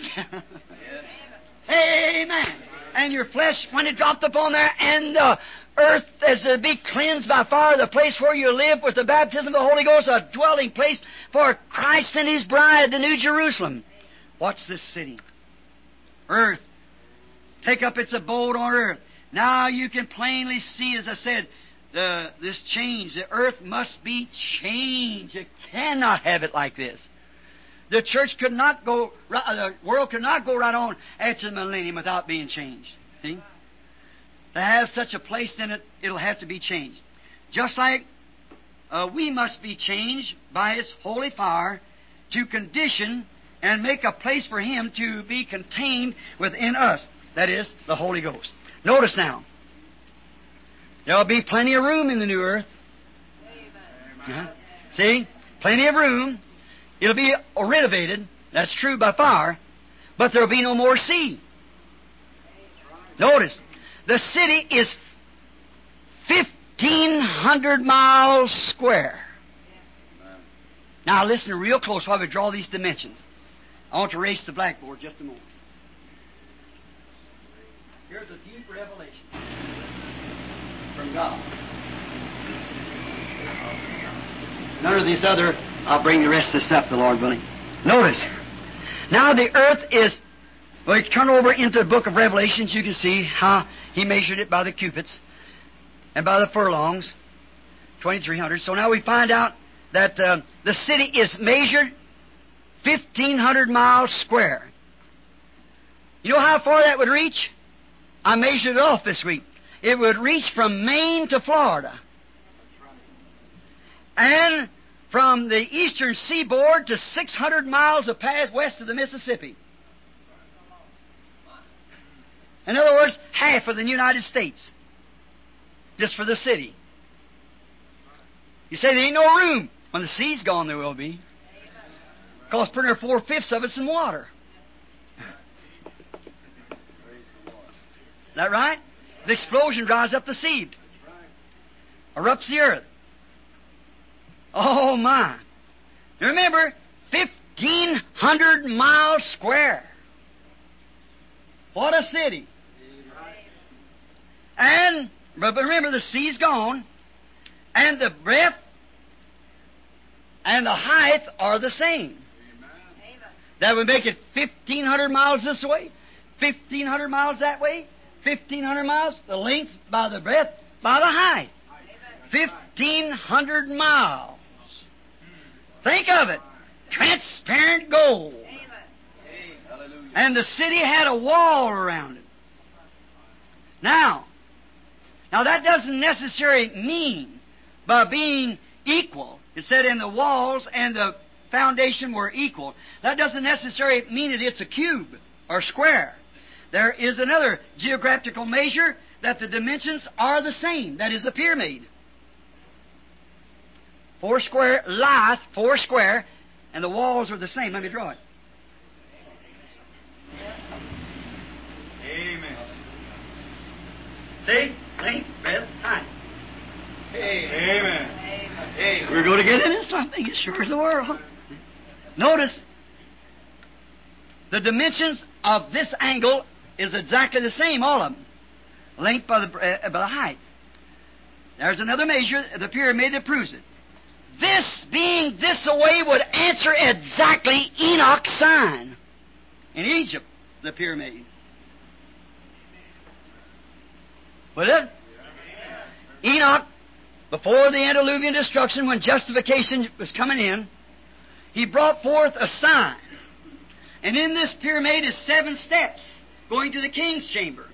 Amen. And your flesh, when it dropped upon there, and the earth is to be cleansed by fire, the place where you live with the baptism of the Holy Ghost, a dwelling place for Christ and His bride, the New Jerusalem. What's this city? Earth take up its abode on earth. Now you can plainly see, as I said, this change. The earth must be changed. It cannot have it like this. The church could not go, the world could not go right on after the millennium without being changed. See? To have such a place in it, it'll have to be changed. Just like we must be changed by His holy fire to condition and make a place for Him to be contained within us. That is, the Holy Ghost. Notice now, there'll be plenty of room in the new earth. See? Plenty of room. It'll be renovated. That's true by fire. But there'll be no more sea. Notice, the city is 1,500 miles square. Now listen real close while we draw these dimensions. I want to erase the blackboard just a moment. Here's a deep revelation from God. None of these other, I'll bring the rest of this up, the Lord willing. Notice, now the earth is, well, you turn over into the book of Revelations, you can see how He measured it by the cubits and by the furlongs, 2,300. So now we find out that the city is measured 1,500 miles square. You know how far that would reach? I measured it off this week. It would reach from Maine to Florida. And from the eastern seaboard to 600 miles of pass west of the Mississippi. In other words, half of the United States. Just for the city. You say there ain't no room. When the sea's gone, there will be. Because pretty near 4/5 of it's in water. Is that right? The explosion dries up the sea. Erupts the earth. Oh, my. Now remember, 1,500 miles square. What a city. But remember, the sea's gone, and the breadth and the height are the same. That would make it 1,500 miles this way, 1,500 miles that way, 1,500 miles, the length by the breadth, by the height. 1,500 miles. Think of it. Transparent gold. And the city had a wall around it. Now that doesn't necessarily mean by being equal. It said in the walls and the foundation were equal. That doesn't necessarily mean that it's a cube or square. There is another geographical measure that the dimensions are the same. That is a pyramid. 4 square, lithe, 4 square, and the walls are the same. Let me draw it. Amen. See? Length, breadth, height. Amen. Hey, we're going to get into something as sure as the world. Notice, the dimensions of this angle is exactly the same, all of them. Length by the height. There's another measure, the pyramid, that proves it. This being this away would answer exactly Enoch's sign in Egypt, the pyramid. Would it? Enoch, before the antediluvian destruction, when justification was coming in, he brought forth a sign. And in this pyramid is 7 steps going to the king's chamber.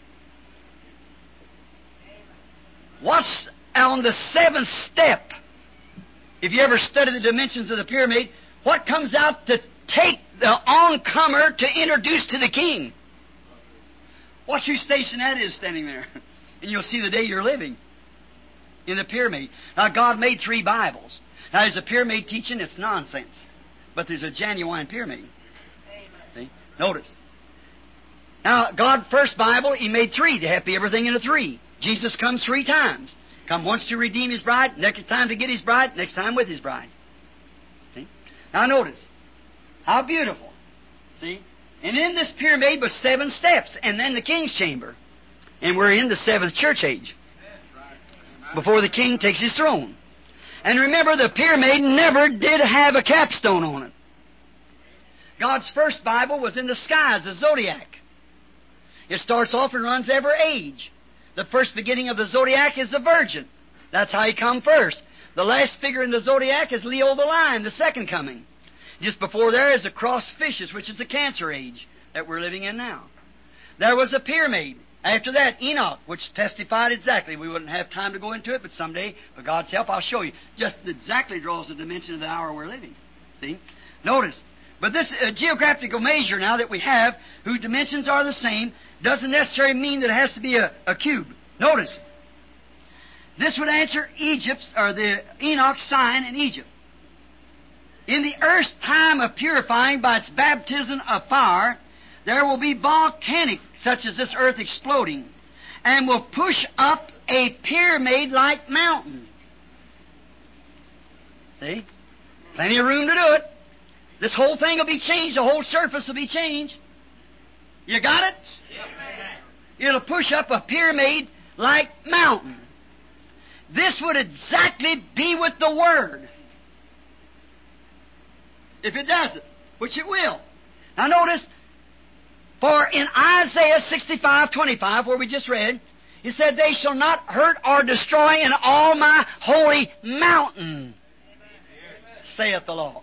What's on the 7th step? If you ever study the dimensions of the pyramid, what comes out to take the oncomer to introduce to the king? Watch whose station that is standing there. And you'll see the day you're living in the pyramid. Now, God made 3 Bibles. Now, there's a pyramid teaching, it's nonsense. But there's a genuine pyramid. See? Notice. Now, God, first Bible, He made 3. They have to be everything in a 3. Jesus comes 3 times. Come once to redeem His bride, next time to get His bride, next time with His bride. See? Now, notice. How beautiful. See? And in this pyramid was 7 steps, and then the king's chamber. And we're in the 7th church age. Before the king takes his throne. And remember, the pyramid never did have a capstone on it. God's first Bible was in the sky as a zodiac. It starts off and runs every age. The first beginning of the zodiac is the Virgin. That's how he come first. The last figure in the zodiac is Leo the Lion, the second coming. Just before there is the cross fishes, which is the Cancer age that we're living in now. There was a pyramid. After that, Enoch, which testified exactly. We wouldn't have time to go into it, but someday, with God's help, I'll show you. Just exactly draws the dimension of the hour we're living. See? Notice. But this geographical measure now that we have, whose dimensions are the same, doesn't necessarily mean that it has to be a cube. Notice. This would answer Egypt's, or the Enoch's sign in Egypt. In the earth's time of purifying by its baptism of fire, there will be volcanic, such as this earth exploding, and will push up a pyramid-like mountain. See? Plenty of room to do it. This whole thing will be changed. The whole surface will be changed. You got it? It'll push up a pyramid-like mountain. This would exactly be with the Word. If it does it, which it will. Now notice, for in Isaiah 65:25, where we just read, it said, "They shall not hurt or destroy in all my holy mountain, saith the Lord."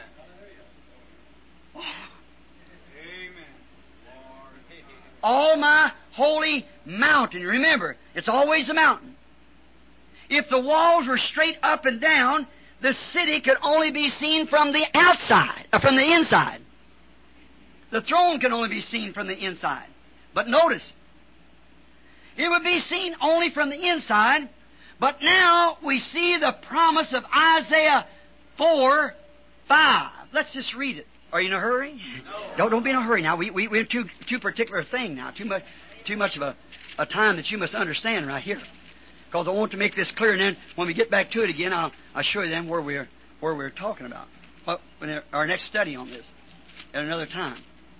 All my holy mountain. Remember, it's always a mountain. If the walls were straight up and down, the city could only be seen from the outside, from the inside. The throne can only be seen from the inside. But notice, it would be seen only from the inside, but now we see the promise of Isaiah 4:5. Let's just read it. Are you in a hurry? No. Don't be in a hurry now. We're too particular thing now. Too much of a time that you must understand right here. Because I want to make this clear, and then when we get back to it again, I'll show you then where we're talking about. Well, our next study on this at another time.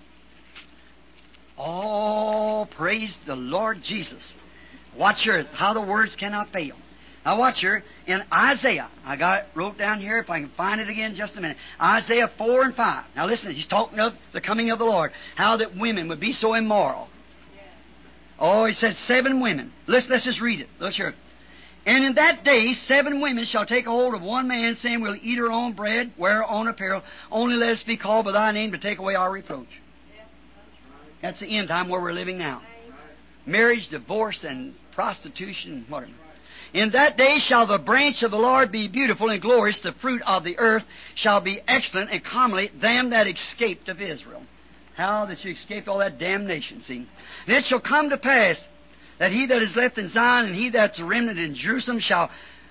Oh, praise the Lord Jesus. Watch here how the words cannot fail. Now watch here in Isaiah. Wrote down here, if I can find it again just a minute. Isaiah 4:5. Now listen, he's talking of the coming of the Lord. How that women would be so immoral. Oh, he said 7 women. Let's just read it. Let's hear it. "And in that day 7 women shall take a hold of one man, saying, We'll eat our own bread, wear our own apparel. Only let us be called by thy name to take away our reproach." That's the end time where we're living now. Marriage, divorce, and prostitution, whatever. "In that day shall the branch of the Lord be beautiful and glorious. The fruit of the earth shall be excellent and comely, them that escaped of Israel." How that you escaped all that damnation, see. "And it shall come to pass that he that is left in Zion and he that's a remnant in Jerusalem shall,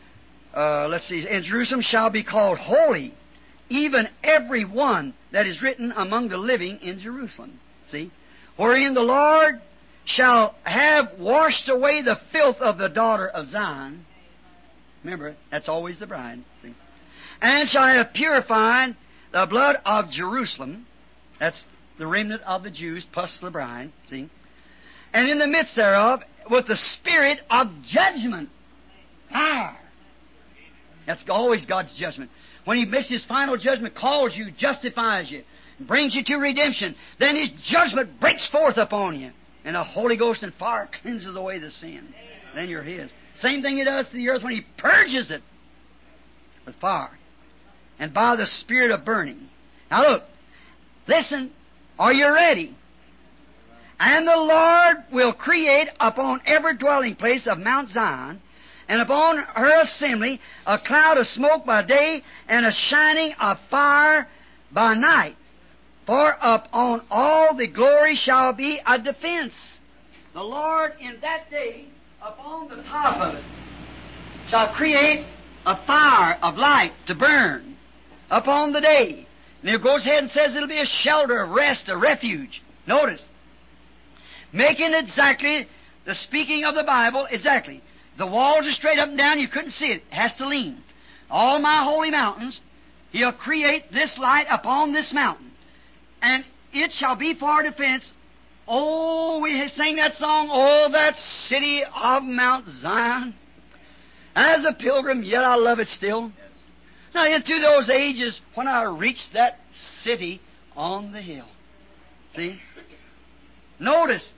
in Jerusalem shall be called holy, even every one that is written among the living in Jerusalem." See? "Wherein the Lord shall have washed away the filth of the daughter of Zion." Remember, that's always the bride. See? "And shall have purified the blood of Jerusalem." That's the remnant of the Jews, plus the bride. See? "And in the midst thereof, with the spirit of judgment." Fire. That's always God's judgment. When He makes His final judgment, calls you, justifies you, brings you to redemption, then His judgment breaks forth upon you. And the Holy Ghost and fire cleanses away the sin. Then you're His. Same thing He does to the earth when He purges it with fire. And by the spirit of burning. Now look, listen, are you ready? "And the Lord will create upon every dwelling place of Mount Zion, and upon her assembly, a cloud of smoke by day, and a shining of fire by night. For upon all the glory shall be a defense." The Lord in that day, upon the top of it, shall create a fire of light to burn upon the day. And it goes ahead and says it'll be a shelter, a rest, a refuge. Notice, making exactly the speaking of the Bible, exactly. The walls are straight up and down, you couldn't see it. It has to lean. "All my holy mountains, He'll create this light upon this mountain. And it shall be for defense." Oh, we sang that song, "Oh, that city of Mount Zion. As a pilgrim, yet I love it still. Now, into those ages when I reached that city on the hill." See? Notice,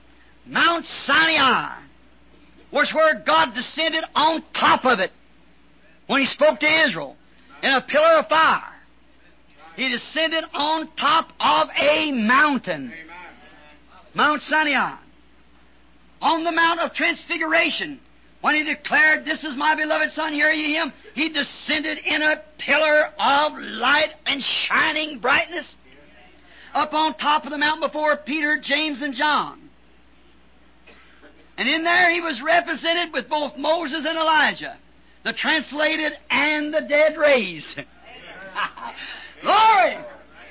Mount Sinai was where God descended on top of it when He spoke to Israel in a pillar of fire. He descended on top of a mountain, Mount Sinai. On the Mount of Transfiguration, when He declared, "This is my beloved Son, hear ye Him," He descended in a pillar of light and shining brightness up on top of the mountain before Peter, James, and John. And in there He was represented with both Moses and Elijah, the translated and the dead raised. Glory!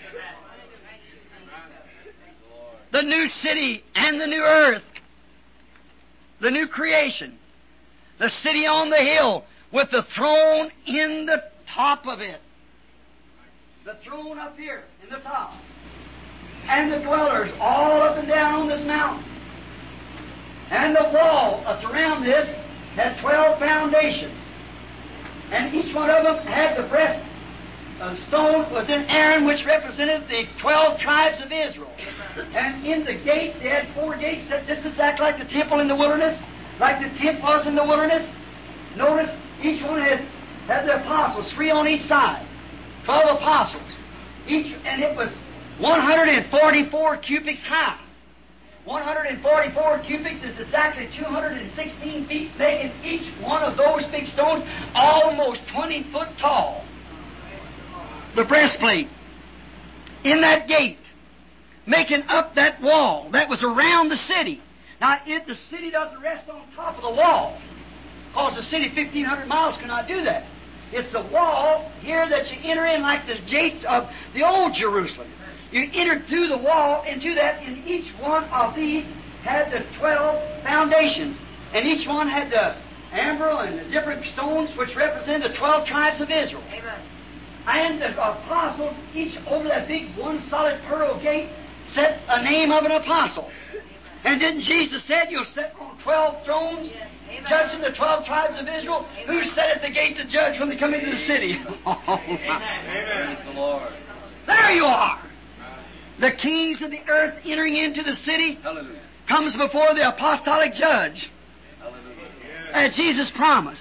The new city and the new earth, the new creation, the city on the hill with the throne in the top of it. The throne up here in the top. And the dwellers all up and down on this mountain. And the wall that's around this had 12 foundations. And each one of them had the breast stone was in Aaron, which represented the 12 tribes of Israel. And in the gates, they had 4 gates that just exactly like the temple in the wilderness, like the tent was in the wilderness. Notice each one had the apostles, 3 on each side, 12 apostles. And it was 144 cubits high. 144 cubits is exactly 216 feet, making each one of those big stones almost 20 foot tall. The breastplate in that gate, making up that wall that was around the city. Now, the city doesn't rest on top of the wall, because the city 1,500 miles cannot do that. It's the wall here that you enter in like the gates of the old Jerusalem. You enter through the wall into that, and each one of these had the 12 foundations. And each one had the amber and the different stones which represent the 12 tribes of Israel. Amen. And the apostles, each over that big one solid pearl gate, set a name of an apostle. And didn't Jesus said, "You'll sit on 12 thrones, yes. judging the 12 tribes of Israel"? Amen. Who sat at the gate to judge when they come into the city? Amen. Praise the Lord. There you are. The kings of the earth entering into the city Hallelujah. comes before the apostolic judge, Hallelujah. as Jesus promised.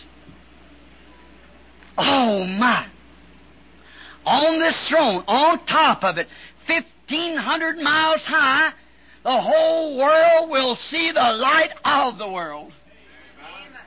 Oh my! On this throne, on top of it, 1,500 miles high, the whole world will see the light of the world. Amen.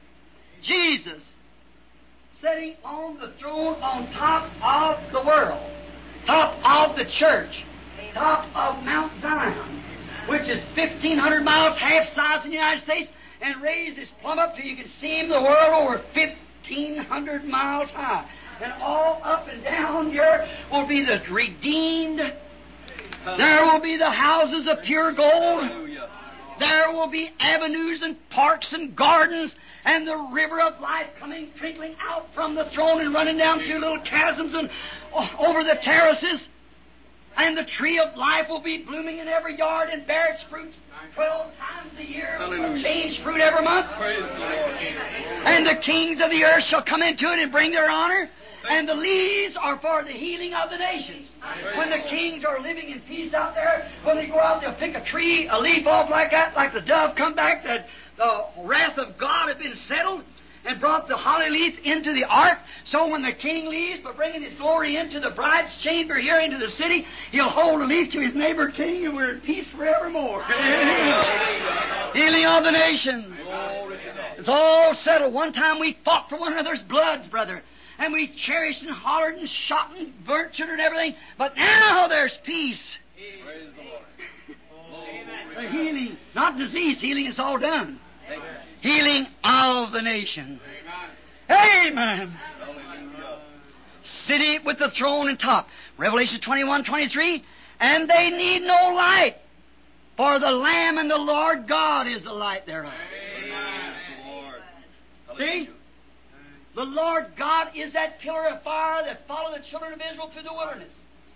Jesus sitting on the throne on top of the world, top of the church, top of Mount Zion, which is 1,500 miles, half size in the United States, and raised his plumb up till you can see him the world over 1,500 miles high. And all up and down here will be the redeemed. There will be the houses of pure gold. Hallelujah. There will be avenues and parks and gardens, and the river of life coming, trickling out from the throne and running down through little chasms and over the terraces. And the tree of life will be blooming in every yard and bear its fruit 12 times a year. Hallelujah. Change fruit every month. Praise the Lord. And the kings of the earth shall come into it and bring their honor. And the leaves are for the healing of the nations. When the kings are living in peace out there, when they go out, they'll pick a tree, a leaf off like that, like the dove come back, that the wrath of God had been settled, and brought the holly leaf into the ark. So when the king leaves, by bringing his glory into the bride's chamber here into the city, he'll hold a leaf to his neighbor king, and we're in peace forevermore. Healing of the nations. It's all settled. One time we fought for one another's bloods, brother. And we cherished and hollered and shot and burnt children and everything. But now there's peace. Praise the Lord. The healing, not disease healing, it's all done. Healing of the nations. Amen. Hallelujah. City with the throne and top. Revelation 21:23. And they need no light, for the Lamb and the Lord God is the light thereof. Amen. Lord. See? The Lord God is that pillar of fire that followed the children of Israel through the wilderness.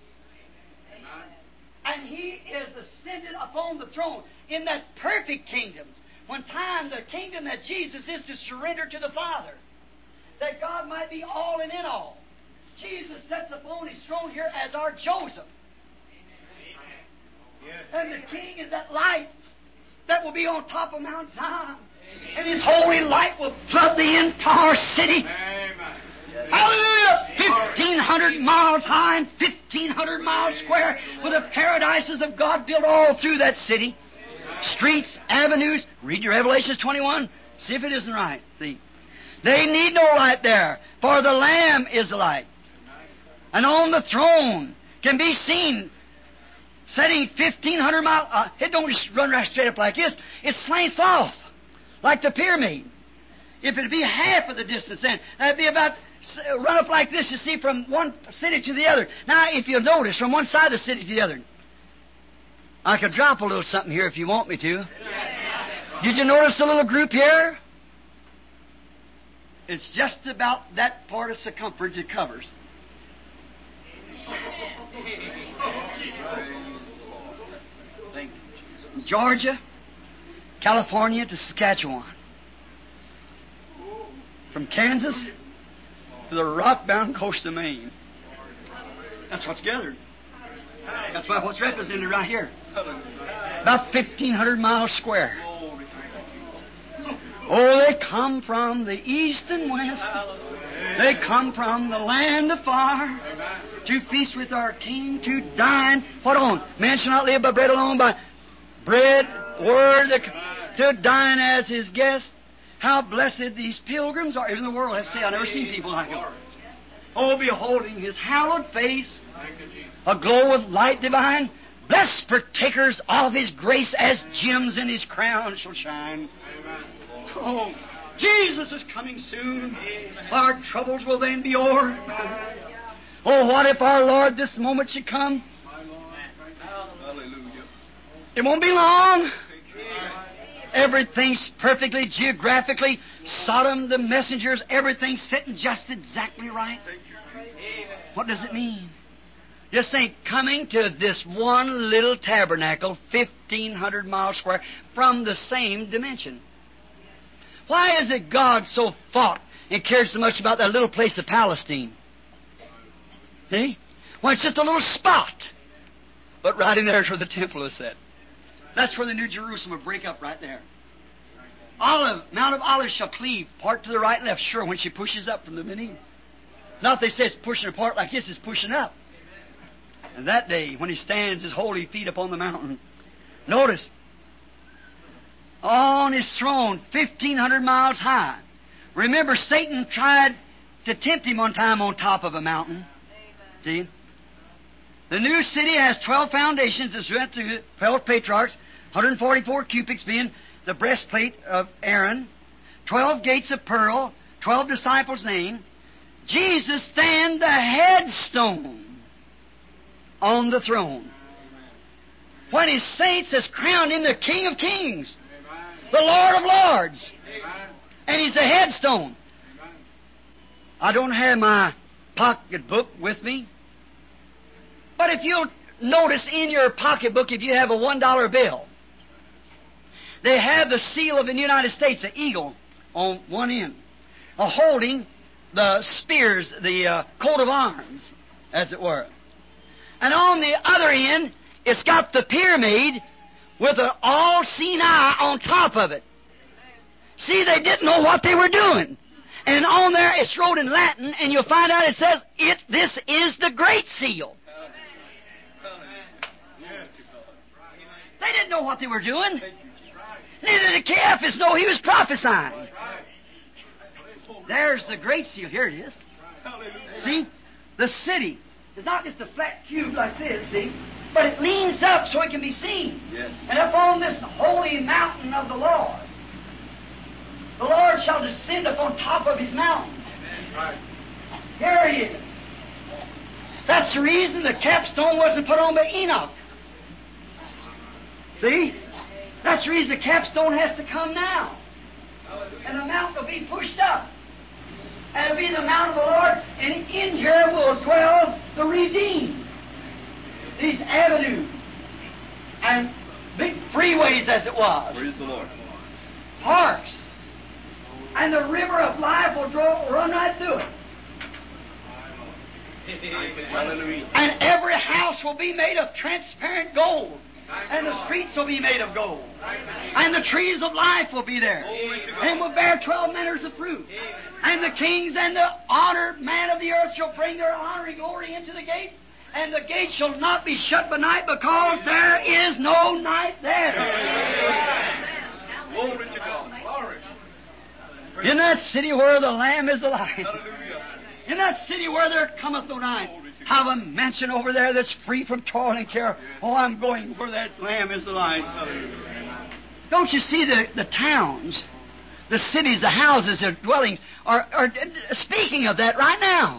And He is ascended upon the throne in that perfect kingdom. One time, the kingdom that Jesus is to surrender to the Father, that God might be all and in all. Jesus sits upon His throne here as our Joseph. And the King is that light. that will be on top of Mount Zion. And His holy light will flood the entire city. Hallelujah! 1,500 miles high and 1,500 miles square, with the paradises of God built all through that city. Streets, avenues. Read your Revelations 21. See if it isn't right. See, they need no light there, for the Lamb is the light. And on the throne can be seen, setting 1,500 miles. It don't just run right straight up like this. It slants off like the pyramid. If it'd be half of the distance, then that'd be about run up like this. You see, from one city to the other. Now, if you'll notice, from one side of the city to the other. I could drop a little something here if you want me to. Did you notice the little group here? It's just about that part of circumference it covers. Georgia, California to Saskatchewan. From Kansas to the rock-bound coast of Maine. That's what's gathered. That's what's represented right here. About 1,500 miles square. Oh, they come from the east and west. They come from the land of fire to feast with our King, to dine. What on? Man shall not live by bread alone, by bread, word, to dine as His guest. How blessed these pilgrims are. Even the world has said, I've never seen people like them. Oh, beholding His hallowed face, aglow with light divine, blessed partakers of His grace, as gems in His crown shall shine. Oh, Jesus is coming soon. Our troubles will then be o'er. Oh, what if our Lord this moment should come? It won't be long. Everything's perfectly, geographically, Sodom, the messengers, everything's sitting just exactly right. What does it mean? Just think, coming to this one little tabernacle, 1,500 miles square, from the same dimension. Why is it God so fought and cared so much about that little place of Palestine? See? Well, it's just a little spot. But right in there is where the temple is set. That's where the New Jerusalem will break up right there. Mount of Olives shall cleave, part to the right and left, sure, when she pushes up from the beneath. Not they say it's pushing apart like this, it's pushing up. And that day, when He stands His holy feet upon the mountain, notice, on His throne, 1,500 miles high. Remember, Satan tried to tempt Him one time on top of a mountain. See? The new city has 12 foundations as went through it, 12 patriarchs, 144 cubits being the breastplate of Aaron, 12 gates of pearl, 12 disciples named. Jesus stand the headstone on the throne. When His saints has crowned Him the King of Kings, the Lord of Lords, and He's the headstone. I don't have my pocketbook with me, but if you'll notice in your pocketbook, if you have a $1 bill, they have the seal of the United States, an eagle, on one end, holding the spears, the coat of arms, as it were. And on the other end, it's got the pyramid with an all-seeing eye on top of it. See, they didn't know what they were doing. And on there, it's wrote in Latin, and you'll find out it says, this is the Great Seal. They didn't know what they were doing. Neither did Caiaphas know he was prophesying. There's the Great Seal. Here it is. See? The city is not just a flat cube like this, see? But it leans up so it can be seen. Yes. And up on this holy mountain of the Lord shall descend upon top of His mountain. Amen. Right. Here He is. That's the reason the capstone wasn't put on by Enoch. See? That's the reason the capstone has to come now. And the mountain will be pushed up. And it'll be the mount of the Lord, and in here will dwell the redeemed. These avenues and big freeways, as it was. Praise the Lord. Parks. And the river of life will run right through it. Hallelujah. And every house will be made of transparent gold. And the streets will be made of gold. And the trees of life will be there. And will bear 12 manners of fruit. And the kings and the honored man of the earth shall bring their honor and glory into the gates. And the gates shall not be shut by night, because there is no night there. Glory to God. Glory. In that city where the Lamb is alive. Hallelujah. In that city where there cometh no night. Have a mansion over there that's free from toil and care. Oh, I'm going where that Lamb is alive. Don't you see the towns, the cities, the houses, their dwellings are speaking of that right now.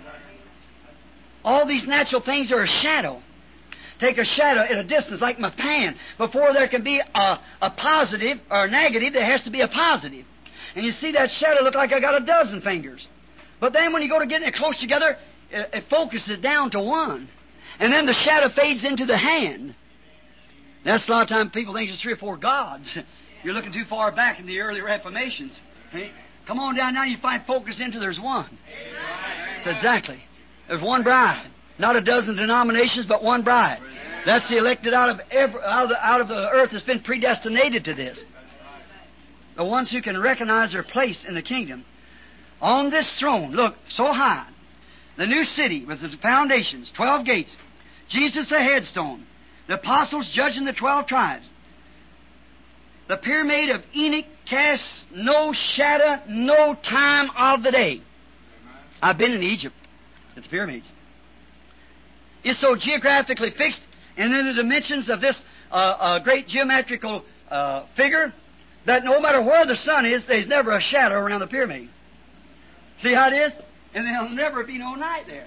All these natural things are a shadow. Take a shadow at a distance, like my pan. Before there can be a positive or a negative, there has to be a positive. And you see that shadow look like I got a dozen fingers. But then when you go to getting it close together, it focuses down to one. And then the shadow fades into the hand. That's a lot of times people think there's 3 or 4 gods. You're looking too far back in the early Reformations. Hey? Come on down now, you find focus into there's one. That's exactly. There's one bride. Not a dozen denominations, but one bride. That's the elected out of the earth that's been predestinated to this. The ones who can recognize their place in the kingdom. On this throne, look, so high. The new city with the foundations, 12 gates. Jesus the headstone. The apostles judging the 12 tribes. The pyramid of Enoch casts no shadow, no time of the day. I've been in Egypt at the pyramids. It's so geographically fixed, and in the dimensions of this great geometrical figure, that no matter where the sun is, there's never a shadow around the pyramid. See how it is? And there'll never be no night there.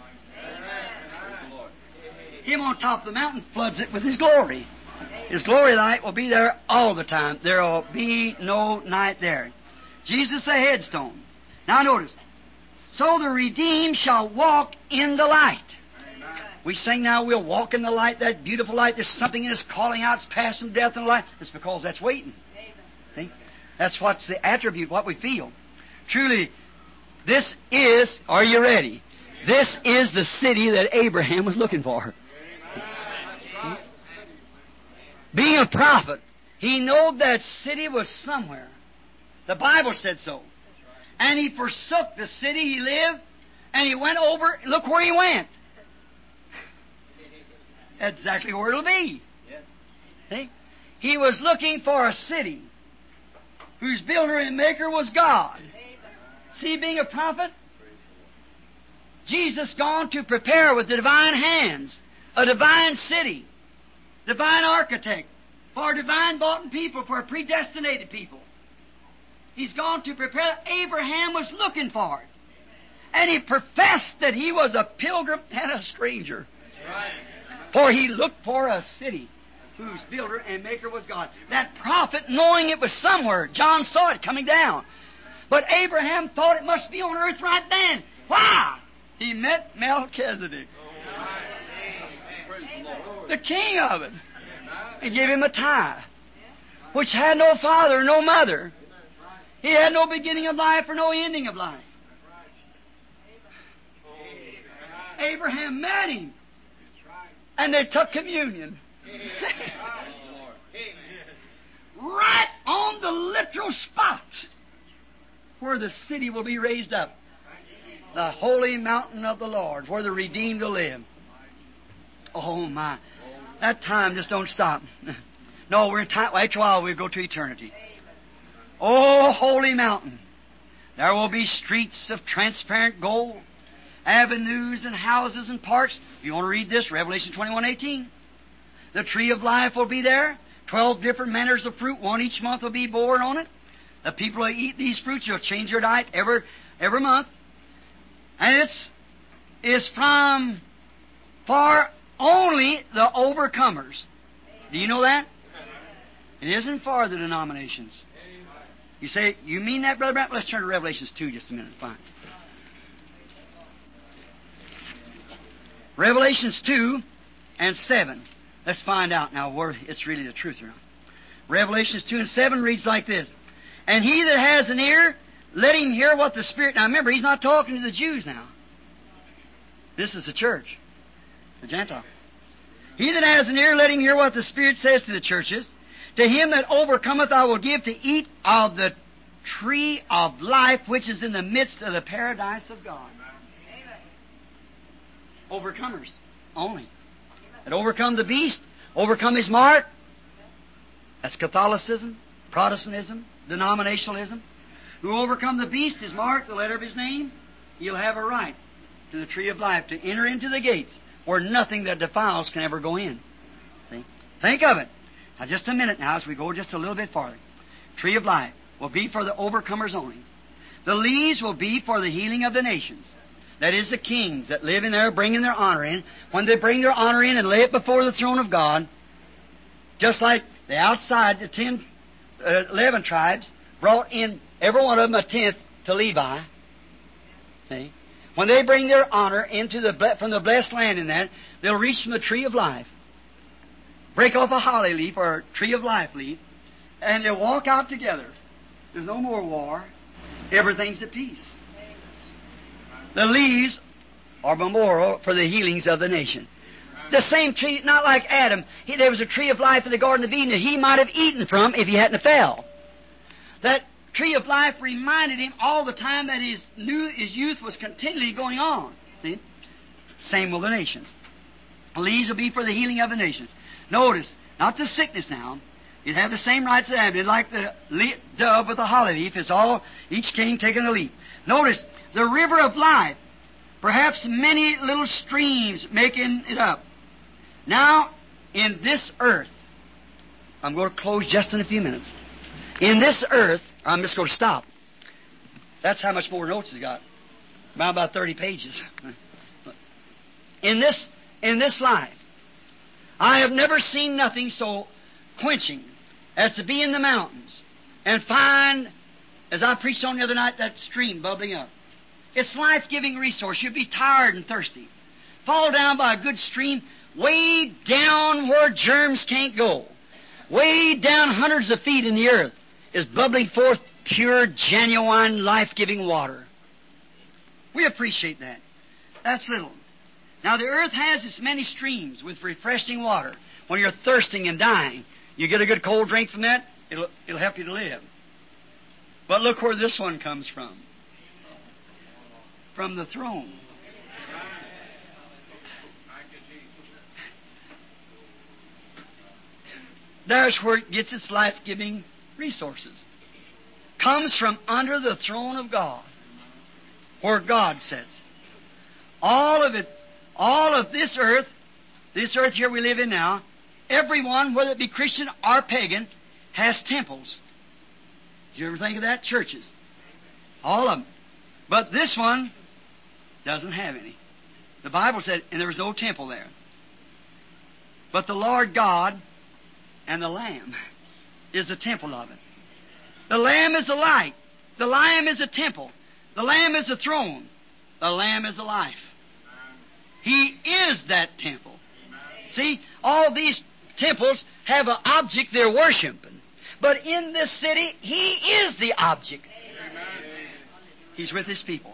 Him on top of the mountain floods it with His glory. His glory light will be there all the time. There will be no night there. Jesus the headstone. Now notice. So the redeemed shall walk in the light. We sing now, we'll walk in the light, that beautiful light. There's something in us calling out, it's passing death and life. It's because that's waiting. See? That's what's the attribute, what we feel. Truly, this is, are you ready? This is the city that Abraham was looking for. Being a prophet, he knew that city was somewhere. The Bible said so. And he forsook the city he lived, and he went over, look where he went. Exactly where it'll be. See? He was looking for a city whose builder and maker was God. See, being a prophet, Jesus gone to prepare with the divine hands a divine city, divine architect, for divine bought people, for a predestinated people. He's gone to prepare. Abraham was looking for it. And he professed that he was a pilgrim and a stranger. For he looked for a city whose builder and maker was God. That prophet, knowing it was somewhere, John saw it coming down. But Abraham thought it must be on earth right then. Why? He met Melchizedek, the king of it, and gave him a tithe, which had no father, no mother. He had no beginning of life or no ending of life. Abraham met him, and they took communion. Right on the literal spot where the city will be raised up. The holy mountain of the Lord, where the redeemed will live. Oh, my. That time just don't stop. No, we're in time. After a while, we'll go to eternity. Oh, holy mountain. There will be streets of transparent gold, avenues and houses and parks. If you want to read this, Revelation 21:18. The tree of life will be there. 12 different manners of fruit. One each month will be born on it. The people who eat these fruits will change their diet every month. And it's from for only the overcomers. Do you know that? It isn't for the denominations. You say, you mean that, Brother Brandt? Let's turn to Revelations 2 just a minute. Fine. Revelations 2 and 7. Let's find out now where it's really the truth or not. Revelations 2 and 7 reads like this. And he that has an ear, let him hear what the Spirit... Now remember, he's not talking to the Jews now. This is the church, the Gentile. He that has an ear, let him hear what the Spirit says to the churches. To him that overcometh I will give to eat of the tree of life, which is in the midst of the paradise of God. Overcomers only. That overcome the beast, overcome his mark. That's Catholicism, Protestantism, denominationalism. Who overcome the beast, his mark, the letter of his name, he'll have a right to the tree of life, to enter into the gates where nothing that defiles can ever go in. See? Think of it. Now, just a minute now as we go just a little bit farther. Tree of life will be for the overcomers only. The leaves will be for the healing of the nations. That is, the kings that live in there bringing their honor in. When they bring their honor in and lay it before the throne of God, just like the outside, the 11 tribes brought in, every one of them, a tenth to Levi. See? When they bring their honor into from the blessed land in that, they'll reach from the tree of life. Break off a holly leaf or a tree of life leaf, and they'll walk out together. There's no more war. Everything's at peace. The leaves are memorial for the healings of the nation. The same tree, not like Adam. There was a tree of life in the Garden of Eden that he might have eaten from if he hadn't fell. That tree of life reminded him all the time that his youth was continually going on. See? Same with the nations. The leaves will be for the healing of the nations. Notice, not the sickness now. You'd have the same rights that Adam did, like the dove with the holly leaf. It's all, each king taking a leaf. Notice, the river of life, perhaps many little streams making it up. Now, in this earth, I'm going to close just in a few minutes. In this earth, I'm just going to stop. That's how much more notes he's got. About 30 pages. In this life, I have never seen nothing so quenching as to be in the mountains and find, as I preached on the other night, that stream bubbling up. It's life-giving resource. You'll be tired and thirsty. Fall down by a good stream, way down where germs can't go. Way down hundreds of feet in the earth is bubbling forth pure, genuine, life-giving water. We appreciate that. That's little. Now, the earth has its many streams with refreshing water. When you're thirsting and dying, you get a good cold drink from that, it'll help you to live. But look where this one comes from. From the throne. There's where it gets its life-giving resources. Comes from under the throne of God, where God sits. All of it, all of this earth here we live in now, everyone, whether it be Christian or pagan, has temples. Did you ever think of that? Churches. All of them. But this one doesn't have any. The Bible said, and there was no temple there. But the Lord God and the Lamb is the temple of it. The Lamb is the light. The Lamb is the temple. The Lamb is the throne. The Lamb is the life. He is that temple. See, all these temples have an object they're worshiping. But in this city, He is the object. He's with His people.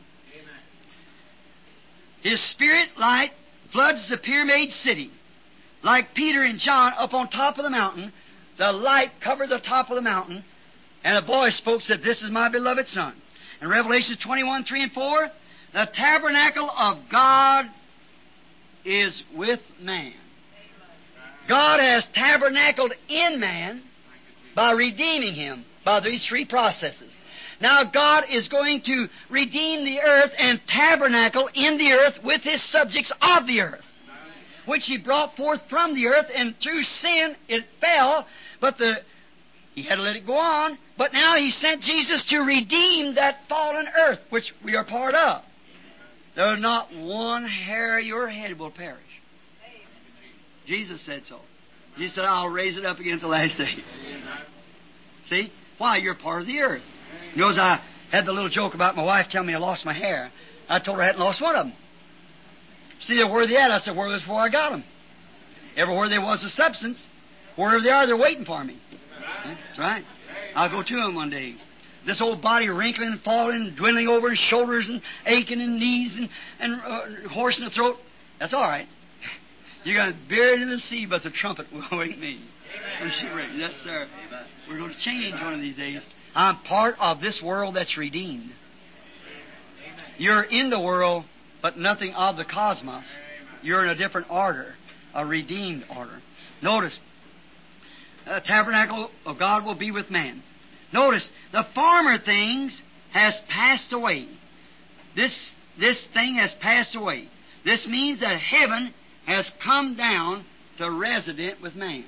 His Spirit light floods the pyramid city. Like Peter and John up on top of the mountain, the light covered the top of the mountain, and a voice spoke, said, "This is my beloved Son." In Revelation 21, 3 and 4, the tabernacle of God is with man. God has tabernacled in man by redeeming him by these three processes. Now God is going to redeem the earth and tabernacle in the earth with His subjects of the earth, which He brought forth from the earth, and through sin it fell, but He had to let it go on. But now He sent Jesus to redeem that fallen earth, which we are part of. There's not one hair of your head will perish. Jesus said so. Jesus said, "I'll raise it up again at the last day." See? Why? You're part of the earth. You know, as I had the little joke about my wife telling me I lost my hair, I told her I hadn't lost one of them. See, where are they at? I said, where was before I got them? Everywhere there was a substance, wherever they are, they're waiting for me. That's right. I'll go to them one day. This old body wrinkling and falling and dwindling over, and shoulders and aching and knees and hoarse in the throat. That's all right. You're going to be buried in the sea, but the trumpet will wake me. When she rings. Yes, sir. We're going to change one of these days. I'm part of this world that's redeemed. You're in the world, but nothing of the cosmos. You're in a different order, a redeemed order. Notice, the tabernacle of God will be with man. Notice, the former things has passed away. This thing has passed away. This means that heaven has come down to resident with man.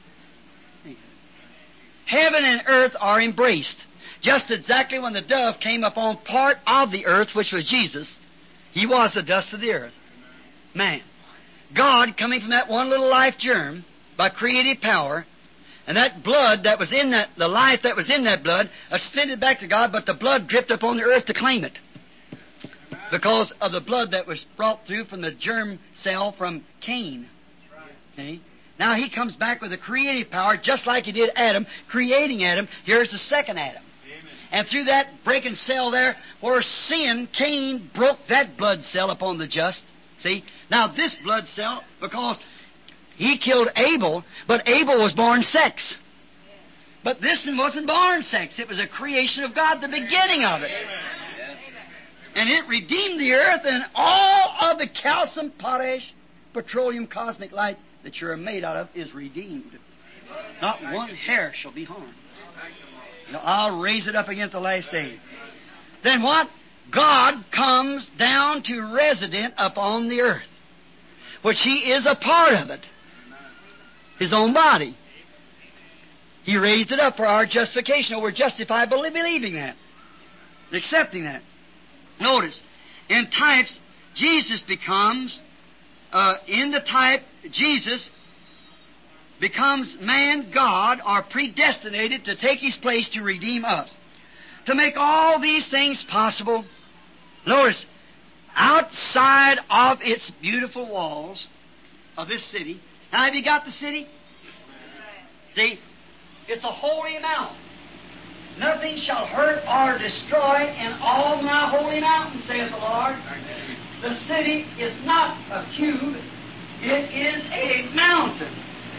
Heaven and earth are embraced. Just exactly when the dove came upon part of the earth, which was Jesus, He was the dust of the earth. Man. God coming from that one little life germ by creative power, and that blood that was in that, the life that was in that blood, ascended back to God, but the blood dripped upon the earth to claim it. Because of the blood that was brought through from the germ cell from Cain. Okay? Now He comes back with a creative power, just like He did Adam, creating Adam. Here's the second Adam. Amen. And through that breaking cell there, where sin, Cain broke that blood cell upon the just. See? Now this blood cell, because he killed Abel, but Abel was born sex. But this one wasn't born sex. It was a creation of God, the beginning of it. Amen. And it redeemed the earth, and all of the calcium, potash, petroleum, cosmic light that you're made out of is redeemed. Not one hair shall be harmed. Now, I'll raise it up again at the last day. Then what? God comes down to resident upon the earth, which He is a part of it. His own body. He raised it up for our justification. We're justified by believing that, accepting that. Notice, in types, Jesus becomes, in the type, Jesus becomes man, God, or predestinated to take His place to redeem us. To make all these things possible, notice, outside of its beautiful walls of this city. Now, have you got the city? See, it's a holy mount. Nothing shall hurt or destroy in all my holy mountains, saith the Lord. The city is not a cube, it is a mountain.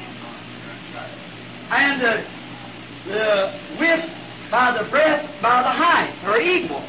And the width by the breadth by the height are equal.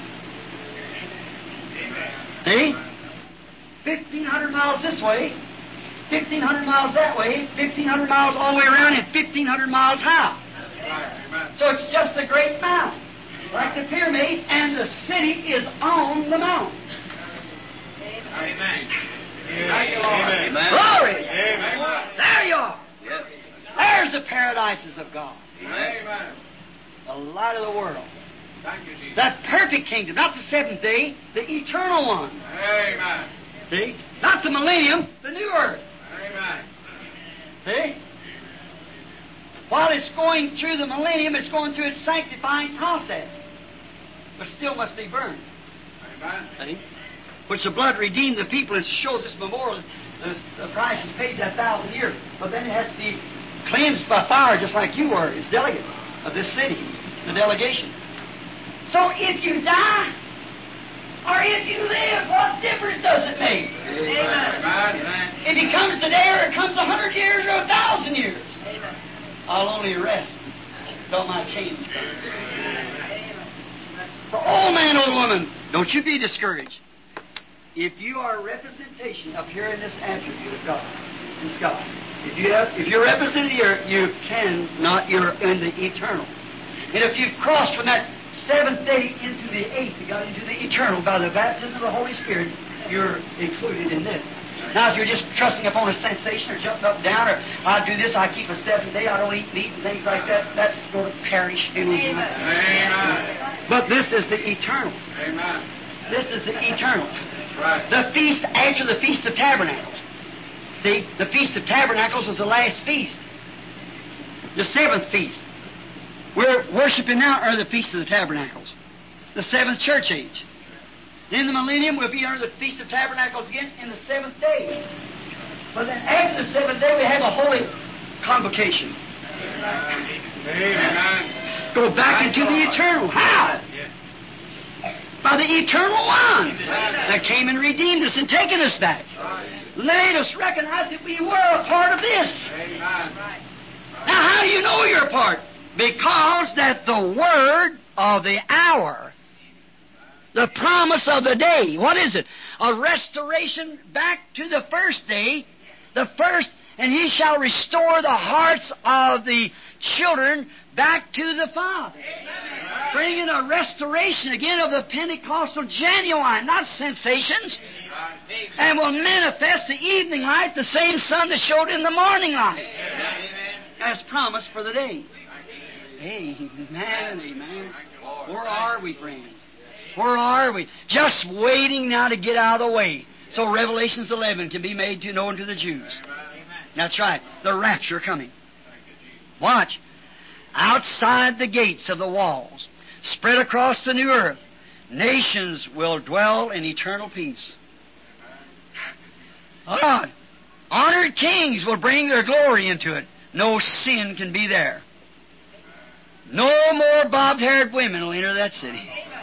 See? 1,500 miles this way, 1,500 miles that way, 1,500 miles all the way around, and 1,500 miles high. So it's just a great mountain, like the pyramid, and the city is on the mountain. Amen. Amen. Glory! Amen. There you are. Yes. There's the paradises of God. Amen. The light of the world. Thank you, Jesus. That perfect kingdom, not the seventh day, the eternal one. Amen. See? Not the millennium, the new earth. Amen. See? While it's going through the millennium, it's going through its sanctifying process. But still must be burned. Amen. See? Which the blood redeemed the people. It shows this memorial. The price is paid that 1,000 years. But then it has to be cleansed by fire, just like you were, as delegates of this city, the delegation. So if you die, or if you live, what difference does it make? Amen. Amen. If He comes today, or it comes 100 years, or 1,000 years. Amen. I'll only rest till my change comes. So, old man, old woman, don't you be discouraged. If you are a representation up here in this attribute of God, this God, if you're represented here, you're in the eternal. And if you've crossed from that seventh day into the eighth, you got into the eternal by the baptism of the Holy Spirit, you're included in this. Now, if you're just trusting upon a sensation or jumping up and down, or I do this, I keep a 7th day, I don't eat meat and things like that, that's going to perish anyway. Amen. But this is the eternal. Amen. This is the eternal. Right. The feast after the Feast of Tabernacles. See, the Feast of Tabernacles was the last feast. The 7th feast. We're worshiping now are the Feast of the Tabernacles. The 7th church age. In the millennium, we'll be under the Feast of Tabernacles again in the 7th day. But then after the 7th day, we have a holy convocation. Amen. Go back into the eternal. How? By the eternal one that came and redeemed us and taken us back. Let us recognize that we were a part of this. Amen. Now, how do you know you're a part? Because that the word of the hour, the promise of the day, what is it? A restoration back to the first day, the first, and He shall restore the hearts of the children back to the Father. Bringing a restoration again of the Pentecostal genuine, not sensations. And will manifest the evening light, the same sun that showed in the morning light. As promised for the day. Amen, amen. Where are we, friends? Where are we? Just waiting now to get out of the way, so Revelations 11 can be made to known to the Jews. That's right, the rapture coming. Watch. Outside the gates of the walls, spread across the new earth, nations will dwell in eternal peace. God, honored kings will bring their glory into it. No sin can be there. No more bobbed-haired women will enter that city.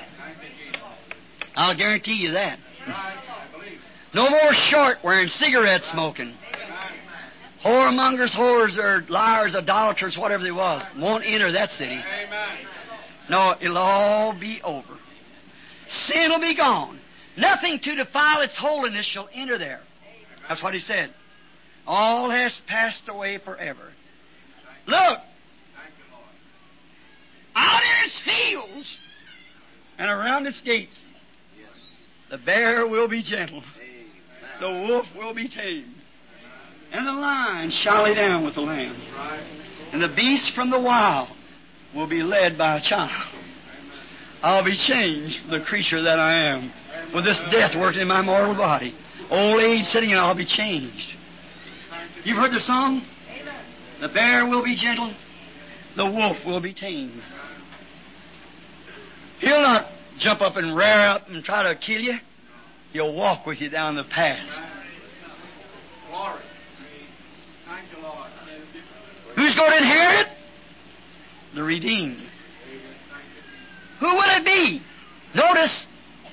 I'll guarantee you that. No more short wearing, cigarette smoking. Whoremongers, whores, or liars, idolaters, whatever they was, won't enter that city. No, it'll all be over. Sin will be gone. Nothing to defile its holiness shall enter there. That's what He said. All has passed away forever. Look! Out in its fields and around its gates, the bear will be gentle, the wolf will be tamed, and the lion shall lay down with the lamb, and the beast from the wild will be led by a child. I'll be changed, the creature that I am, with this death working in my mortal body. Old age sitting in, I'll be changed. You've heard the song? The bear will be gentle, the wolf will be tamed. He'll not jump up and rear up and try to kill you. He'll walk with you down the path. Glory. Thank you, Lord. Who's going to inherit it? The redeemed. Who will it be? Notice,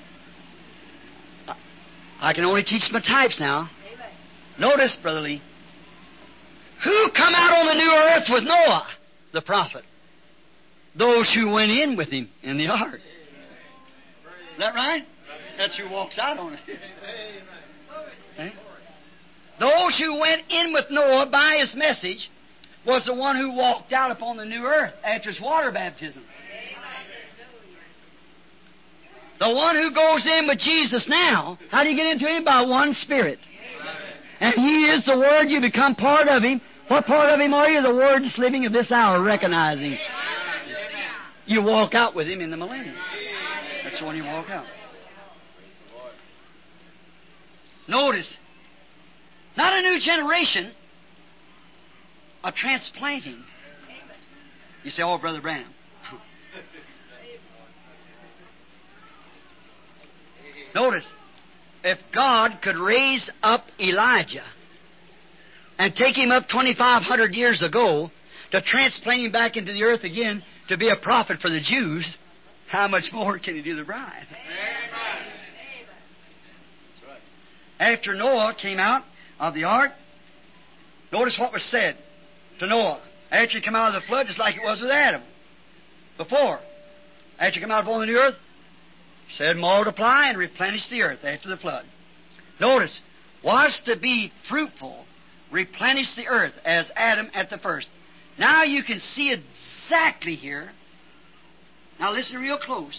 I can only teach my types now. Notice, Brother Lee, who come out on the new earth with Noah, the prophet? Those who went in with him in the ark. Is that right? That's who walks out on it. Eh? Those who went in with Noah by his message was the one who walked out upon the new earth after his water baptism. The one who goes in with Jesus now, how do you get into Him? By one Spirit. And He is the Word, you become part of Him. What part of Him are you? The Word that's living of this hour, recognizing. You walk out with Him in the millennium. That's when you walk out. Notice, not a new generation, a transplanting. You say, oh, Brother Branham. Notice, if God could raise up Elijah and take him up 2,500 years ago to transplant him back into the earth again to be a prophet for the Jews, how much more can He do the bride? Amen. After Noah came out of the ark, notice what was said to Noah. After he came out of the flood, just like it was with Adam. Before, after he came out upon the new earth, He said, multiply and replenish the earth after the flood. Notice, was to be fruitful, replenish the earth as Adam at the first. Now you can see exactly here. Now listen real close.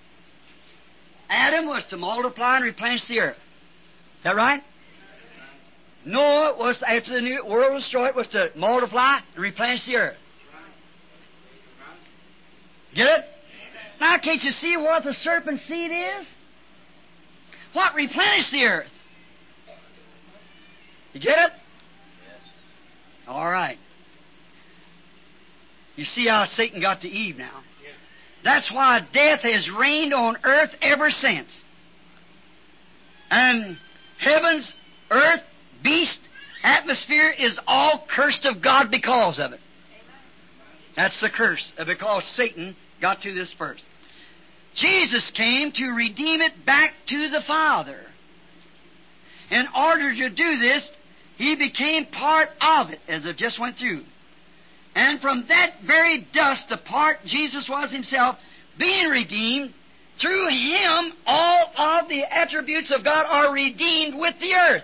Adam was to multiply and replenish the earth. Is that right? Noah was, after the new world was destroyed, was to multiply and replenish the earth. Get it? Now can't you see what the serpent seed is? What replenished the earth? You get it? All right. You see how Satan got to Eve now. That's why death has reigned on earth ever since. And heavens, earth, beast, atmosphere is all cursed of God because of it. That's the curse, because Satan got to this first. Jesus came to redeem it back to the Father. In order to do this, He became part of it, as I just went through. And from that very dust, the part Jesus was Himself, being redeemed, through Him all of the attributes of God are redeemed with the earth.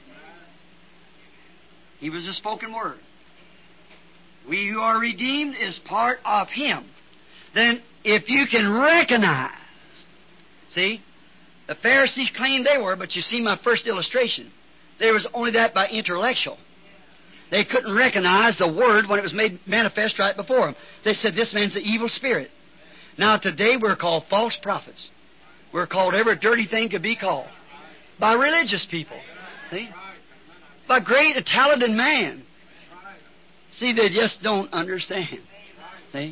He was a spoken word. We who are redeemed is part of Him. Then, if you can recognize, see, the Pharisees claimed they were, but you see my first illustration. There was only that by intellectual. They couldn't recognize the Word when it was made manifest right before them. They said, this man's an evil spirit. Now today we're called false prophets. We're called every dirty thing could be called. By religious people. See? By great and talented man. See, they just don't understand. See?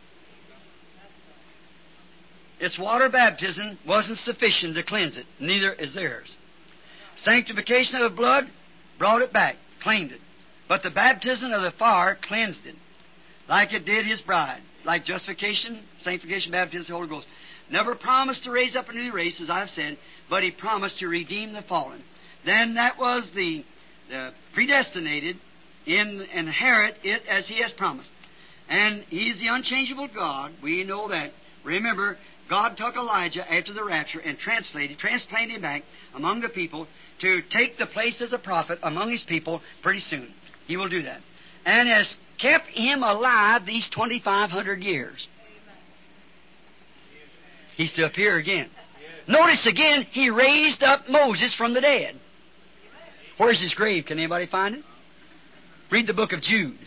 Its water baptism wasn't sufficient to cleanse it. Neither is theirs. Sanctification of the blood brought it back, claimed it. But the baptism of the fire cleansed it, like it did His bride. Like justification, sanctification, baptism of the Holy Ghost. Never promised to raise up a new race, as I've said, but He promised to redeem the fallen. Then that was the predestinated, inherit it as He has promised. And He's the unchangeable God. We know that. Remember, God took Elijah after the rapture and transplanted him back among the people to take the place as a prophet among His people pretty soon. He will do that. And has kept him alive these 2,500 years. He's to appear again. Notice again, He raised up Moses from the dead. Where's his grave? Can anybody find it? Read the book of Jude.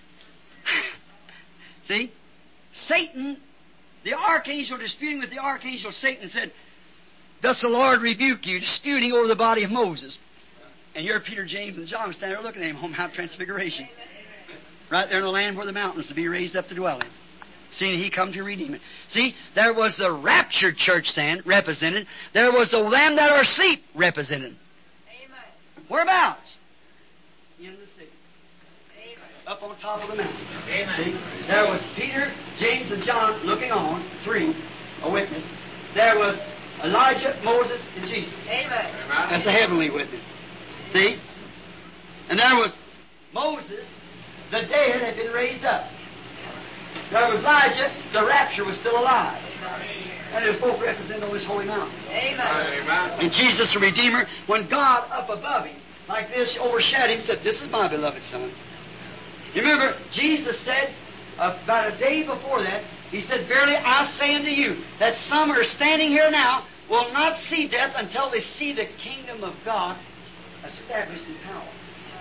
See? Satan, the archangel disputing with the archangel Satan said, thus the Lord rebuke you, disputing over the body of Moses. And here Peter, James, and John standing there looking at him on Mount Transfiguration. Right there in the land where the mountains to be raised up to dwell in. Seeing He come to redeem it. See, there was the raptured church then represented. There was the them that are asleep represented. Amen. Whereabouts? In the city. Amen. Up on top of the mountain. Amen. See? There was Peter, James, and John looking on, three, a witness. There was Elijah, Moses, and Jesus. Amen. That's a heavenly witness. See? And there was Moses, the dead had been raised up. There was Elijah, the rapture was still alive. And it was both represented on this holy mountain. Amen. And Jesus, the Redeemer, when God up above Him, like this, overshadowed Him, said, this is my beloved Son. You remember, Jesus said, about a day before that, He said, verily I say unto you, that some are standing here now will not see death until they see the kingdom of God established in power.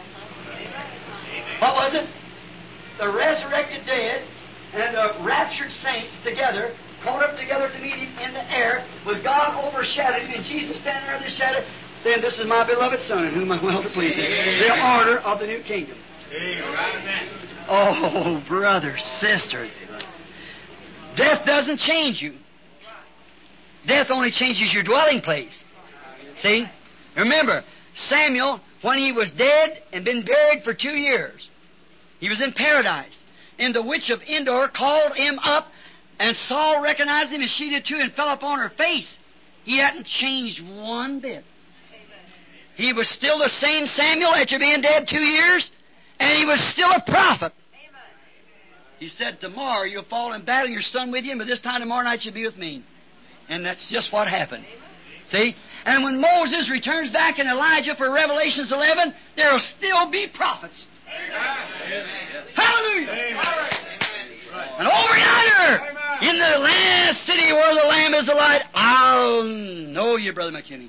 What was it? The resurrected dead and the raptured saints together, caught up together to meet Him in the air, with God overshadowing Him, and Jesus standing there in the shadow, saying, this is my beloved Son, in whom I'm well pleased. The order of the new kingdom. Amen. Oh, brother, sister. Death doesn't change you. Death only changes your dwelling place. See? Remember, Samuel, when he was dead and been buried for 2 years, he was in paradise. And the witch of Endor called him up, and Saul recognized him, and she did too, and fell upon her face. He hadn't changed one bit. He was still the same Samuel after being dead 2 years, and he was still a prophet. He said, tomorrow you'll fall in battle, your son with you, but this time tomorrow night you'll be with me. And that's just what happened. See? And when Moses returns back in Elijah for Revelations 11, there will still be prophets. Amen. Hallelujah. Amen. And over yonder, in the land city where the Lamb is the light, I'll know you, Brother McKinney.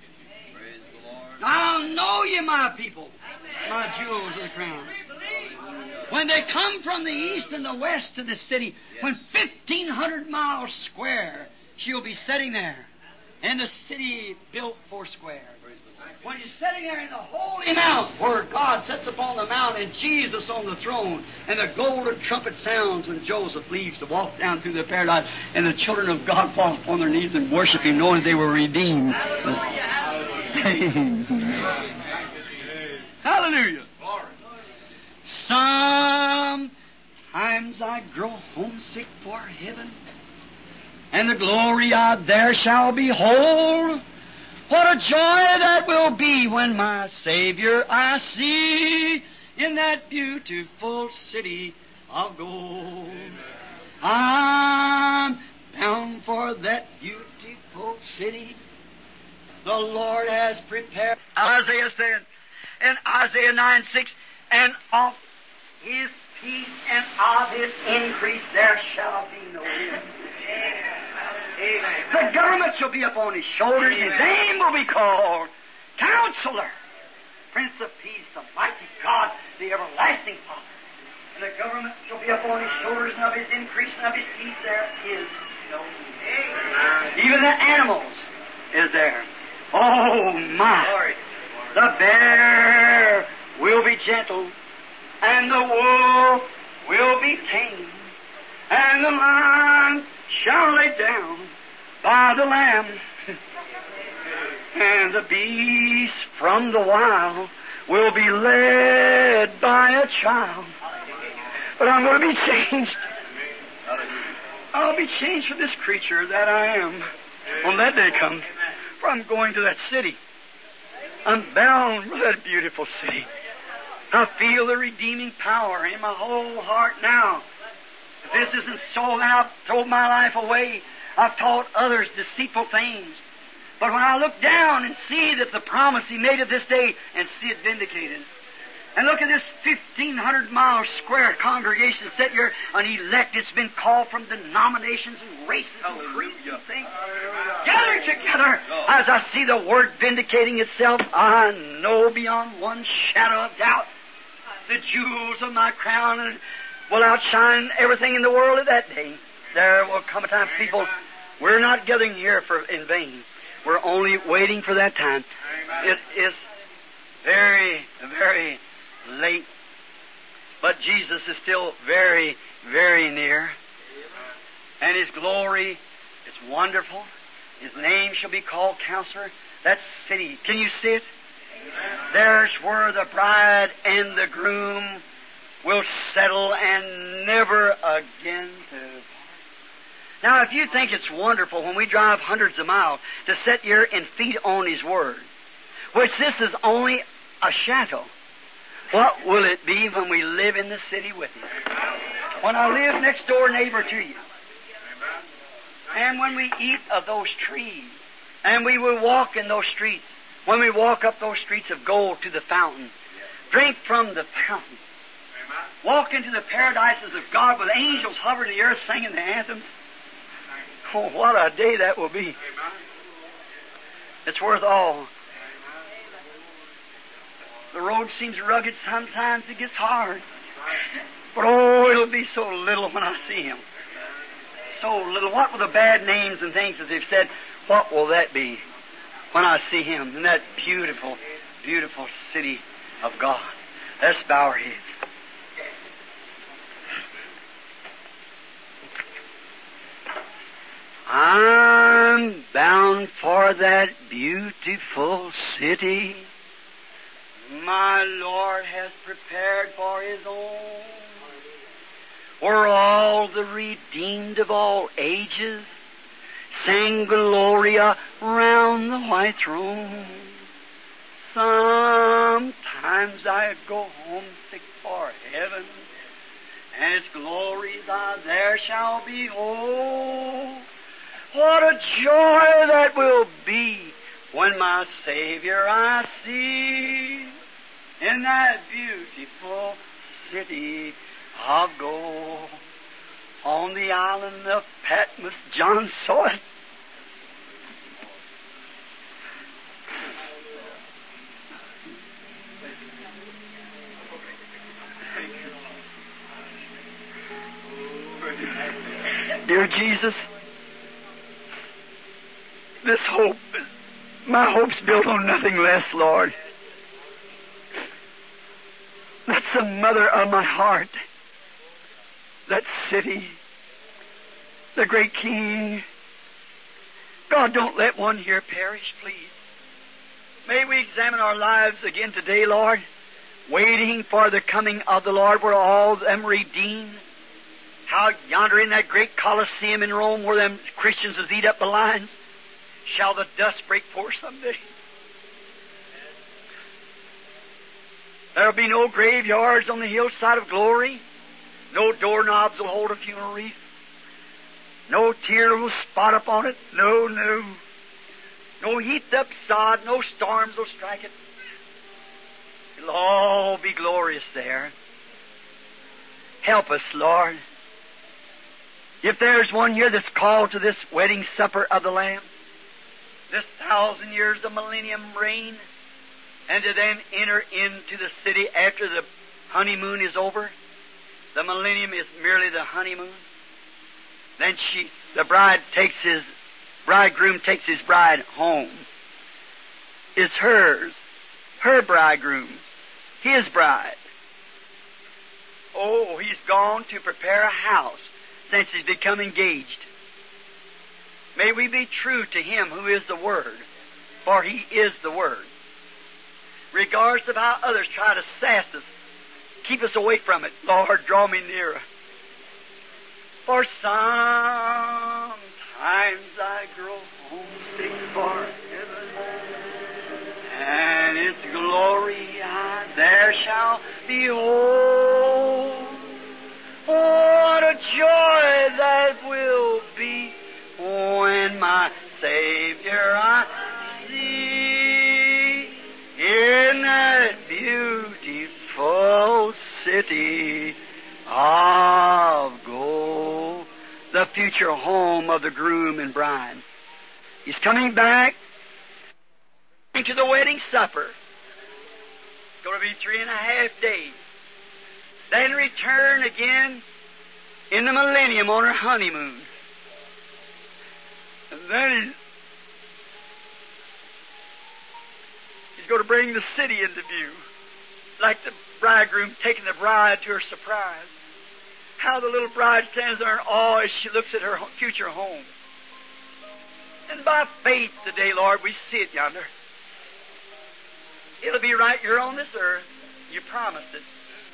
I'll know you, my people, my jewels of the crown. When they come from the east and the west to the city, when 1,500 miles square, she'll be sitting there, and the city built 4 square. When you're sitting there in the holy mount, where God sits upon the mount and Jesus on the throne, and the golden trumpet sounds when Joseph leaves to walk down through the paradise, and the children of God fall upon their knees and worship Him, knowing they were redeemed. Hallelujah. Sometimes I grow homesick for heaven, and the glory I there shall behold, What a joy that will be when my Savior I see in that beautiful city of gold. I'm bound for that beautiful city the Lord has prepared. Isaiah said in Isaiah 9:6, and of His peace and of His increase there shall be no end. The government shall be upon His shoulders. His name will be called Counselor, Prince of Peace, the mighty God, the everlasting Father. And the government shall be upon His shoulders, and of His increase and of His peace there is no end. Even the animals is there. Oh, my. The bear will be gentle, and the wolf will be tame, and the lion shall lay down by the lamb, and the beast from the wild will be led by a child. But I'm going to be changed. I'll be changed from this creature that I am when that day comes. For I'm going to that city. I'm bound for that beautiful city. I feel the redeeming power in my whole heart now. If this isn't so, then I've thrown my life away. I've taught others deceitful things. But when I look down and see that the promise He made of this day and see it vindicated, and look at this 1,500-mile square congregation set here, an elect. It's been called from denominations and races and creeds and things. Gathered together. As I see the Word vindicating itself, I know beyond one shadow of doubt the jewels of my crown will outshine everything in the world at that day. There will come a time, people, we're not gathering here in vain. We're only waiting for that time. It is very, very late. But Jesus is still very, very near. And His glory is wonderful. His name shall be called Counselor. That city, can you see it? There's where the bride and the groom will settle and never again to part. Now, if you think it's wonderful when we drive hundreds of miles to sit here and feed on His Word, which this is only a shadow, what will it be when we live in the city with Him? When I live next door neighbor to you, and when we eat of those trees, and we will walk in those streets, when we walk up those streets of gold to the fountain, drink from the fountain, walk into the paradises of God with angels hovering the earth singing the anthems. Oh, what a day that will be. It's worth all. The road seems rugged sometimes. It gets hard. But oh, it'll be so little when I see Him. So little. What were the bad names and things that they've said? What will that be when I see Him in that beautiful, beautiful city of God? Let's bow our heads. I'm bound for that beautiful city my Lord has prepared for His own, where all the redeemed of all ages sing Gloria round the white throne. Sometimes I go homesick for heaven, and its glories I there shall behold. What a joy that will be when my Savior I see in that beautiful city of gold. On the island of Patmos, John saw it. Dear Jesus, this hope, my hope's built on nothing less, Lord. That's the mother of my heart. That city, the great King. God, don't let one here perish, please. May we examine our lives again today, Lord, waiting for the coming of the Lord, where all them redeemed. How yonder in that great Colosseum in Rome, where them Christians has eat up the lions, Shall the dust break forth someday? There'll be no graveyards on the hillside of glory. No doorknobs will hold a funeral wreath. No tear will spot upon it. No, no. No heaped up sod. No storms will strike it. It'll all be glorious there. Help us, Lord. If there's one here that's called to this wedding supper of the Lamb, this 1,000 years of millennium reign, and to then enter into the city after the honeymoon is over. The millennium is merely the honeymoon. Then the bridegroom takes his bride home. It's hers, her bridegroom, his bride. Oh, he's gone to prepare a house since he's become engaged. May we be true to Him who is the Word, for He is the Word. Regardless of how others try to sass us, keep us away from it. Lord, draw me nearer. For sometimes I grow homesick for heaven, and its glory I there shall behold. Oh, what a joy that will be when my Savior I see in that beautiful city of gold, the future home of the groom and bride. He's coming back to the wedding supper. It's going to be 3.5 days. Then return again in the millennium on her honeymoon. And then He's going to bring the city into view, like the bridegroom taking the bride to her surprise. How the little bride stands there in awe as she looks at her future home. And by faith today, Lord, we see it yonder. It'll be right here on this earth. You promised it.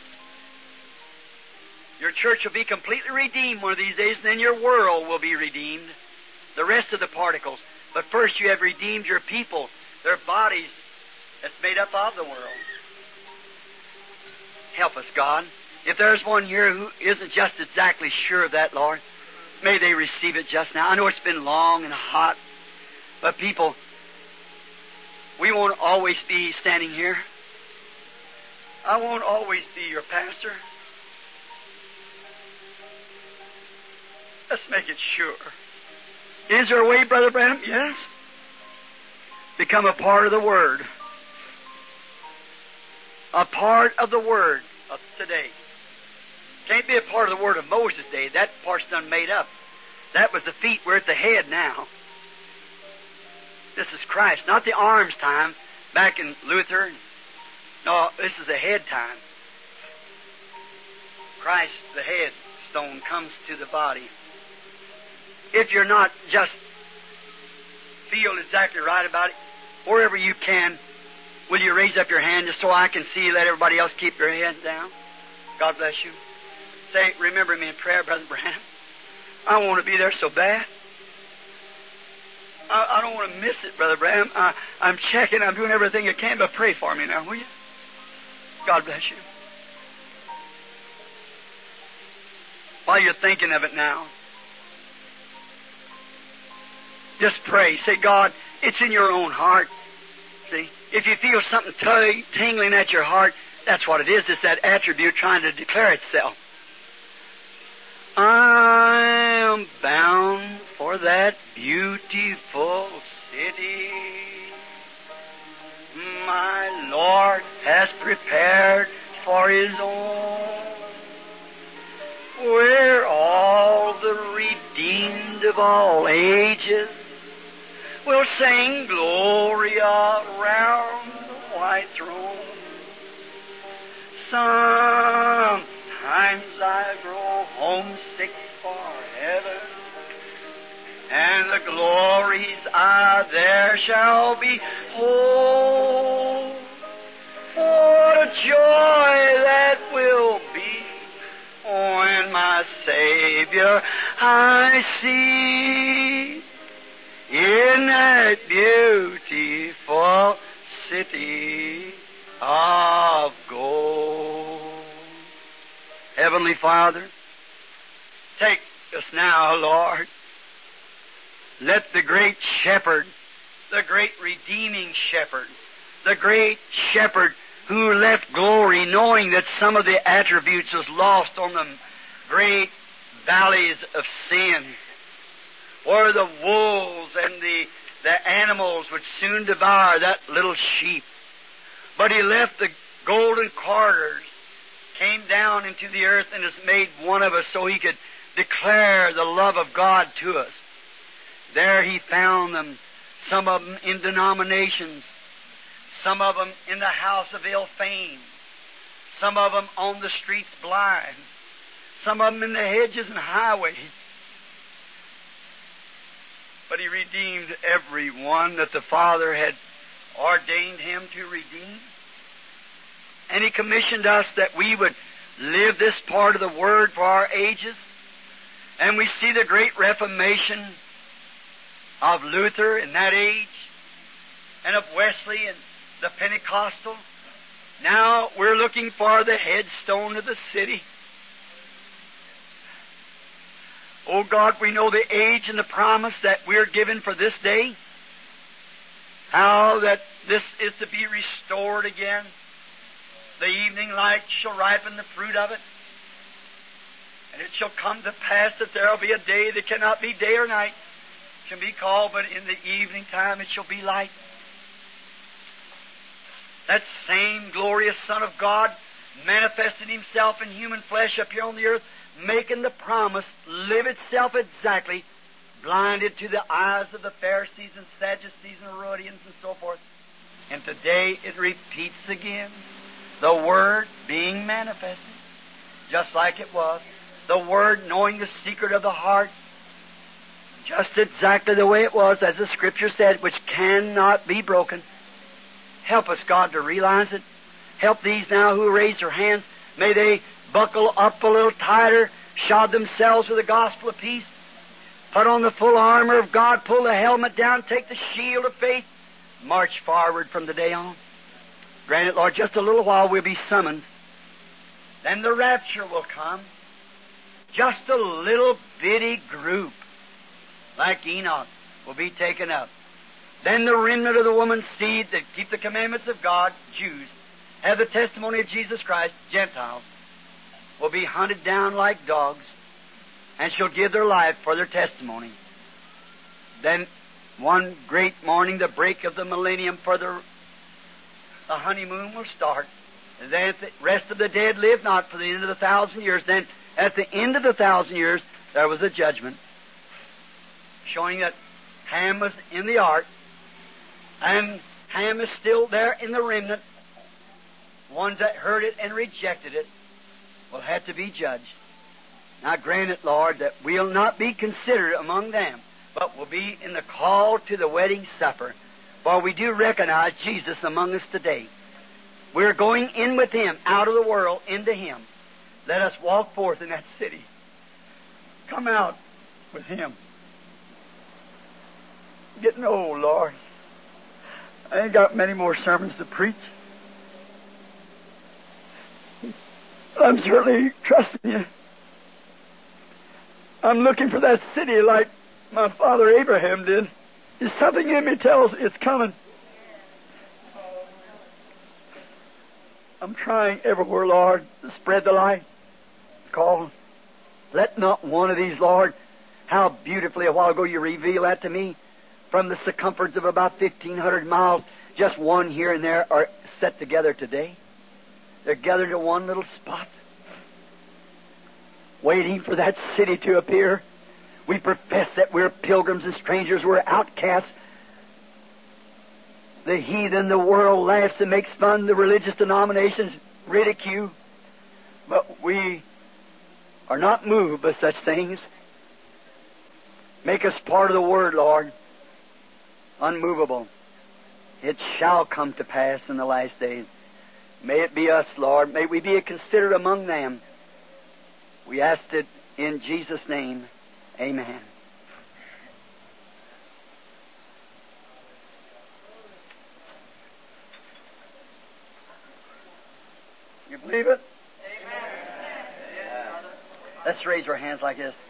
Your church will be completely redeemed one of these days, and then your world will be redeemed. The rest of the particles. But first you have redeemed your people, their bodies that's made up of the world. Help us, God. If there's one here who isn't just exactly sure of that, Lord, may they receive it just now. I know it's been long and hot, but people, we won't always be standing here. I won't always be your pastor. Let's make it sure. Is there a way, Brother Branham? Yes. Become a part of the Word. A part of the Word of today. Can't be a part of the Word of Moses' day. That part's done made up. That was the feet. We're at the head now. This is Christ, not the arms time back in Luther. No, this is the head time. Christ, the head stone, comes to the body. If you're not just feel exactly right about it, wherever you can, will you raise up your hand just so I can see? Let everybody else keep their heads down. God bless you. Say, remember me in prayer, Brother Branham. I want to be there so bad. I don't want to miss it, Brother Branham. I'm checking. I'm doing everything I can, but pray for me now, will you? God bless you. While you're thinking of it now, just pray. Say, God, it's in your own heart. See, if you feel something tingling at your heart, that's what it is. It's that attribute trying to declare itself. I am bound for that beautiful city my Lord has prepared for His own, where all the redeemed of all ages will sing Gloria round the white throne. Sometimes I grow homesick for heaven, and the glories I there shall behold. What a joy that will be when my Savior I see in that beautiful city of gold. Heavenly Father, take us now, Lord. Let the great shepherd, the great redeeming shepherd, the great shepherd who left glory knowing that some of the attributes was lost on the great valleys of sin, where the wolves and the animals would soon devour that little sheep. But He left the golden corridors, came down into the earth, and has made one of us so He could declare the love of God to us. There He found them, some of them in denominations, some of them in the house of ill fame, some of them on the streets blind, some of them in the hedges and highways. But He redeemed every one that the Father had ordained Him to redeem. And He commissioned us that we would live this part of the Word for our ages. And we see the great Reformation of Luther in that age, and of Wesley and the Pentecostal. Now we're looking for the headstone of the city. Oh God, we know the age and the promise that we're given for this day. How that this is to be restored again. The evening light shall ripen the fruit of it. And it shall come to pass that there will be a day that cannot be day or night. It can be called, but in the evening time it shall be light. That same glorious Son of God manifested Himself in human flesh up here on the earth, making the promise live itself exactly, blinded to the eyes of the Pharisees and Sadducees and Herodians and so forth. And today it repeats again, the Word being manifested, just like it was. The Word knowing the secret of the heart, just exactly the way it was, as the Scripture said, which cannot be broken. Help us, God, to realize it. Help these now who raise their hands. May they buckle up a little tighter, shod themselves with the gospel of peace, put on the full armor of God, pull the helmet down, take the shield of faith, march forward from the day on. Grant it, Lord, just a little while we'll be summoned. Then the rapture will come. Just a little bitty group, like Enoch, will be taken up. Then the remnant of the woman's seed that keep the commandments of God, Jews, have the testimony of Jesus Christ, Gentiles, will be hunted down like dogs and shall give their life for their testimony. Then one great morning, the break of the millennium for the honeymoon will start. And then the rest of the dead live not for the end of the 1,000 years. Then at the end of the 1,000 years, there was a judgment showing that Ham was in the ark, and Ham is still there in the remnant. Ones that heard it and rejected it will have to be judged. Now grant it, Lord, that we'll not be considered among them, but will be in the call to the wedding supper. For we do recognize Jesus among us today. We're going in with Him, out of the world, into Him. Let us walk forth in that city. Come out with Him. Getting old, Lord. I ain't got many more sermons to preach. I'm certainly trusting You. I'm looking for that city like my father Abraham did. There's something in me tells it's coming. I'm trying everywhere, Lord, to spread the light. Call. Let not one of these, Lord, how beautifully a while ago You revealed that to me, from the circumference of about 1,500 miles, just one here and there are set together today. They're gathered to one little spot, waiting for that city to appear. We profess that we're pilgrims and strangers, we're outcasts. The heathen, the world laughs and makes fun, the religious denominations ridicule. But we are not moved by such things. Make us part of the Word, Lord. Unmovable. It shall come to pass in the last days. May it be us, Lord. May we be considered among them. We ask it in Jesus' name. Amen. You believe it? Let's raise our hands like this.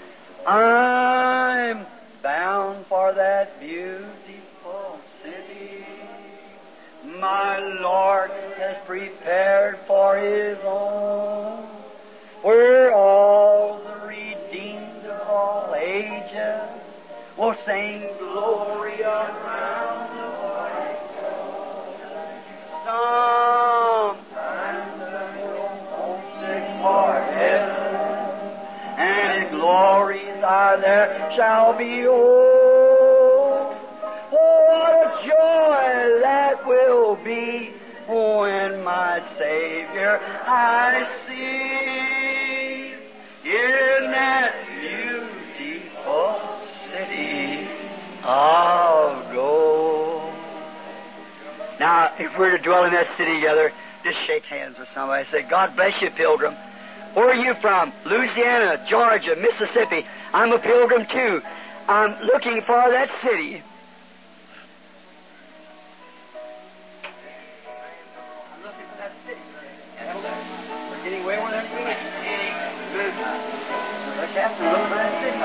I'm bound for that beautiful city my Lord has prepared for His own, where all the redeemed of all ages will sing glory around the world. Sometimes I'm homesick for heaven, and His glories are there shall behold. Oh, what a joy that will be when my Savior I see in that beautiful city of gold. Now, if we're to dwell in that city together, just shake hands with somebody. Say, God bless you, pilgrim. Where are you from? Louisiana, Georgia, Mississippi. I'm a pilgrim too. I'm looking for that city. I'm looking for that city. We're getting way more than we need. Look after a little bit of that city.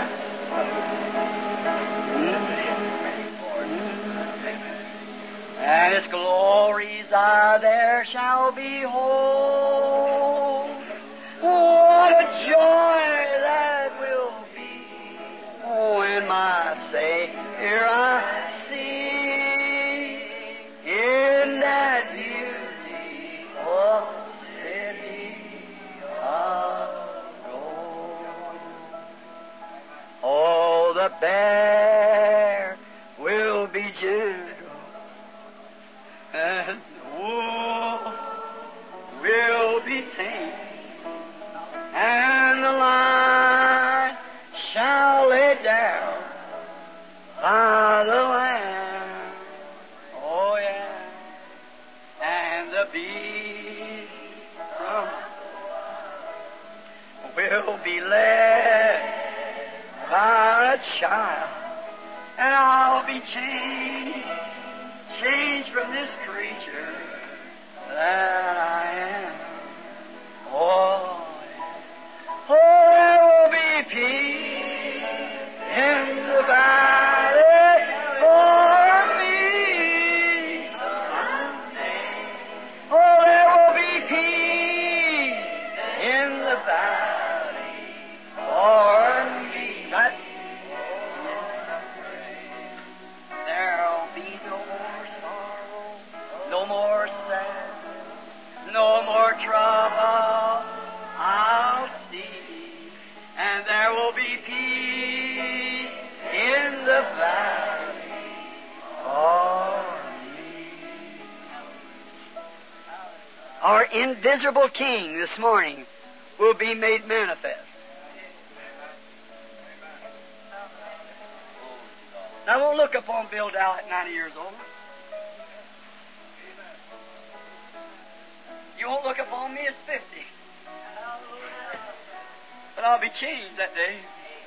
And His glories are there shall behold. What a joy that will be when my Savior I see in that beautiful city of gold. Oh, the bear will be Judah, and the wolf will be tame, and the lion shall lay down by the lamb. Oh, yeah. And the beast will be led by a child, and I'll be changed from this creature that I am. Oh, there will be peace in the valley for me. Oh, there will be peace in the valley for me. There'll be no more sorrow, no more sadness, no more trouble. I'll see, and there will be peace in the valley for me. Our invisible King this morning will be made manifest. Now, we'll look upon Bill Dow at 90 years old. You won't look upon me at 50. But I'll be changed that day.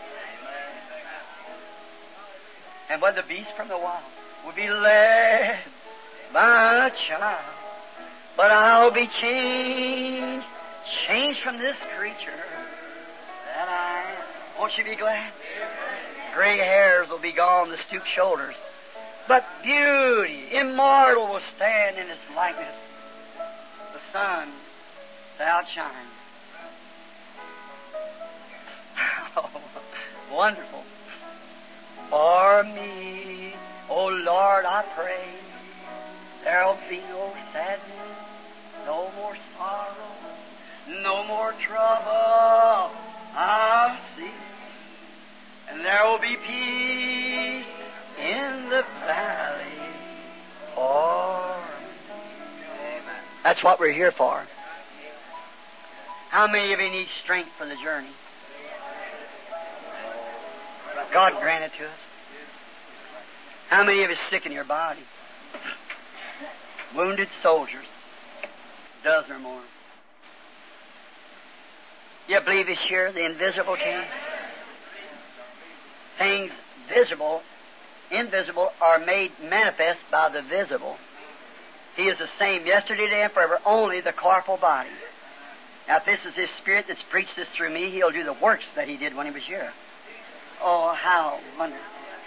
And when the beast from the wild will be led by a child, but I'll be changed from this creature that I am. Won't you be glad? Gray hairs will be gone, the stooped shoulders. But beauty, immortal, will stand in its likeness. The sun shall outshine. Oh, wonderful. For me, oh Lord, I pray, there'll be no sadness, no more sorrow, no more trouble I'll see. And there will be peace in the valley for me. That's what we're here for. How many of you need strength for the journey? God grant it to us. How many of you sick in your body? Wounded soldiers, a dozen or more. You believe He's here, the invisible King? Things visible, invisible, are made manifest by the visible. He is the same yesterday, today, and forever, only the corporal body. Now, if this is His Spirit that's preached this through me, He'll do the works that He did when He was here. Oh, how wonderful.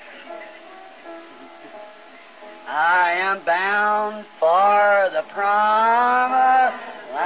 I am bound for the promised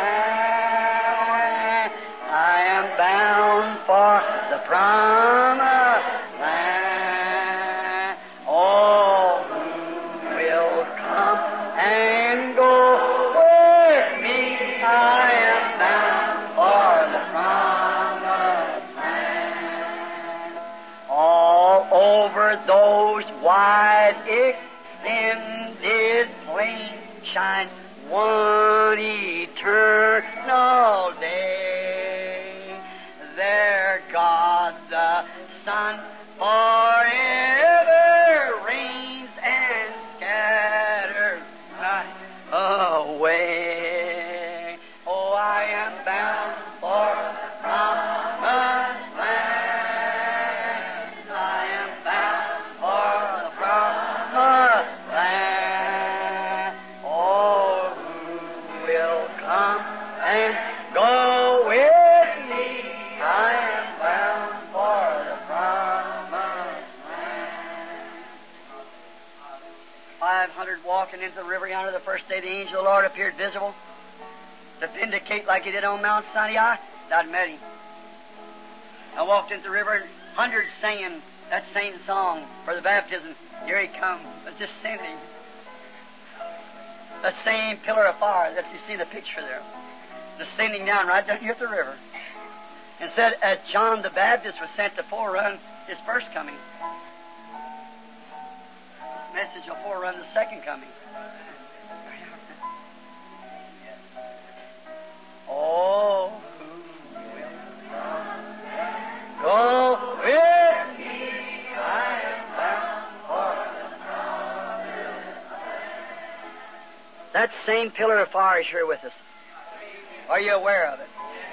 land. I am bound for the promised land. Oh, who will come and go with me? I am bound for the promised land. All over those wide extended plains shines one eternal day. There God the Son forever reigns and scatters night away. Oh, I am bound for the promised land. I am bound for the promised land. Oh, who will come and go with me? I am bound for the promised land. 500 walking into the river yonder the first day the angel of the Lord appeared visible to vindicate like He did on Mount Sinai. I'd met Him. I walked into the river, hundreds singing that same song for the baptism. Here He comes, descending. That same pillar of fire that you see in the picture there, descending down right down here at the river. And said, as John the Baptist was sent to forerun His first coming, this message will forerun the second coming. Oh, who will go with me? I am bound for the promised land. That same pillar of fire is here with us. Are you aware of it?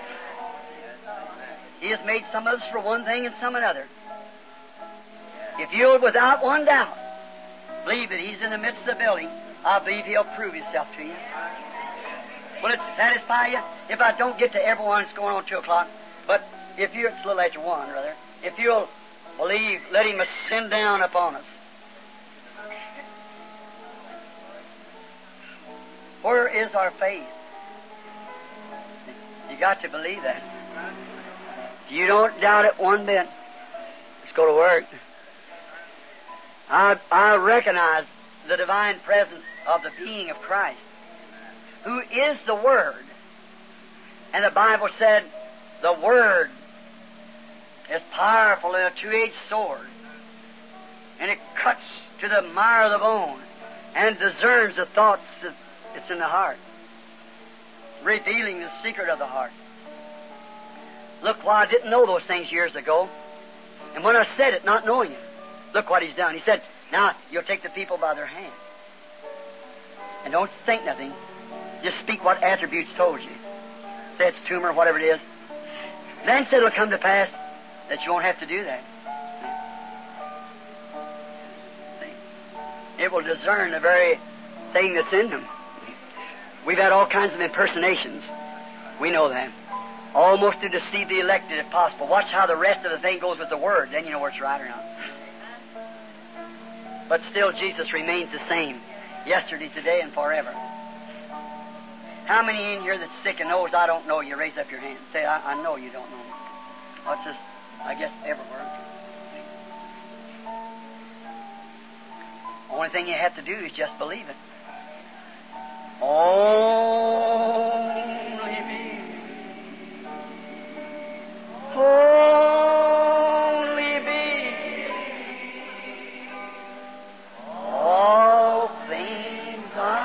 He has made some of us for one thing and some another. If you'll, without one doubt, believe that He's in the midst of the building, I believe He'll prove Himself to you. Will it satisfy you? If I don't get to everyone, it's going on 2 o'clock. But if you, it's a little after 1, rather. If you'll believe, let Him ascend down upon us. Where is our faith? You got to believe that. If you don't doubt it one bit, let's go to work. I recognize the divine presence of the being of Christ, who is the Word. And the Bible said, the Word is powerful in a two-edged sword, and it cuts to the marrow of the bone and discerns the thoughts that's in the heart, revealing the secret of the heart. Look, why I didn't know those things years ago, and when I said it, not knowing it, look what He's done. He said, now you'll take the people by their hand, and don't think nothing. Just speak what attributes told you. Say it's tumor, whatever it is. Then said it'll come to pass that you won't have to do that. See? It will discern the very thing that's in them. We've had all kinds of impersonations. We know that. Almost to deceive the elected if possible. Watch how the rest of the thing goes with the Word. Then you know where it's right or not. But still, Jesus remains the same. Yesterday, today, and forever. How many in here that's sick and knows I don't know you? Raise up your hand. Say, I know you don't know me. What's this? I guess everywhere. Only thing you have to do is just believe it. Only believe. Only believe. All things are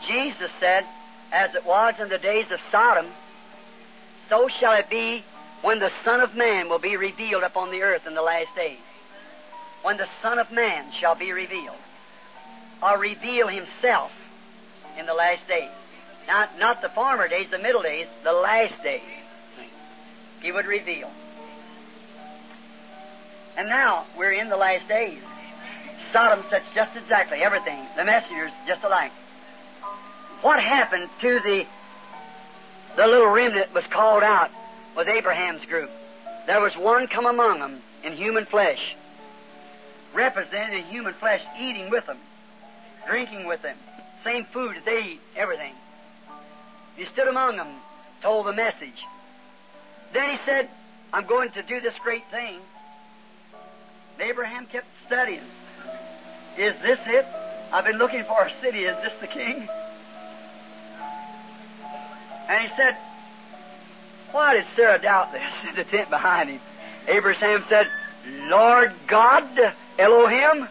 Jesus said, as it was in the days of Sodom, so shall it be when the Son of Man will be revealed upon the earth in the last days. When the Son of Man shall be revealed, or reveal Himself in the last days. Not the former days, the middle days, the last days. He would reveal. And now we're in the last days. Sodom such just exactly everything. The messengers just alike. What happened to the little remnant was called out with Abraham's group? There was one come among them in human flesh, represented in human flesh, eating with them, drinking with them, same food that they eat, everything. He stood among them, told the message. Then he said, I'm going to do this great thing. And Abraham kept studying. Is this it? I've been looking for a city. Is this the king? And he said, why did Sarah doubt this in the tent behind him? Abraham said, Lord God, Elohim.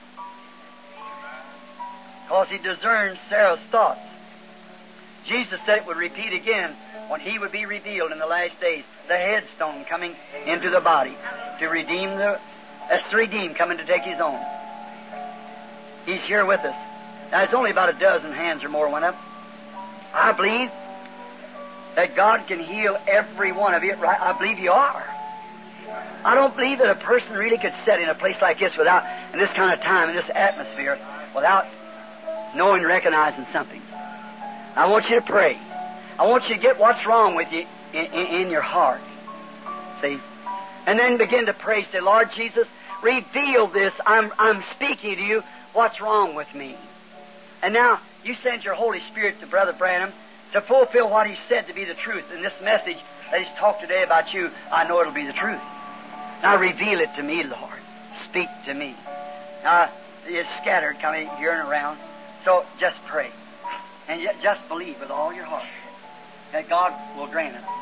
Because he discerned Sarah's thoughts. Jesus said it would repeat again when He would be revealed in the last days. The headstone coming into the body to redeem that's to redeem, coming to take His own. He's here with us. Now, it's only about a dozen hands or more went up. I believe that God can heal every one of you. Right? I believe you are. I don't believe that a person really could sit in a place like this without, in this kind of time, in this atmosphere, without knowing, recognizing something. I want you to pray. I want you to get what's wrong with you in your heart. See? And then begin to pray. Say, Lord Jesus, reveal this. I'm speaking to you. What's wrong with me? And now, you send your Holy Spirit to Brother Branham to fulfill what he said to be the truth. In this message that he's talked today about you, I know it'll be the truth. Now reveal it to me, Lord. Speak to me. Now, it's scattered coming here and around. So just pray. And yet just believe with all your heart that God will grant it.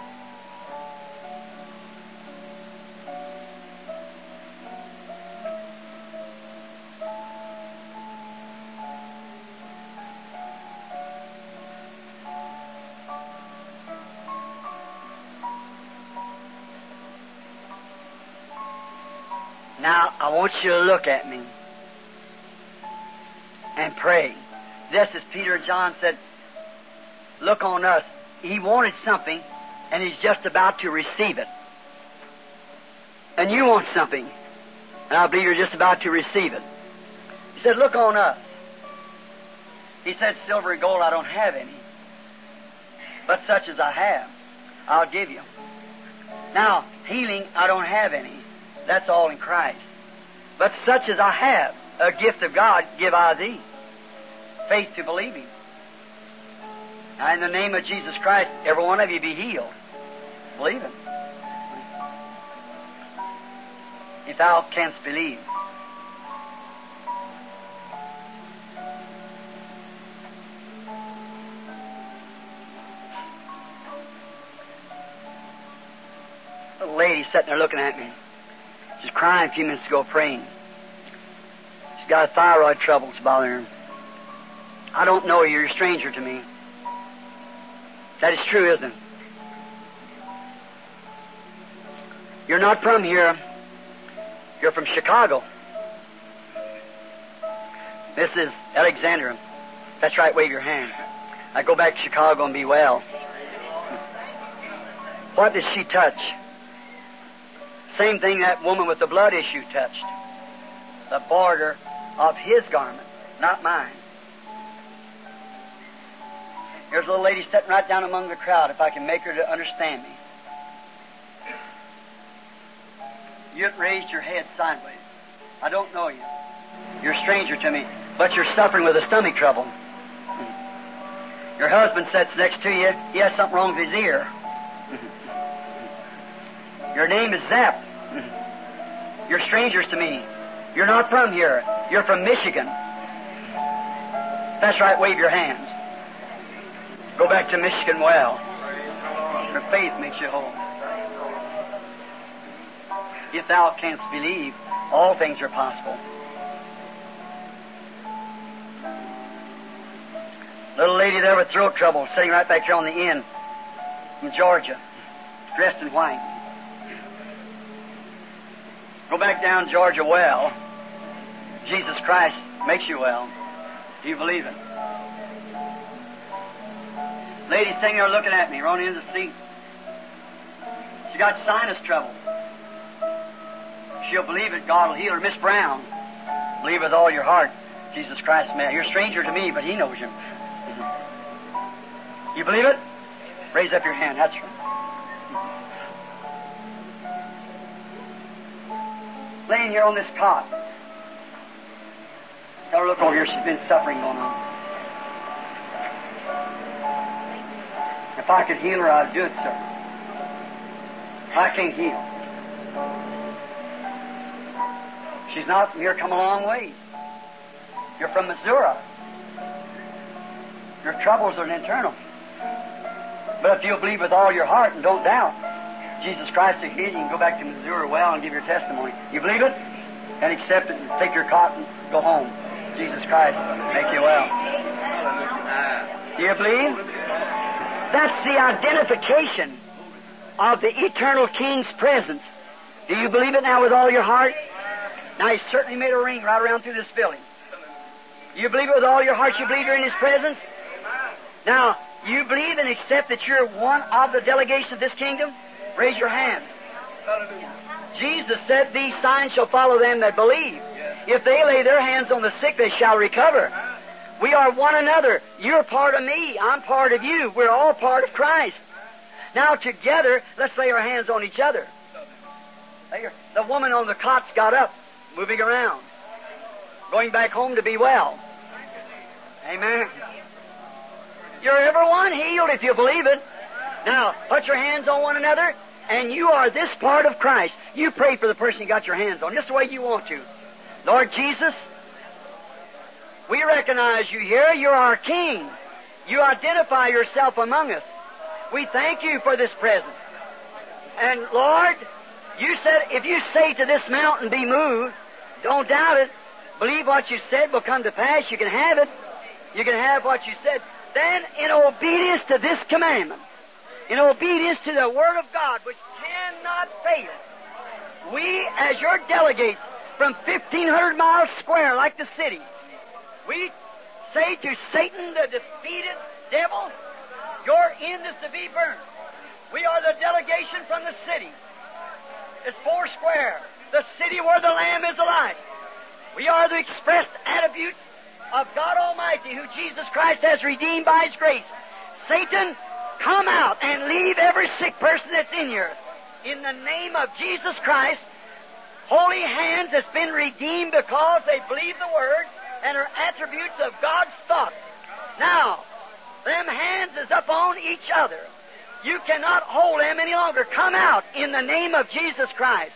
Now, I want you to look at me and pray. Just as Peter and John said, look on us. He wanted something, and he's just about to receive it. And you want something, and I believe you're just about to receive it. He said, look on us. He said, silver and gold I don't have any, but such as I have, I'll give you. Now, healing I don't have any. That's all in Christ. But such as I have, a gift of God, give I thee. Faith to believe Him. Now, in the name of Jesus Christ, every one of you be healed. Believe Him. If thou canst believe. A lady sitting there looking at me. She's crying a few minutes ago, praying. She's got thyroid troubles bothering her. I don't know you. You're a stranger to me. That is true, isn't it? You're not from here. You're from Chicago. This is Alexandra. That's right, wave your hand. I go back to Chicago and be well. What did she touch? Same thing that woman with the blood issue touched. The border of his garment, not mine. Here's a little lady sitting right down among the crowd, if I can make her to understand me. You haven't raised your head sideways. I don't know you. You're a stranger to me, but you're suffering with a stomach trouble. Your husband sits next to you. He has something wrong with his ear. Your name is Zapp. You're strangers to me. You're not from here. You're from Michigan. That's right, wave your hands. Go back to Michigan well. Your faith makes you whole. If thou canst believe, all things are possible. Little lady there with throat trouble, sitting right back here on the end in Georgia, dressed in white. Go back down Georgia well. Jesus Christ makes you well. Do you believe it? Lady sitting there looking at me, running in the seat. She got sinus trouble. She'll believe it. God will heal her. Miss Brown, believe with all your heart. Jesus Christ, man. You're a stranger to me, but He knows you. You believe it? Raise up your hand. That's right. Laying here on this cot. Tell her, look over here. She's been suffering going on. If I could heal her, I'd do it, sir. I can't heal. She's not from here, come a long way. You're from Missouri. Your troubles are internal. But if you'll believe with all your heart and don't doubt, Jesus Christ will heal you. You can go back to Missouri well and give your testimony. You believe it? And accept it and take your cot and go home. Jesus Christ will make you well. Do you believe? That's the identification of the eternal King's presence. Do you believe it now with all your heart? Now, He certainly made a ring right around through this building. You believe it with all your heart? You believe you're in His presence? Now, you believe and accept that you're one of the delegation of this kingdom? Raise your hand. Jesus said, these signs shall follow them that believe. If they lay their hands on the sick, they shall recover. We are one another. You're part of me. I'm part of you. We're all part of Christ. Now, together, let's lay our hands on each other. The woman on the cot's got up, moving around, going back home to be well. Amen. You're everyone healed if you believe it. Now, put your hands on one another, and you are this part of Christ. You pray for the person you got your hands on, just the way you want to. Lord Jesus, we recognize you here. You're our King. You identify yourself among us. We thank you for this presence. And Lord, you said, if you say to this mountain, be moved, don't doubt it. Believe what you said will come to pass. You can have it. You can have what you said. Then, in obedience to this commandment, in obedience to the Word of God, which cannot fail, we, as your delegates from 1,500 miles square, like the city, we say to Satan, the defeated devil, your end is to be burned. We are the delegation from the city. It's 4 square, the city where the Lamb is alive. We are the expressed attributes of God Almighty, who Jesus Christ has redeemed by His grace. Satan, come out and leave every sick person that's in here. In the name of Jesus Christ, holy hands that's been redeemed because they believe the Word and are attributes of God's thought. Now, them hands is up on each other. You cannot hold them any longer. Come out in the name of Jesus Christ.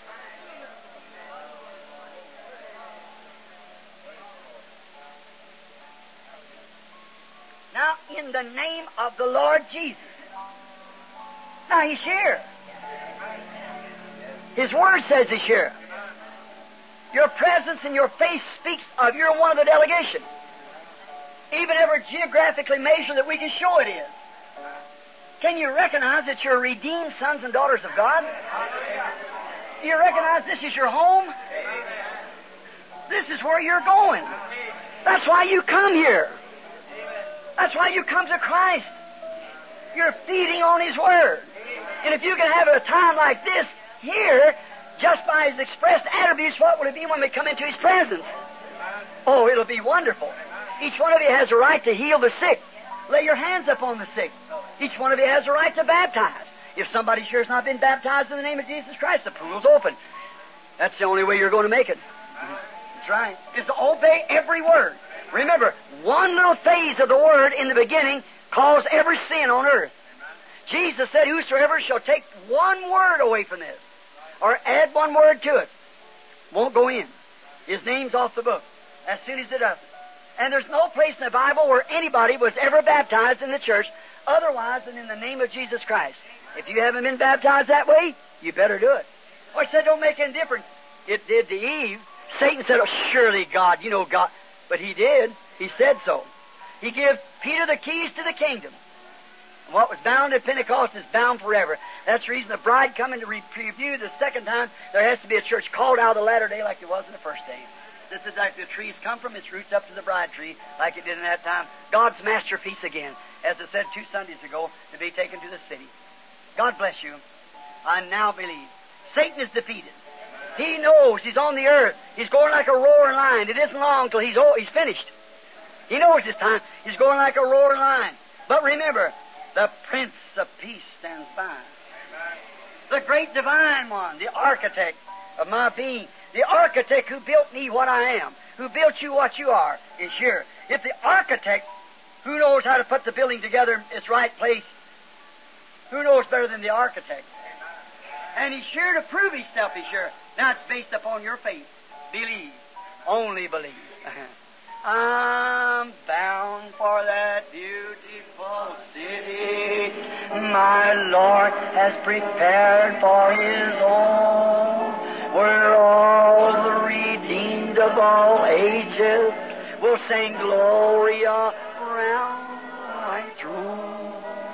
Now, in the name of the Lord Jesus. Now, He's here. His Word says He's here. Your presence and your face speaks of you're one of the delegation. Even ever geographically measured that we can show it is. Can you recognize that you're redeemed sons and daughters of God? Do you recognize this is your home? This is where you're going. That's why you come here. That's why you come to Christ. You're feeding on His Word. And if you can have a time like this here, just by His expressed attributes, what will it be when we come into His presence? Oh, it'll be wonderful. Each one of you has a right to heal the sick. Lay your hands upon the sick. Each one of you has a right to baptize. If somebody sure has not been baptized in the name of Jesus Christ, the pool's open. That's the only way you're going to make it. That's right. Is to obey every word. Remember, one little phase of the Word in the beginning caused every sin on earth. Jesus said, whosoever shall take one word away from this, or add one word to it, won't go in. His name's off the book as soon as it does it. And there's no place in the Bible where anybody was ever baptized in the church otherwise than in the name of Jesus Christ. If you haven't been baptized that way, you better do it. Oh, He said, don't make any difference. It did to Eve. Satan said, oh, surely God, you know God. But He did. He said so. He gave Peter the keys to the kingdom. And what was bound at Pentecost is bound forever. That's the reason the bride coming to review the second time, there has to be a church called out of the latter day like there was in the first day. This is like the trees come from its roots up to the bride tree, like it did in that time. God's masterpiece again, as I said 2 Sundays ago, to be taken to the city. God bless you. I now believe. Satan is defeated. He knows he's on the earth. He's going like a roaring lion. It isn't long till he's finished. He knows his time. He's going like a roaring lion. But remember, the Prince of Peace stands by. The great divine one, the architect of my being, the architect who built me what I am, who built you what you are, is here. If the architect, who knows how to put the building together in its right place, who knows better than the architect? And he's sure to prove himself, he's sure. Now it's based upon your faith. Believe. Only believe. I'm bound for that beautiful city my Lord has prepared for His own, where all the redeemed of all ages will sing Gloria round my throne.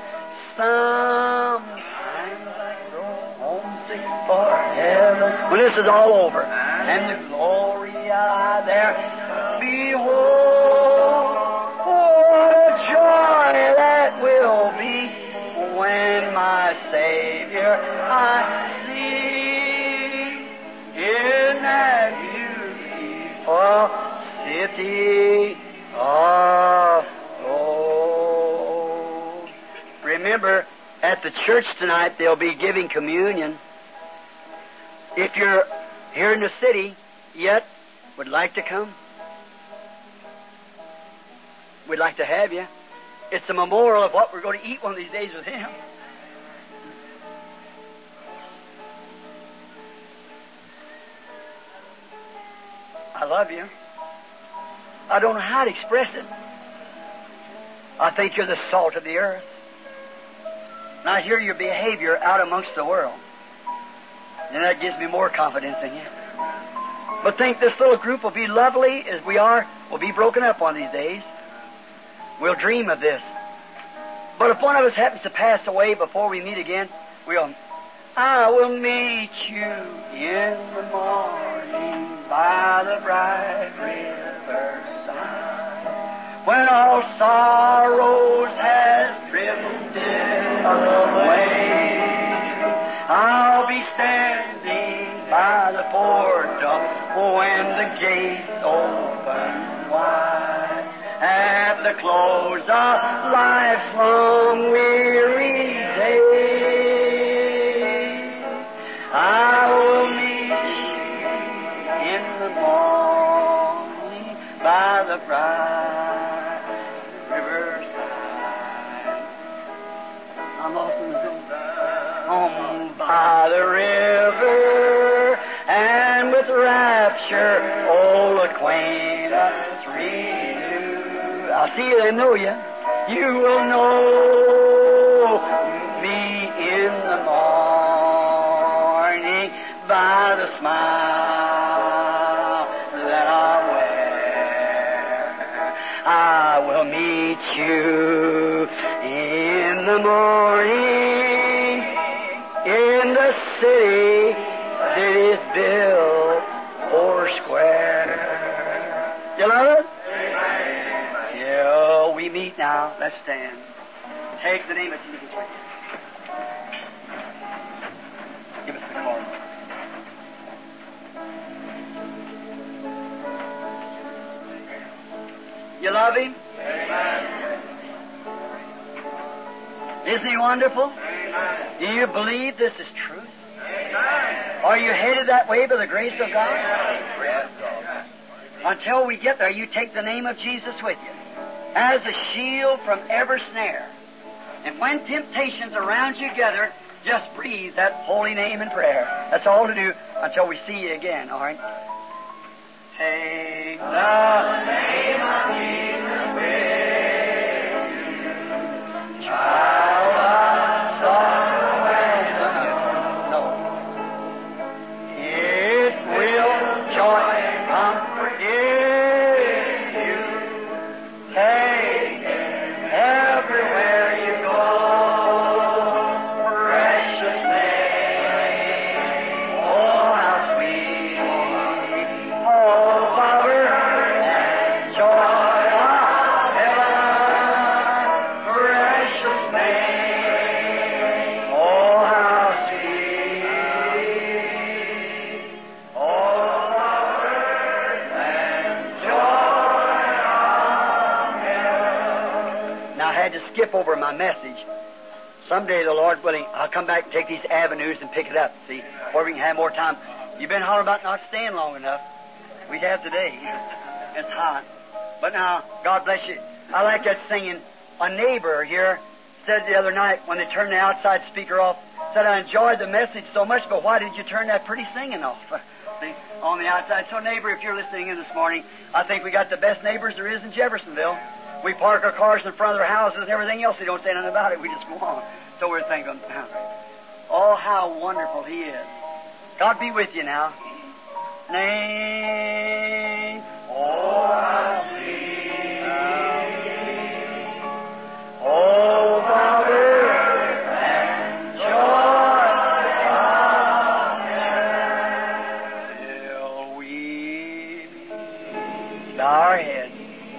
Sometimes I grow homesick for heaven when this is all over, and the Gloria there. Behold, what a joy that will be when my Savior I see in that beautiful city of gold. Remember, at the church tonight, they'll be giving communion. If you're here in the city yet would like to come, we'd like to have you. It's a memorial of what we're going to eat one of these days with Him. I love you. I don't know how to express it. I think you're the salt of the earth. And I hear your behavior out amongst the world. And that gives me more confidence in you. But think this little group will be lovely as we are, will be broken up one of these days. We'll dream of this. But if one of us happens to pass away before we meet again, I will meet you in the morning by the bright riverside, when all sorrows has drifted away. I'll be standing by the porch when the gates open wide. At the close of life's long weary day, I will meet you in the morning by the bright riverside. I'm lost in the zone. Home by the river, and with rapture old acquaintance renew. I'll see you and know you. You will know me in the morning by the smile that I wear. I will meet you in the morning in the city that is built or square. You love it? We meet now. Let's stand. Take the name of Jesus with you. Give us the card. You love Him? Amen. Isn't He wonderful? Amen. Do you believe this is truth? Amen. Are you headed that way by the grace of God? Yes. Until we get there, you take the name of Jesus with you as a shield from every snare. And when temptations around you gather, just breathe that holy name in prayer. That's all to do until we see you again, all right? Take the name of Jesus with you, child of sorrow and no. It will joy and comfort give you. Take had to skip over my message. Someday, the Lord willing, I'll come back and take these avenues and pick it up, see, or we can have more time. You've been hollering about not staying long enough. We have today. It's hot. But now, God bless you. I like that singing. A neighbor here said the other night when they turned the outside speaker off, said, I enjoyed the message so much, but why did you turn that pretty singing off? See, on the outside. So, neighbor, if you're listening in this morning, I think we got the best neighbors there is in Jeffersonville. We park our cars in front of their houses and everything else. They don't say nothing about it. We just go on. So we're thinking, oh, how wonderful He is. God be with you now. Name, oh, how sweet, oh, Father, and joy, till we bow our heads.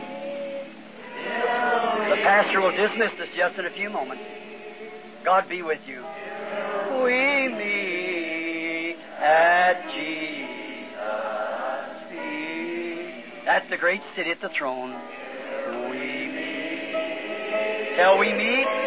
The pastor will dismiss us just in a few moments. God be with you. We meet at Jesus' feet. That's the great city at the throne. We meet. Shall we meet?